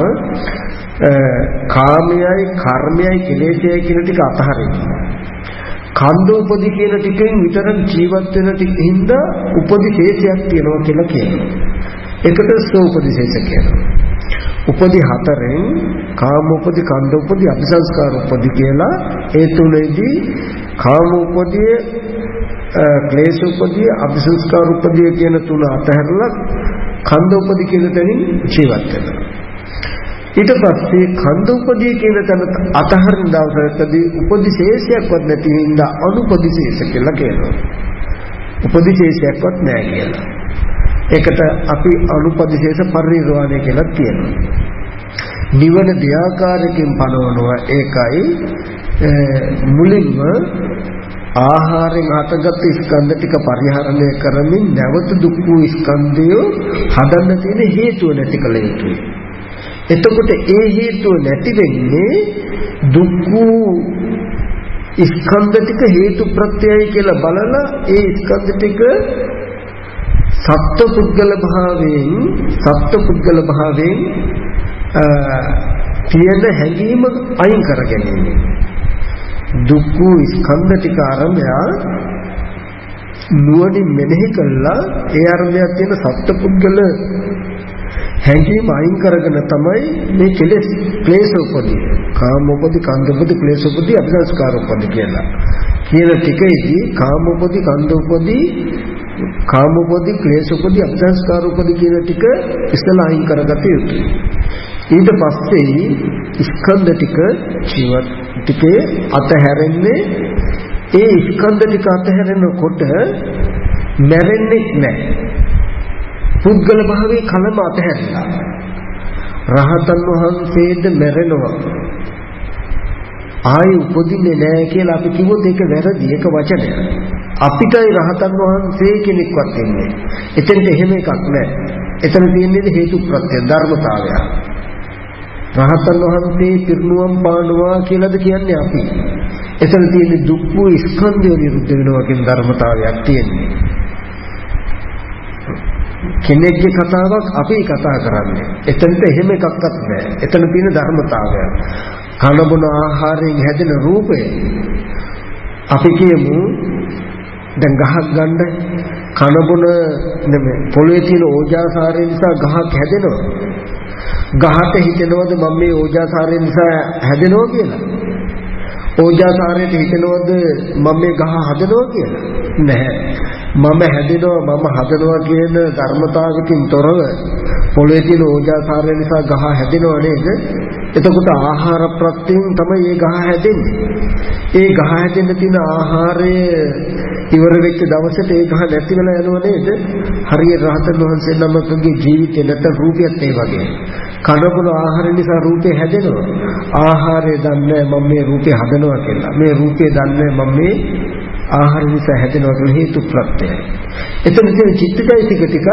කාමයයි කර්මයයි කෙලෙසයයි කියන ටික අතහරින්න. කන්ද උපදී කියන ටිකෙන් විතරක් ජීවත් වෙන ටිකින්ද උපදී ශේෂයක් තියෙනවා කියලා කියනවා. ඒකට සෝපදී ශේෂ කියනවා. උපදී හතරෙන් කාම උපදී, කන්ද උපදී, අபிසංස්කාර උපදී කියලා ඒ තුනේදී කාම උපදී, ක්ලේශ උපදී, අபிසංස්කාර උපදී කියන තුන අතහැරලා කන්ද උපදී කියන තැනින් ජීවත් වෙනවා. ඊට පස්සේ කන්ද උපදී කියන තැන අතහරින දවසකදී උපදිශේෂයක්වත් නැති හින්දා අනුපදිශේෂ කියලා කියනවා. උපදිශේෂයක්වත් නැහැ කියලා. ඒකට අපි අනුපදිශේෂ පරිනිර්වාණය කියලා කියනවා. නිවන දෙආකාරයකින් පනවනවා. ඒකයි මුලින්ම ආහාරයෙන් හටගත් ස්කන්ධ ටික පරිහරණය කරමින් නැවත දුක්ඛ ස්කන්ධය හදන්න තියෙන හේතුව නැති කළ යුතුයි. එතකොට ඒ හේතුව නැති වෙන්නේ දුක්ඛ ස්කන්ධ ටික හේතු ප්‍රත්‍යයයි කියලා බලලා ඒ ස්කන්ධ ටික සත්ව පුද්ගල භාවයෙන් සත්ව පුද්ගල භාවයෙන් තියෙන හැඟීම අයින් කර ගැනීම. දුක්ඛ ස්කන්ධ ටික ආරම්භය නුවණින් මෙනෙහි කළා ඒ ආරම්භය තියෙන සත්ව පුද්ගල හැඟීම අයින් කරගෙන තමයි මේ කෙලෙස් ක්ලේශ උපදී, කාම උපදී, කන්ද උපදී, ක්ලේශ උපදී, අபிසංස්කාර උපදී කියලා කියන ටිකේදී කාම උපදී, කන්ද උපදී, කාම උපදී, ක්ලේශ උපදී, අபிසංස්කාර උපදී කියන ටික ඉස්සලා අයින් කරගත යුතුයි. ඊට පස්සේ ස්කන්ධ ටික ජීවත් ටිකේ අතහැරෙන්නේ ඒ ස්කන්ධ ටික අතහැරෙනකොට මැරෙන්නේ නැහැ. පුද්ගල භාවයේ කලම අතහැරලා රහතන් වහන්සේද මැරෙනවා ආයි උපදින්නේ නැහැ කියලා අපි කිව්වොත් ඒක වැරදි. ඒක වචනයක්. අපිටයි රහතන් වහන්සේ කෙනෙක්වත් ඉන්නේ. එතනට එහෙම එකක් නැහැ. එතන තියෙන්නේ හේතු ප්‍රත්‍ය ධර්මතාවය. රහතන් වහන්සේ පිරිනුවම් පානවා කියලාද කියන්නේ අපි. එතන තියෙන්නේ දුක්ඛ ස්කන්ධය නිරුද්ධ වෙනවා කියන ධර්මතාවයක් තියෙන්නේ. කෙනෙක්ගේ කතාවක් අපි කතා කරන්නේ. එතනට එහෙම එකක්වත් නැහැ. එතන තියෙන ධර්මතාවය. කන බොන ආහාරයෙන් හැදෙන රූපය. අපි කියමු දැන් ගහක් ගන්න කන බොන නෙමෙයි පොළවේ තියෙන ඕජාසාරය නිසා ගහක් හැදෙනවා. ගහට හිතෙනවද මම මේ ඕජාසාරය නිසා හැදෙනවා කියලා? ඕජාසාරයට හිතෙනවද මම මේ ගහ හදනවා කියලා? නැහැ. මම හැදෙනවා මම හදනවා කියන ධර්මතාවකින් තොරව පොළවේ තියෙන ඕජාසාරය නිසා ගහ හැදෙනව නේද? එතකොට ආහාර ප්‍රත්‍යයෙන් තමයි මේ ගහ හැදෙන්නේ. ඒ ගහ හැදෙන්න තියෙන ආහාරය ඉවර වෙච්ච දවසට ඒ ගහ නැති වෙලා යනව නේද? හරියට රහතන් වහන්සේ නමකගේ ජීවිතේ නැත්නම් රූපයත් ඒ වගේ. කනබුන ආහාර නිසා රූපේ හැදෙනවා. ආහාරය දන්නේ මම මේ රූපේ හදනවා කියලා. මේ රූපේ දන්නේ මම මේ ආහාර නිසා හැදෙනවා කියලා හේතු ප්‍රත්‍යයයි. එතන තියෙන චිත්තචෛතසික ටිකත්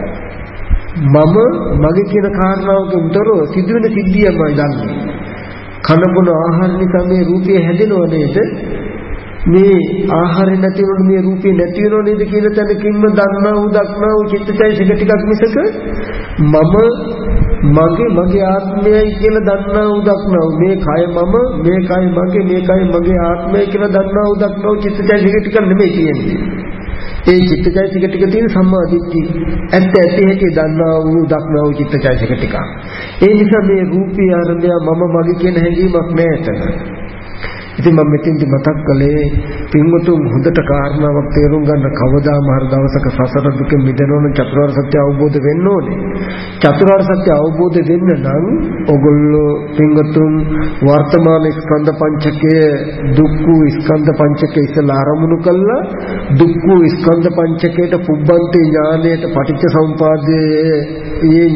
මම මගේ කියන කාරණාවකින් තොරව සිදුවෙන සිද්ධියමයි දන්නේ. කනබුන ආහාර නිසා මේ රූපේ හැදෙනව නේද? මේ ආහාරය නැති වුණොත් මේ රූපේ නැති වෙනව නේද කියන තැනකින්ම දන්නා වූ දක්නා වූ චිත්තචෛතසික ටිකක් මිසක මම මගේ මගේ ආත්මයයි කියලා දන්නා වූ දක්නා වූ මේ කය මම මේ කය මගේ මේ කය මගේ ආත්මයයි කියලා දන්නා වූ දක්නා වූ චිත්තචෛතසික ටික නෙමෙයි තියෙන්නේ. ඒ චිත්තචෛතසික ටික තියෙන සම්මාදිට්ඨිය ඇත්ත ඇති හැටි දන්නා වූ දක්නා වූ චිත්තචෛතසික ටික. ඒ නිසා මේ රූපී ආරම්භය මම මගේ කියන හැඟීමක් නෑ එතන. ඉතින් මම මෙතෙන්දි මතක් කළේ පින්වතුන් හොඳට කාරණාවක් තේරුම් ගන්න කවදාම හරි දවසක සසර දුකෙන් මිදෙන්න ඕන චතුරාර්ය සත්‍ය අවබෝධ වෙන්න ඕනේ. චතුරාර්ය සත්‍ය අවබෝධ වෙන්න නම් ඔගොල්ලෝ පින්වතුන් වර්තමාන ස්කන්ධ පංචකයේ දුක්ඛ ස්කන්ධ පංචකයේ ඉස්සලා ආරමුණු කළා දුක්ඛ ස්කන්ධ පංචකයට පුබ්බන්තේ ඥානයට පටිච්ච සමුපාදයේ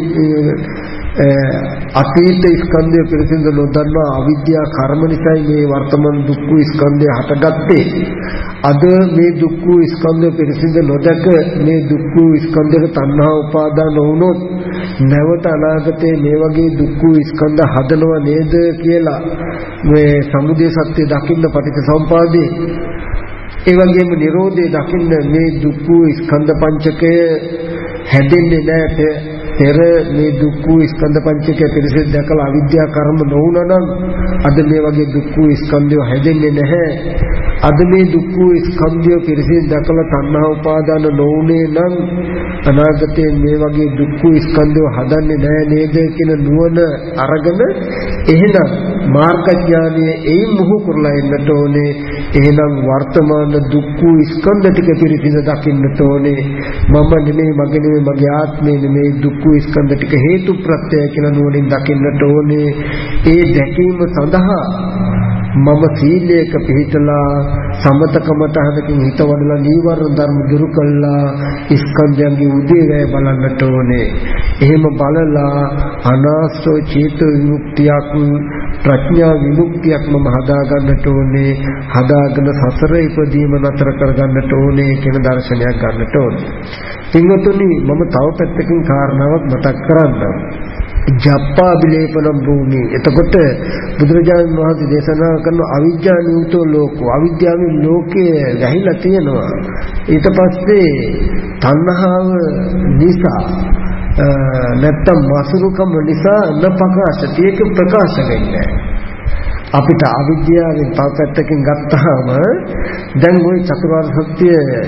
අතීත ස්කන්ධය පිළිසිඳ නොදන්නා අවිද්‍යා කර්ම නිසායි මේ වර්තමාන දුක්ඛ ස්කන්ධය හටගත්තේ. අද මේ දුක්ඛ ස්කන්ධය පිළිසිඳ නොදක මේ දුක්ඛ ස්කන්ධයට තණ්හා උපාදාන වුණොත් නැවත අනාගතේ මේ වගේ දුක්ඛ ස්කන්ධ හදනව නේද කියලා මේ සමුදය සත්‍ය දකින්න පටිච්චසමුපාදේ ඒ වගේම නිරෝධය දකින්න මේ දුක්ඛ ස්කන්ධ පංචකය හැදෙන්නේ නැහැ. පෙර මේ දුක්ඛ ස්කන්ධ පංචකය පිළිසෙත් දැකලා අවිද්‍යා කර්ම නොවුණා නම් අද මේ වගේ දුක්ඛ ස්කන්ධය හැදෙන්නේ නැහැ. අද මේ දුක්ඛ ස්කන්ධය පිළිසෙත් දැකලා තණ්හා උපාදාන නොවුනේ නම් අනාගතයේ මේ වගේ දුක්ඛ ස්කන්ධය හදන්නේ නැහැ නේද කියන නුවණ අරගෙන එහෙනම් මාර්ගඥානයේ එයින් මුහු කරලා එන්නට ඕනේ. එහෙනම් වර්තමාන දුක්ඛ ස්කන්ධ ටික පිළිසිඳ දකින්නට ඕනේ. මම නෙමෙයි මගේ නෙමෙයි මගේ ආත්මේ නෙමෙයි දුක්ඛ ස්කන්ධ ටික හේතු ප්‍රත්‍යය කියලා නුවණින් දකින්නට ඕනේ. ඒ දැකීම සඳහා මම සීලයක පිළිතලා සමතකමතහනකින් හිත වඩලා නීවරණ ධර්ම දුරු කළා ස්කන්ධයන්ගේ උදේවැය බලන්නට ඕනේ. එහෙම බලලා අනාශ්‍රව චේත විමුක්තියක් ප්‍රඥා විමුක්තියක් මම හදා ගන්නට ඕනේ. හදාගෙන සසර ඉපදීම නතර කර ගන්නට ඕනේ කියන දර්ශනයක් ගන්නට ඕනේ. පින්වතුනි මම තව පැත්තකින් කාරණාවක් මතක් කරන්නම්. ජප්පා විලේපන භූමි. එතකොට බුදුරජාණන් වහන්සේ දේශනා කරන අවිජ්ජා නියුතෝ ලෝකෝ අවිද්‍යාවෙන් ලෝකයේ වැහිලා තියෙනවා. ඊට පස්සේ තණ්හාව නිසා නැත්තම් මසුරුකම නිසා නපකාශ ඒක ප්‍රකාශ වෙන්නේ අපිට අවිද්‍යාවෙන් තව පැත්තකින් ගත්තාම දැන් ওই චතුරාර්ය සත්‍ය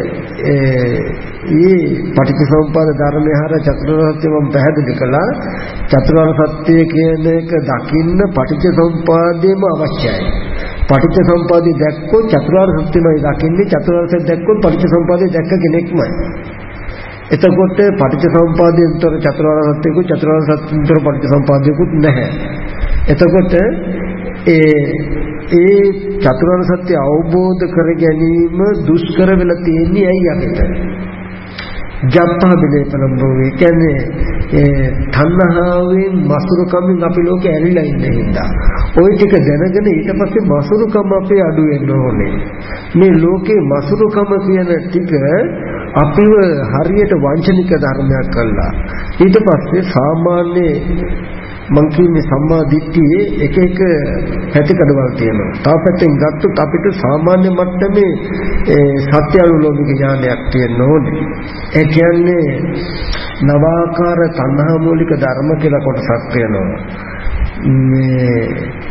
ඒ පටිච්චසමුප්පාද ධර්මය හර චතුරාර්ය සත්‍ය මම පැහැදිලි කළා. චතුරාර්ය සත්‍ය කියන එක දකින්න පටිච්චසමුප්පාදේම අවශ්‍යයි. පටිච්චසමුප්පාදේ දැක්කොත් චතුරාර්ය සත්‍යමයි දකින්නේ. චතුරාර්ය සත්‍ය දැක්කොත් පටිච්චසමුප්පාදේ දැක්ක කෙනෙක්මයි. එතකොට පටිච්චසමුප්පාදයෙන්තර චතුරාර්ය සත්‍යකුත් චතුරාර්ය සත්‍යෙන්තර පටිච්චසමුප්පාදයකුත් නැහැ. එතකොට ඒ ඒ චතුරාර්ය සත්‍ය අවබෝධ කර ගැනීම දුෂ්කර වෙලා තියෙන්නේ ඇයි අපිට? ජප්පා විලේපන භූමි කියන්නේ ඒ තණ්හාවෙන් මසුරුකමින් අපි ලෝකේ ඇලිලා ඉන්න හින්දා. ওই ටික දැනගෙන ඊට පස්සේ මසුරුකම අපේ අඩු වෙන්න ඕනේ. මේ ලෝකේ මසුරුකම කියන ටික අපිව හරියට වංචනික ධර්මයක් කළා. ඊට පස්සේ සාමාන්‍ය මං කියන්නේ සම්මා දිට්ඨියේ එක එක පැතිකඩවල් තියෙනවා. තව පැත්තෙන් ගත්තොත් අපිට සාමාන්‍ය මට්ටමේ සත්‍ය අනුලෝමික ඥානයක් තියෙන්න ඕනේ. ඒ කියන්නේ නවාකාර තණ්හා මූලික ධර්ම කියලා කොටසක් වෙනවා. මේ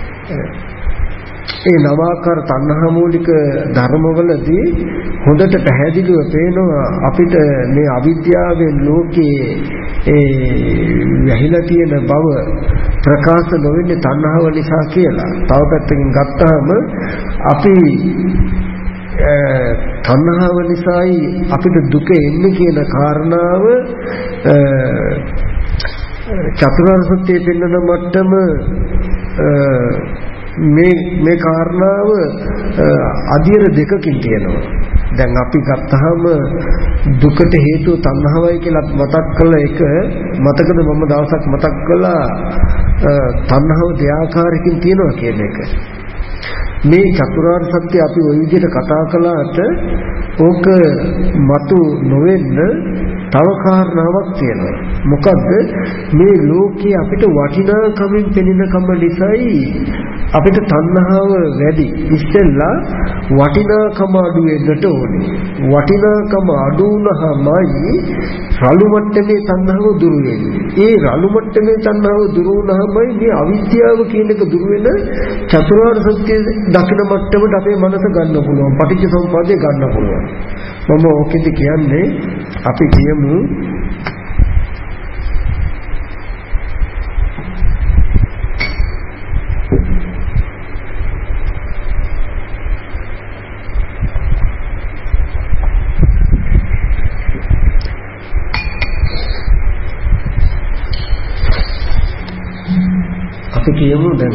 ඒ නවාකාර තණ්හා මූලික ධර්මවලදී හොඳට පැහැදිලිව පේනවා අපිට මේ අවිද්‍යාවෙන් ලෝකයේ ඒ වැහිලා තියෙන බව ප්‍රකාශ නොවෙන්නේ තණ්හාව නිසා කියලා. තව පැත්තකින් ගත්තාම අපි තණ්හාව නිසායි අපිට දුක එන්නේ කියන කාරණාව චතුරාර්ය සත්‍ය පෙන්වන මට්ටම මේ මේ කාරණාව අධිර දෙකකින් තියෙනවා. දැන් අපි ගත්තාම දුකට හේතුව තණ්හාවයි කියලා මතක් කළ එක මතකද මම දවසක් මතක් කළා තණ්හාව දෙආකාරයකින් තියෙනවා කියන එක. මේ චතුරාර්ය සත්‍ය අපි ওই විදිහට කතා කළාට ඕක මතු නොවෙන්න තව කාරණාවක් තියෙනවා. මොකද්ද? මේ ලෝකයේ අපිට වටිනාකමින් පෙනෙනකම නිසායි අපිට තණ්හාව වැඩි. ඉස්සෙල්ලා වටිනාකම අඩු වෙන්නට ඕනේ. වටිනාකම අඩු වුණාමයි රළු මට්ටමේ තණ්හාව දුරු වෙන්නේ. ඒ රළු මට්ටමේ තණ්හාව දුරු වුණාමයි මේ අවිද්‍යාව කියන එක දුරු වෙන චතුරාර්ය සත්‍ය දකින මට්ටමට අපේ මනස ගන්න පුළුවන්. පටිච්ච සමුප්පාදය ගන්න පුළුවන්. මම ඕකෙදි කියන්නේ අපි කියමු අපි කියමු දැන්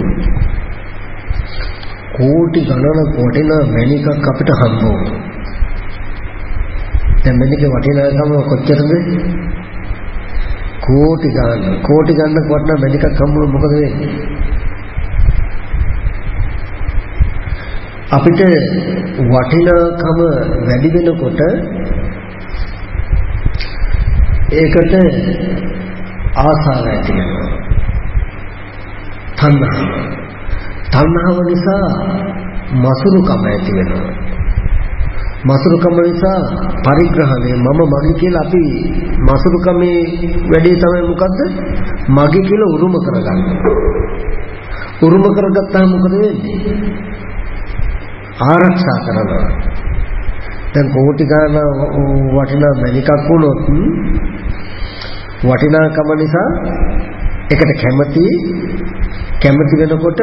කෝටි ගණනක් වටිනා මණිකක් අපිට හම්බ වුණා. දැන් මණිකේ වටිනාකම කොච්චරද? කෝටි ගණන්. කෝටි ගණනක් වටිනා මණිකක් හම්බුනොත් මොකද වෙන්නේ? අපිට වටිනාකම වැඩි වෙනකොට ඒකට ආසාව ඇති වෙනවා. තණ්හාව. තණ්හාව නිසා මසුරුකම ඇති වෙනවා. මසුරුකම නිසා පරිග්‍රහණය මම මගේ කියලා අපි මසුරුකමේ වැඩේ තමයි මොකද්ද? මගේ කියලා උරුම කරගන්න. උරුම කරගත්තාම මොකද වෙන්නේ? ආරක්ෂා කරනවා. දැන් කෝටි ගාන වටිනා මණිකක් වුණොත් වටිනාකම නිසා ඒකට කැමති කැමති වෙනකොට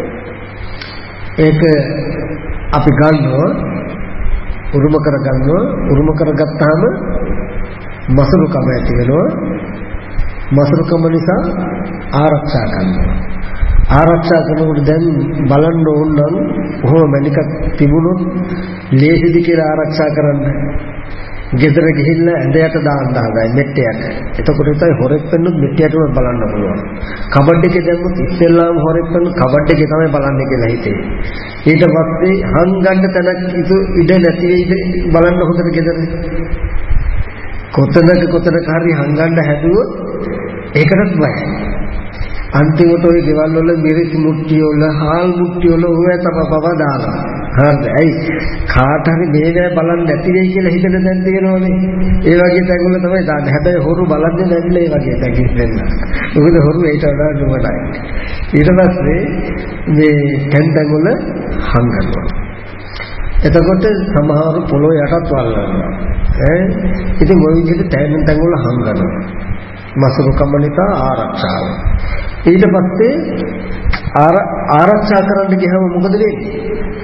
ඒක අපි ගන්නවා උරුම කරගන්නවා. උරුම කරගත්තාම මසුරුකම ඇති වෙනවා. මසුරුකම නිසා ආරක්ෂා කරනවා. ආරක්ෂා කරනකොට දැන් බලන්න ඕන නම් කොහොම මණිකක් තිබුණොත් ලේසිද කියලා ආරක්ෂා කරන්න. ගෙදර ගිහිල්ලා ඇඳ යට දාන්න හදයි මෙට්ටයට. එතකොට තමයි හොරෙක් වෙන්නොත් මෙට්ටයටම බලන්න පුළුවන්. කබඩ් එකේ දැම්මොත් ඉස්සෙල්ලාම හොරෙක් වෙන්න කබඩ් එකේ තමයි බලන්නේ කියලා හිතේ. ඊට පස්සේ හංගන්න තැනක් ඉඩ නැති වෙයිද බලන්න හොඳට ගෙදර. කොතනක කොතනක හරි හංගන්න හැදුවොත් ඒකටත් බයයි. අන්තිමට ওই ගෙවල් වල මිරිස් මුට්ටිය වල හාල් මුට්ටිය වල ඔය තමයි පව දාලා. හරිද? ඇයි කාට හරි මේ නෑ බලන්න නැති වෙයි කියලා හිතන දැන් තියෙනවනේ. ඒ වගේ තැන්වල තමයි දාන්නේ. හැබැයි හොරු බලන්නේ නැතිල ඒ වගේ තැන්කින් දෙන්න. මොකද හොරු ඒට වඩා නුවණයි. ඊට පස්සේ මේ තැන් තැන්වල හංගනවා. එතකොට සමහර පොළොව යටත් වල්ලනවා. ඈ ඉතින් ওই විදිහට තැන් තැන්වල හංගනවා. මසුරුකම නිසා ආරක්ෂාව. ඊට පස්සේ ආරක්ෂා කරන්න ගියම මොකද වෙන්නේ?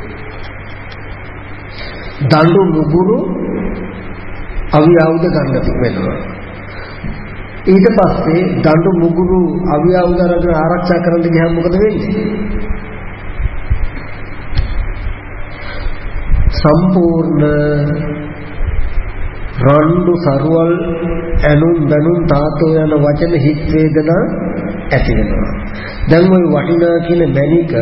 දඬු මුගුරු අවි ආයුධ ගන්න වෙනවා. ඊට පස්සේ දඬු මුගුරු අවි ආයුධ අරගෙන ආරක්ෂා කරන්න ගියම මොකද වෙන්නේ? සම්පූර්ණ රණ්ඩු සරුවල් ඇනුම් බැනුම් තාතෝ යන වචන හිත් වේදනා ඇති වෙනවා. දැන් ওই වටිනා කියන මණික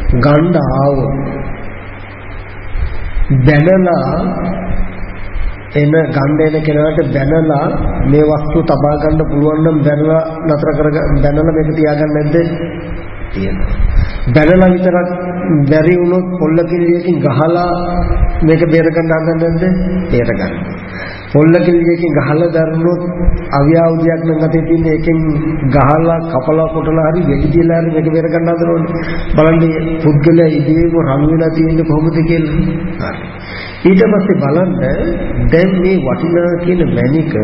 ගණ්ඩ ආවොත් බැනලා එන ගන්න එන කෙනාට බැනලා මේ වස්තුව තබා ගන්න පුළුවන් නම් බැනලා නතර කර බැනලා මේක තියාගන්න නැද්ද? තියෙනවා. බැනලා විතරක් බැරි වුණොත් පොල්ල කිල්ලියකින් ගහලා මේක බේර ගන්න හදන්නේ නැද්ද? බේර ගන්න. පොල්ල කිල්ලියකින් ගහලා දරුණොත් අවියාවුදියක් නම් අතේ තියෙන එකෙන් ගහලා කපලා කොටලා හරි වෙඩි තියලා හරි මේක බේර ගන්න හදනවනේ. බලන්න පුද්ගලයා ඉදීම රන් වෙලා තියෙන්නේ කොහොමද කියලා. හරි. ඊට පස්සේ බලන්න දැන් මේ වටිනා කියන මණික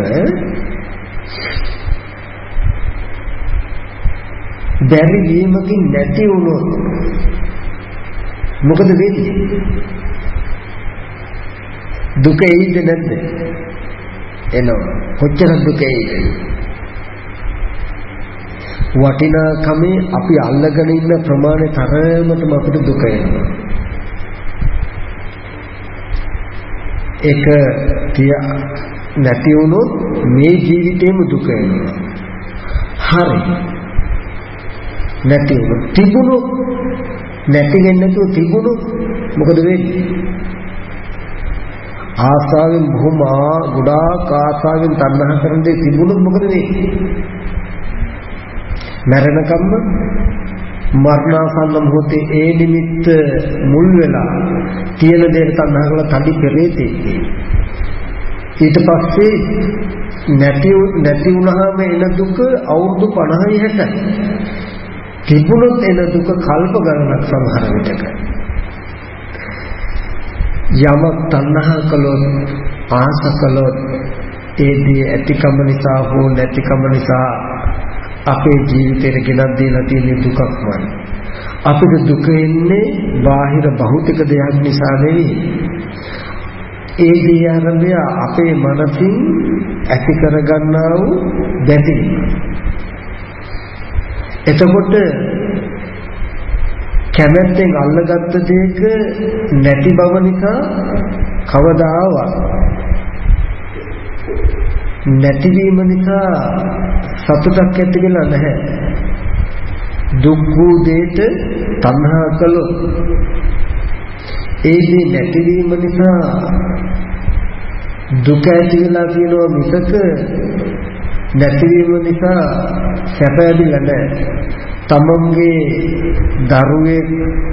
බැරි වීමකින් නැති වුණොත් මොකද වෙන්නේ? දුක එයිද නැද්ද? එනවා. කොච්චර දුක එයිද? වටිනාකමේ අපි අල්ලගෙන ඉන්න ප්‍රමාණය තරමටම අපිට දුක එනවා. ඒක තිය නැති වුණොත් මේ ජීවිතේම දුක එනවා. හරි. නැති වුණොත් තිබුණොත් නැති වෙන්නේ නැතුව තිබුණොත් මොකද වෙන්නේ? ආසාවෙන් බොහොම ගොඩාක් ආසාවෙන් තණ්හා කරන දේ තිබුණොත් මොකද වෙන්නේ? මරණකම්ම මරණාසන්න මොහොතේ ඒ නිමිත්ත මුල් වෙලා තියෙන දේට තණ්හා කරලා තඩි පෙරේතේ. ඊට පස්සේ නැති නැති වුණාම එන දුක අවුරුදු පනහයි හැටයි. තිබුණොත් එන දුක කල්ප ගණනක් සමහර විටක. යමක් තණ්හා කළොත් ආස කළොත් ඒ දේ ඇතිකම නිසා හෝ නැතිකම නිසා අපේ ජීවිතේට ගෙනත් දීලා තියෙන දුකක්මයි. අපිට දුක එන්නේ බාහිර භෞතික දෙයක් නිසා නෙවෙයි. ඒ දේ ආරම්භය අපේ මනසින් ඇති කරගන්නා වූ දැතීම. එතකොට කැමැත්තෙන් අල්ලගත්ත දෙයක නැති බව නිසා කවදාවත් නැතිවීම නිසා සතුටක් ඇති වෙලා නැහැ. දුක් වූ දෙයට තණ්හා කළොත් ඒ දේ නැතිවීම නිසා දුක ඇති වෙලා කියනවා මිසක නැතිවීම නිසා සැප ඇතිලා නැහැ. තමන්ගේ දරුවෙක්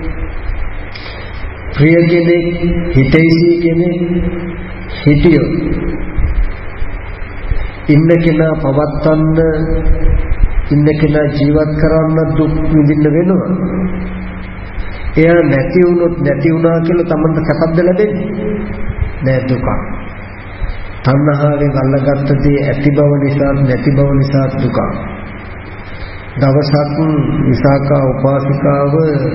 ප්‍රිය කෙනෙක් හිතේසි කෙනෙක් හිටියොත් ඉන්න කෙනා පවත්තන්න ඉන්න කෙනා ජීවත් කරන්න දුක් විඳින්න වෙනවා. එයා නැති වුණොත් නැති වුණා කියලා තමන්ට සැපද ලැබෙන්නේ නෑ, දුක. තණ්හාවෙන් අල්ලගත්ත දේ ඇති බව නිසා නැති බව නිසා දුක. දවසක් විසාකා උපාසිකාව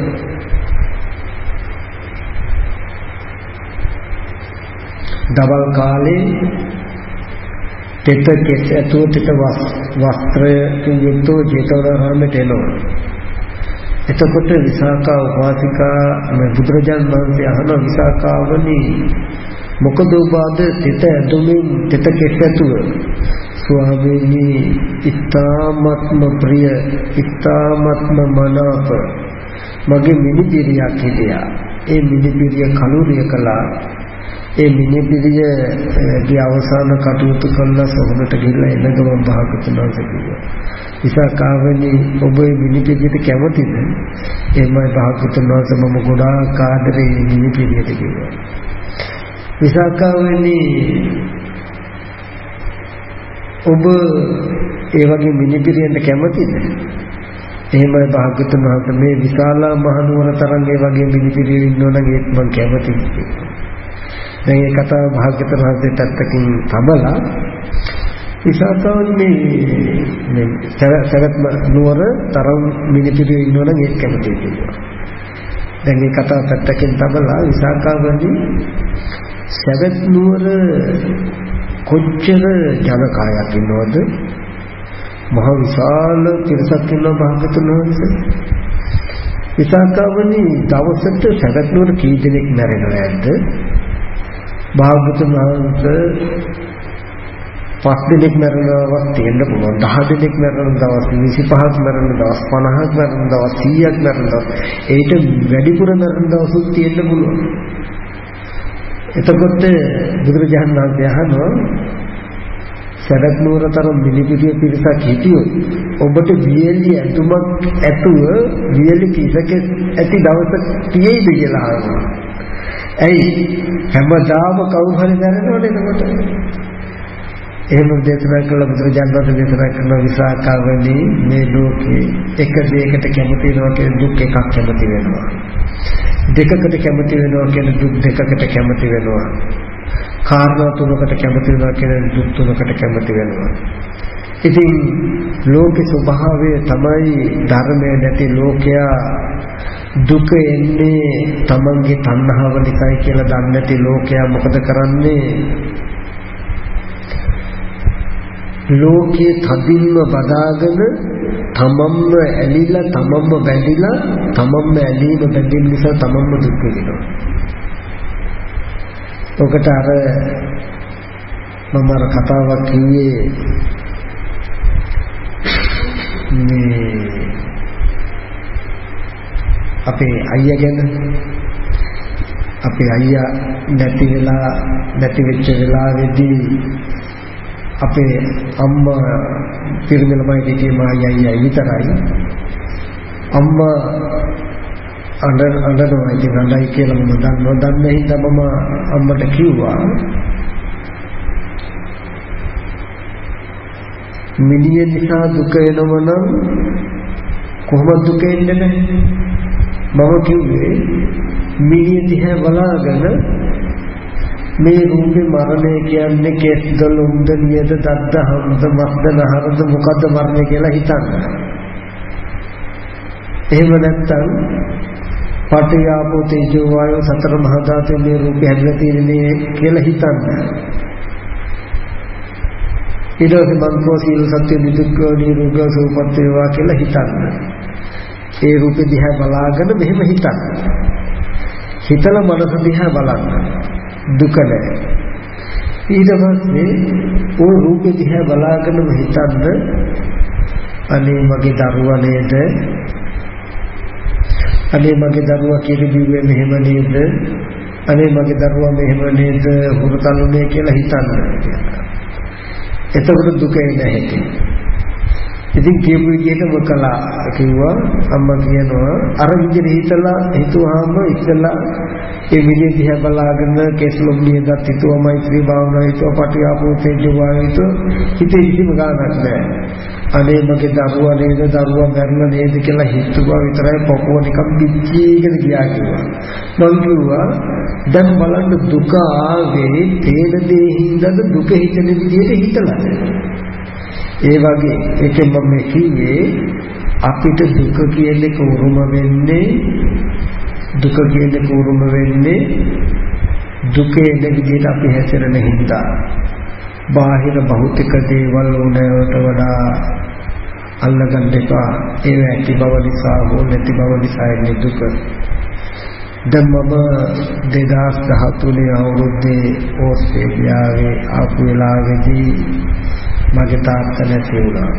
දවල් කාලේ තෙත කෙස් ඇතුව තෙත වස්ත්‍රයකින් යුක්තව ජේතවනාරාමයට එනවා. එතකොට විසාකා උපාසිකා බුදුරජාණන් වහන්සේ අහන විසාකාවනි මොකද ඔබ අද තෙත ඇතුමින් තෙත කෙස් ඇතුව? ස්වාමීනි, ඉතාමත්ම ප්‍රිය ඉතාමත්ම මනාප මගේ මිනිපිරියක් හිටියා. ඒ මිනිපිරිය කලුරිය කළා. ඒ මිනිපිරියගේ අවසාන කටයුතු කළා සොහොනට ගිහිල්ලා එන ගමන් භාගතුන් වහන්සේ කිව්වා, විසාකාවනි ඔබ මේ මිනිපිරියට කැමතිද? එමය භාගතුන් වහන්සේ මම ගොඩාක් ආදරේ මිනිපිරියට කිව්වා. විසාකාවනි ඔබ ඒ වගේ මිනිපිරියන්ට කැමතිද? එහෙමයි භාගතුන් වහන්සේ, මේ විශාලා මහනුවර තරම් ඒ වගේ මිනිපිරියෝ ඉන්නවනම් ඒත් මම කැමතියි කියලා. දැන් මේ කතාව භාගතුන් වහන්සේ පැත්තකින් තබලා විසාකාවනි මේ සරත් නුවර තරම් මිනිපිරියෝ ඉන්නවනම් ඒත් කැමතියි කියලා. දැන් මේ කතාව පැත්තකින් තබලා විසාකාවනි සරත් නුවර කොච්චර ජනකායක් ඉන්නවද? මහ විශාල පිරිසක් ඉන්නවා භාගතුන් වහන්සේ. විසාකාවනි දවසට සරත් නුවර කී දෙනෙක් මැරෙනවද? භාගතුන් වහන්සේ පස් දෙනෙක් මැරෙනවක් තියෙන්න පුළුවන්. දහ දෙනෙක් මැරෙන දවස්, විසිපහක් මැරෙන දවස්, පනහක් මැරෙන දවස්, සීයක් මැරෙන දවස්, ඒට වැඩිපුර මැරෙන දවසුත් තියෙන්න පුළුවන්. එතකොට බුදුරජාණන් වහන්සේ අහනවා සරත් නුවරතරම් මිනිපිටිය පිරිසක් හිටියොත් ඔබට වියලි ඇතුමක් ඇතුව වියලි කිසක ඇති දවසක් තියෙයිද කියලා අහනවා. ඇයි හැමදාම කවුරු හරි දැනනවනේ එතකොට. එහෙම දේශනා කළ බුදුරජාණන් වහන්සේ දේශනා කරන විසාකාවනි මේ ලෝකේ එක දෙයකට කැමති වෙනවා කියන දුක් එකක් කැමති වෙනවා. දෙකකට කැමති වෙනවා කියන දුක් දෙකකට කැමති වෙනවා. කාරණා තුනකට කැමති වෙනවා කියන දුක් තුනකට කැමති වෙනවා. ඉතින් ලෝකේ ස්වභාවය තමයි ධර්මයේ නැති ලෝකයා දුක එන්නේ තමන්ගේ තණ්හාව නිසායි කියලා දන්නේ නැති ලෝකයා මොකද කරන්නේ? ලෝකයේ තදින්ම බදාගෙන තමන්ම ඇලිලා තමන්ම බැඳිලා තමන්ම ඇලීම බැඳීම නිසා තමන්ම දුක් විඳිනවා. ඔකට අර මම අර කතාවක් කිව්වේ මේ අපේ අයියා ගැන. අපේ අයියා නැති වෙලා නැති වෙච්ච වෙලාවේදී අපේ අම්මා පිරිමි ළමයි දෙකේ මායි අයියා විතරයි. අම්මා අඬ අඬනවා. ඉතින් අඬයි කියලා මම දන්නවා. දන්නේ හින්දා මම අම්මට කිව්වා මිනිය නිසා දුක එනවනම් කොහොමද දුක එන්නේ නැහැ? මම කිව්වේ මිනිය දිහා බලාගෙන මේ රූපේ මරණය කියන්නේ කෙස්ද ලොම්ද නියද දද්ද හම්ද මස්ද නහරද මොකද්ද මරණය කියලා හිතන්න. එහෙම නැත්නම් පඨවි ආපෝ තේජෝ වායෝ සතර මහා ධාතු මේ රූපේ හැදලා තියෙන්නේ කියලා හිතන්න. ඊට පස්සේ මන්කෝ සීල සත්‍ය නිදුක්ඛ නිරෝග සෝපත් වේවා කියලා හිතන්න. ඒ රූපේ දිහා බලාගෙන මෙහෙම හිතන්න. හිතලා මනස දිහා බලන්න. දුක නැහැ. ඊට පස්සේ ਉਹ රූපේ දිහා බලාගෙනම හිතන්න අනේ මගේ දරුවා නේද? අනේ මගේ දරුවා කිරිබිව්වේ මෙහෙම නේද? අනේ මගේ දරුවා මෙහෙම නේද? හුරුතලුනේ කියලා හිතන්න. එතකොට දුක නැහැ. ඉතින් කියපු විදිහටම කළා කිව්වා. අම්මා කියනවා අර විදිහට හිතලා හිතුවාම ඉස්සලා ඒ විදිහ දිහා බලාගෙන කේස්ලොම් නියදත් හිතුවා මෛත්‍රී භාවනා හිතුවා පටි ආපෝ තේජෝ වායෝ හිතුවා හිතේ කිසිම ගානක් නැහැ. අනේ මගේ දරුවා නේද දරුවා මරලා නේද කියලා හිතුවා විතරයි පොකෝ නිකම් පිච්චීගෙන ගියා කිව්වා. මම කිව්වා දැන් බලන්න දුක ආවේ තේන දේ හින්දාද දුක හිතෙන විදිහට හිතලා. ඒ වගේ එකෙන් මම කිව්වේ අපිට දුක කියන එක උරුම වෙන්නේ දුක කියන එක උරුම වෙන්නේ දුකේ විදිහට අපි හැසිරෙන හින්දා. බාහිර භෞතික දේවල් උනේවට වඩා අල්ලගන්න එපා. ඒ ඇති බව නිසා හෝ නැති බව නිසා එන්නේ දුක. දැන් මම දෙදාස් දහතුනේ අවුරුද්දේ ඕස්ට්‍රේලියාවේ ආපු වෙලාවේදී මගේ තාත්තා නැති වුණා.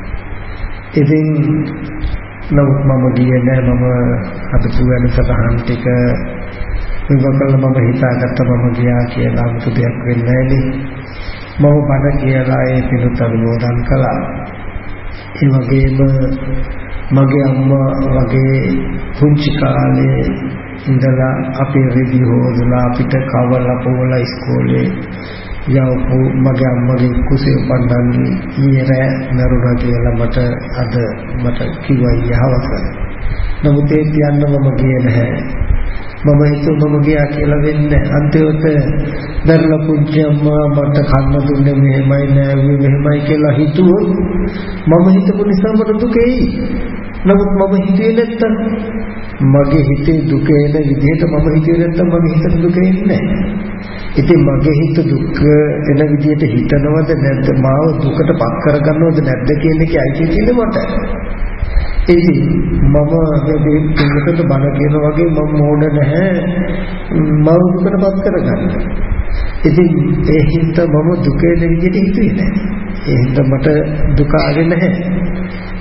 ඉතින් නමුත් මම ගියේ නෑ. මම හදපු වැඩසටහන් ටික විවකල මම හිතාගත්තා මම ගියා කියලා 아무තු දෙයක් වෙන්නේ නෑනේ. මම බණ කියලා ඒ පිළිතුර අනුමෝදන් කළා. ඒ වගේම මගේ අම්මා වගේ පුංචි කාලේ ඉඳලා අපේ රෙදි හොදලා අපිට කවලා පොවලා ඉස්කෝලේ යවපු මගේ අම්මගේ කුසේ උපන්නාන්නේ ඊයේ නරුණා කියලා මට අද මට කිව්වා යහවස. නමුත් ඒ කියන්න මම ගියේ නැහැ. මම හිතුවා මම ගියා කියලා වෙන්නේ. අන්තිමට දරලා පුංචි අම්මා මට කන්න දුන්නේ මෙහෙමයි නෑ මෙහෙමයි කියලා හිතුවොත් මම හිතපු නිසා මට දුක එයි. නමුත් මම හිතුවේ නැත්තම් මගේ හිතේ දුක එන විදිහට මම හිතුවේ නැත්තම් මගේ හිතේ දුක එන්නේ නැහැ. ඉතින් මගේ හිත දුක් එන විදිහට හිතනවද නැද්ද මාව දුකට පත් කරගන්නවද නැද්ද කියන එකයි අයිති තියෙන්නේ මට. ඉතින් මම මේ දෙයකට බල කියන වගේ මම මොඩ නැහැ මම දුකට පත් කරගන්න. ඉතින් ඒ හිත මම දුක එන විදිහට හිතුවේ නැහැ. ඒ හිත මට දුක ආවේ නැහැ.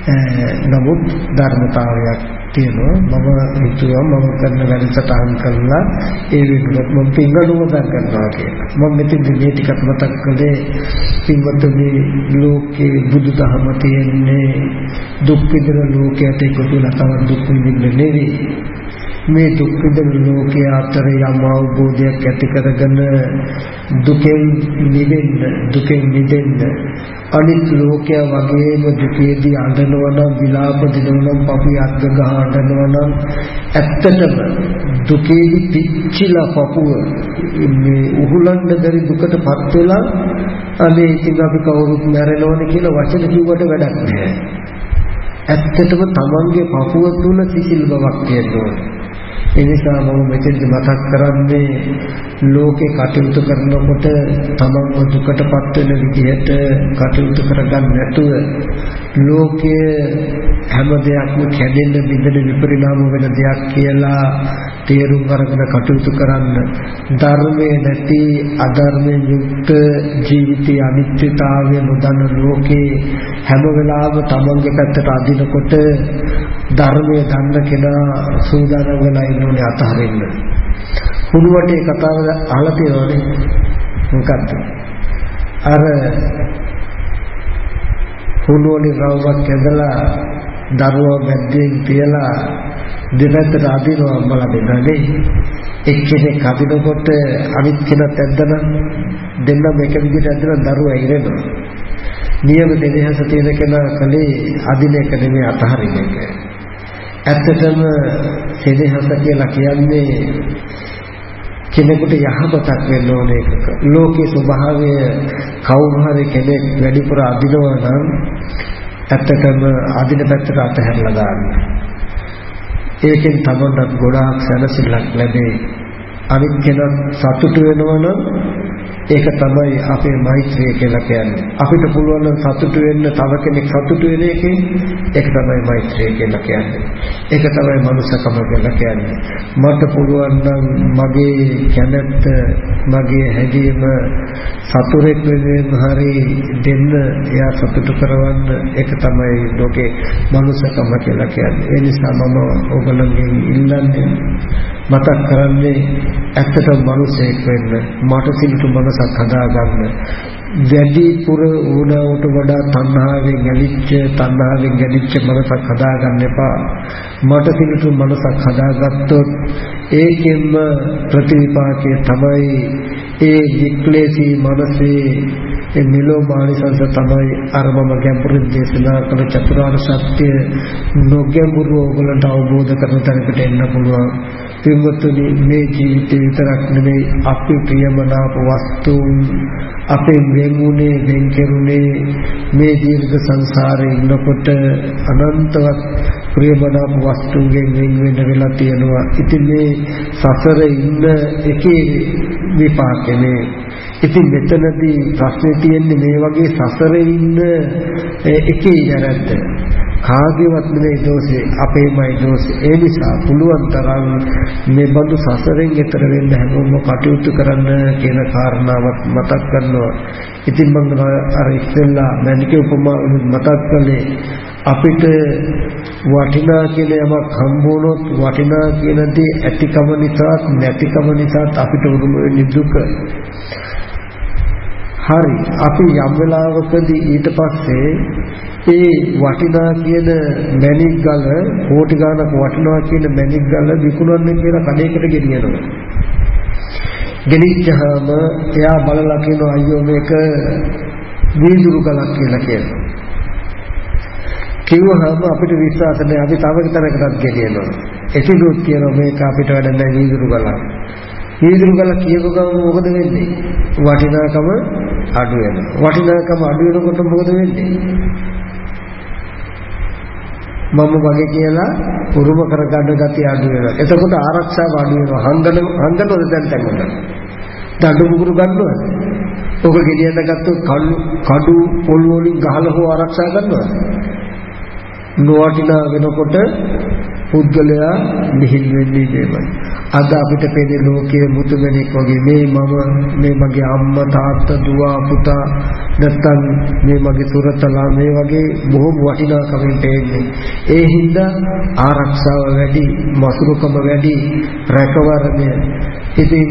නමුත් ධර්මතාවයක් තියෙනවා. මම හිතුවා මම කරන වැඩසටහන් කළා ඒ වෙනුවට මම පින්වලුමක් කරනවා කියලා. මම මෙතන මේ ටිකක් මතක් කළේ පින්වතුනි ලෝකේ බුදුදහම තියෙන්නේ දුක් විඳින ලෝකයට එකතු වෙලා තවත් දුක් විඳින්න නෙවෙයි. මේ දුක් විඳින ලෝකයේ අතර යම් අවබෝධයක් ඇති කරගෙන දුකෙන් මිදෙන්න දුකෙන් මිදෙන්න අනිත් ලෝකයා වගේම දුකේදී අඬනවා නම් විලාප දෙනවා නම් පපුව අද්ද ගහ අඬනවා නම් ඇත්තටම දුකේදී පිච්චිලා පපුව මේ උහුලන්න බැරි දුකටපත් වෙලා අනේ ඉතින් අපි කවුරුත් මැරෙනවනේ කියලා වචන කිව්වට වැඩක් නැහැ. ඇත්තටම තමන්ගේ පපුව තුල සිසිල් බවක් තියෙනවා. ඒ නිසා මම මෙතෙන්දි මතක් කරන්නේ ලෝකේ කටයුතු කරනකොට තමන්ව දුකටපත් වෙන විදිහට කටයුතු කරගන්න නැතුව ලෝකයේ හැම දෙයක්ම කැඩෙන්න බිඳෙන විපරිණාම වෙන දෙයක් කියලා තේරුම් අරගෙන කටයුතු කරන්න. ධර්මයේ නැති අධර්මයෙන් යුක්ත ජීවිතයේ අනිත්‍යතාවය නොදන්න ලෝකේ හැම වෙලාවෙම තමන්ගේ පැත්තට අදිනකොට ධර්මයේ දන්න කෙනා සූදානම් වෙලා ඉන්නෝනේ අතහරින්න. හුණුවටේ කතාව අහලා තියෙනවනේ. මොකක්ද? අර හුණුවනේ රවුමක් ඇදලා දරුවා බැද්දෙන් තියලා දෙපැත්තට අදිනවා අම්මලා දෙන්නනේ. එක්කෙනෙක් අදිනකොට අනිත් කෙනාත් ඇද්දනම් දෙන්නම එක විදිහට ඇද්දන දරුවා ඉරෙනවා. නියම දෙදහස තියෙන කෙනා කලේ අදින එක නෙමෙයි අතහරින එක. ඇත්තටම සෙනෙහස කියලා කියන්නේ කෙනෙකුට යහපතක් වෙන්න ඕන එකක. ලෝකේ ස්වභාවය කවුරු හරි කෙනෙක් වැඩිපුර අදිනවා නම් ඇත්තටම අදින පැත්තට අතහැරලා දාන්න. ඒකෙන් තමන්ට ගොඩාක් සැනසෙල්ලක් ලැබෙයි. අනිත් කෙනා සතුටු වෙනවා නම් ඒක තමයි අපේ මෛත්‍රිය කියලා කියන්නේ. අපිට පුළුවන් නම් සතුටු වෙන්න තව කෙනෙක් සතුටු වෙන එකේ ඒක තමයි මෛත්‍රිය කියලා කියන්නේ. ඒක තමයි මනුස්සකම කියලා කියන්නේ. මට පුළුවන් නම් මගේ කැමැත්ත මගේ හැඟීම සතුරෙක් වෙනුවෙන් හරි දෙන්න එයා සතුටු කරවන්න ඒක තමයි ලෝකේ මනුස්සකම කියලා කියන්නේ. ඒ නිසා මම ඔයගොල්ලන්ගෙන් ඉල්ලන්නේ මතක් කරන්නේ ඇත්තටම මිනිසෙක් වෙන්න මට සිල්තු මනසක් හදාගන්න. වැඩිපුර උණවට වඩා තණ්හාවෙන් ගැලිච්ච තණ්හාවෙන් ගැලිච්ච මනසක් හදාගන්න එපා. මට සිල්තු මනසක් හදාගත්තොත් ඒකෙන්ම ප්‍රතිවිපාකයේ තමයි ඒ වික්ලේශී මනසේ ඒ මෙලෝ මානසංස තමයි අරමම ගැඹුරින් දේශනා කළ චතුරාර්ය සත්‍ය නොගැඹුරු ඕගලන්ට අවබෝධ කරන තැනකට එන්න පුළුවන්. පින්වත්නි මේ ජීවිතේ විතරක් නෙමෙයි අපි ප්‍රියමනාප වස්තුන් අපේ වෙන්ුනේ වෙන් කෙරුනේ මේ දීර්ඝ සංසාරේ ඉන්නකොට අනන්තවත් ප්‍රියමනාප වස්තුන්ගෙන් වෙන් වෙන්න වෙලා තියෙනවා. ඉතින් මේ සසරේ ඉන්න එකේ විපාකනේ. ඉතින් මෙතනදී ප්‍රශ්නේ තියෙන්නේ මේ වගේ සසරේ ඉන්න එකේ යරද්ද කාගේවත් නෙවෙයි දෝෂේ අපේමයි දෝෂේ. ඒ නිසා පුළුවන් තරම් මේ බඳු සසරෙන් එතර වෙන්න හැමෝම කටයුතු කරන්න කියන කාරණාවක් මතක් කරනවා. ඉතින් මම අර ඉස්සෙල්ලා මැනිකේ උපමාව මතක් කළේ අපිට වටිනා කියන යමක් හම්බ වුණොත් වටිනා කියන දේ ඇතිකම නිසා නැතිකම නිසා අපිට උරුම වෙන්නේ දුක. හරි අපි යම් වෙලාවකදී ඊට පස්සේ ඒ වටිනා කියන මැණික් ගල කෝටි ගණනක් වටිනා කියන මැණික් ගල විකුණන්න කියලා කඩේකට ගෙනියනවා. ගෙනිච්චාම එයා බලලා කියනවා අයියෝ මේක වීදුරු ගලක් කියලා කියනවා. කිව්වහම අපිට විශ්වාස නැහැ. අපි තව තැනකටත් ගෙනියනවා. එතිදුත් කියනවා මේක අපිට වැඩ නැහැ වීදුරු ගලක්. වීදුරු ගල කියව ගමන් මොකද වෙන්නේ? වටිනාකම අඩු වෙනවා. වටිනාකම අඩු වෙනකොට මොකද වෙන්නේ? මම වගේ කියලා උරුම කරගන්න ගතිය අඩු වෙනවා. එතකොට ආරක්ෂාව අඩු වෙනවා. හංගන හංගනවද දැන් තැන්වල? දඬු මුගුරු ගන්නවද? ඔක ගෙඩියට ගත්තොත් කඩු කඩු පොල් වලින් ගහලා හෝ ආරක්ෂා කරනවද? නොවටිනා වෙනකොට පුද්ගලයා නිහිල් වෙන්නේ මේවයි. අද අපිට පෙනේ ලෝකයේ මුතුමැණික් වගේ මේ මම මේ මගේ අම්මා තාත්තා දුව පුතා නැත්තම් මේ මගේ සුරතලා මේ වගේ බොහොම වටිනාකමින් පේන්නේ. ඒ හින්දා ආරක්ෂාව වැඩි, මසුරුකම වැඩි, රැකවරණය. ඉතින්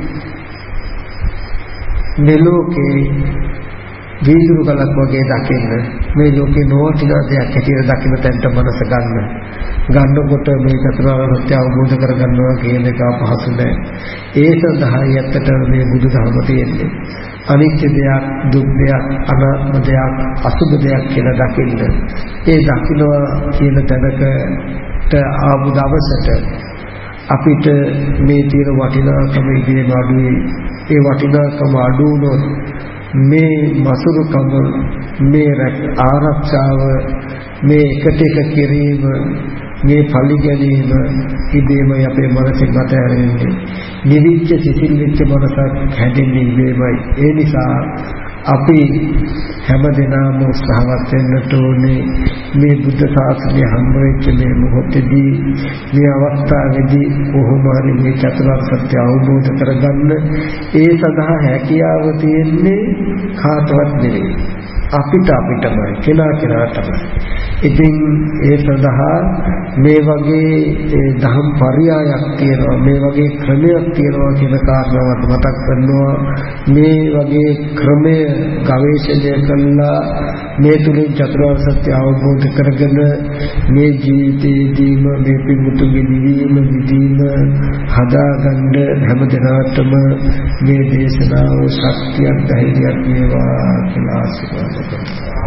මේ ලෝකේ වීදුරු කලක් වගේ දකින්න මේ ලෝකේ නොවටිනා දෙයක් හැටියට දකින්න තැනට මනස ගන්න. ගන්නකොට මේ චතුරාර්ය සත්‍ය අවබෝධ කරගන්නවා කියන එක අපහසු නෑ. ඒ සඳහායි ඇත්තට මේ බුදුදහම තියෙන්නේ. අනිත්‍ය දෙයක්, දුක් දෙයක්, අනාත්ම දෙයක්, අසුබ දෙයක් කියලා දකින්න. ඒ දකින්නවා කියන තැනකට ආපු දවසට අපිට මේ තියෙන වටිනාකම ඉදිරියට අඩුයි. ඒ වටිනාකම අඩු වුණොත් මේ මසුරුකම, මේ ආරක්ෂාව, මේ එකට එක කිරීම, මේ පලි ගැනීම ඉබේම අපේ මනසින් අතහැරෙන්නේ. නිවිච්ච සිසිල් වෙච්ච මනසක් හැදෙන්නේ ඉබේමයි. ඒ නිසා අපි හැමදෙනාම උත්සාහවත් වෙන්න ඕනේ මේ බුද්ධ ශාසනය හම්බ වෙච්ච මේ මොහොතේදී, මේ අවස්ථාවේදී කොහොම හරි මේ චතුරාර්ය සත්‍ය අවබෝධ කරගන්න. ඒ සඳහා හැකියාව තියෙන්නේ කාටවත් නෙවෙයි, අපිට අපිටමයි, කෙනා කෙනාටමයි. ඉතින් ඒ සඳහා මේ වගේ දහම් පරයයක් තියෙනවා, මේ වගේ ක්‍රමයක් තියෙනවා කියන කාරණාවත් මතක් කරනවා. මේ වගේ ක්‍රමය ගවේෂණය කළා මේ තුලින් චතුරාර්ය සත්‍ය අවබෝධ කරගෙන මේ ජීවිතයේදීම මේ පිටුතුගේ නිවීම විදීම හදාගන්න හැමදෙනාටම මේ දේශනාව ශක්තියක් ධෛර්යයක් වේවා කියලා ආශිර්වාද කරනවා.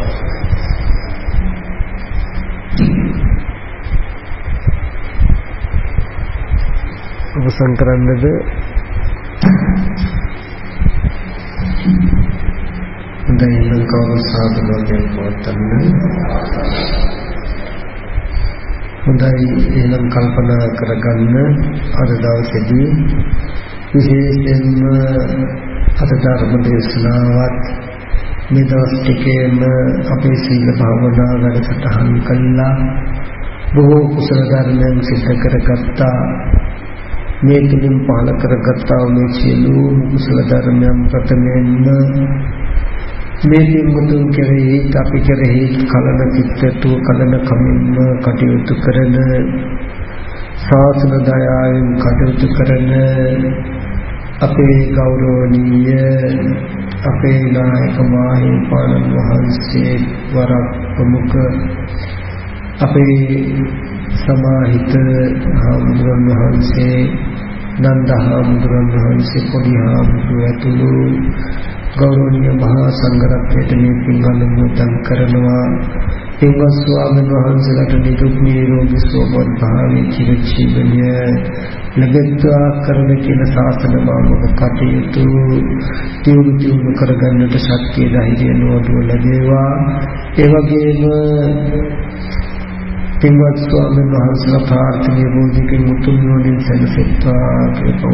අවසන් කරන්නද? හොඳයි, ලංකාව සාධනෝදයෙන් පවත්වන්න. හොඳයි, එහෙනම් කල්පනා කරගන්න අද දවසේදී විශේෂයෙන්ම අද ධර්ම දේශනාවත් මේ දවස් ටිකේම අපේ සීල භාවනා වැඩසටහන් කළා. බොහෝ කුසල ධර්මයන් සිද්ධ කරගත්තා. මේ තුලින් පහළ කරගත්තා මේ සියලුම කුසල ධර්මයන් ප්‍රථමයෙන්ම මේ පින්වතුන් කෙරෙහි අපි කෙරෙහි කලන චිත්තතු කලන කමින්ම කටයුතු කරන ශාසන දයාවෙන් කටයුතු කරන අපේ ගෞරවනීය අපේ නායක මාහිමිපාණන් වහන්සේ වරක් ප්‍රමුඛ අපේ සමාහිත හාමුදුරන් වහන්සේ, නන්ද හාමුදුරන් වහන්සේ, පොඩි හාමුදුරුවෝ ඇතුළු ගෞරවනීය මහා සංඝරත්නයට මේ පින් අනුමෝදන් කරනවා. පින්වත් ස්වාමීන් වහන්සේලාට නිදුක් නිරෝගී සුවපත් භාවයේ චිර ජීවනය ලැබෙත්වා කරන කියන ශාසන මාර්ගක කටයුතු දියුණු දියුණු කරගන්නට ශක්තිය ධෛර්යය නොඅඩුව ලැබේවා. ඒ වගේම පින්වත් ස්වාමීන් වහන්සේලා ප්‍රාර්ථනීය බෝධිකින් මුතුන් වලින් සැලසෙත්වා කියලා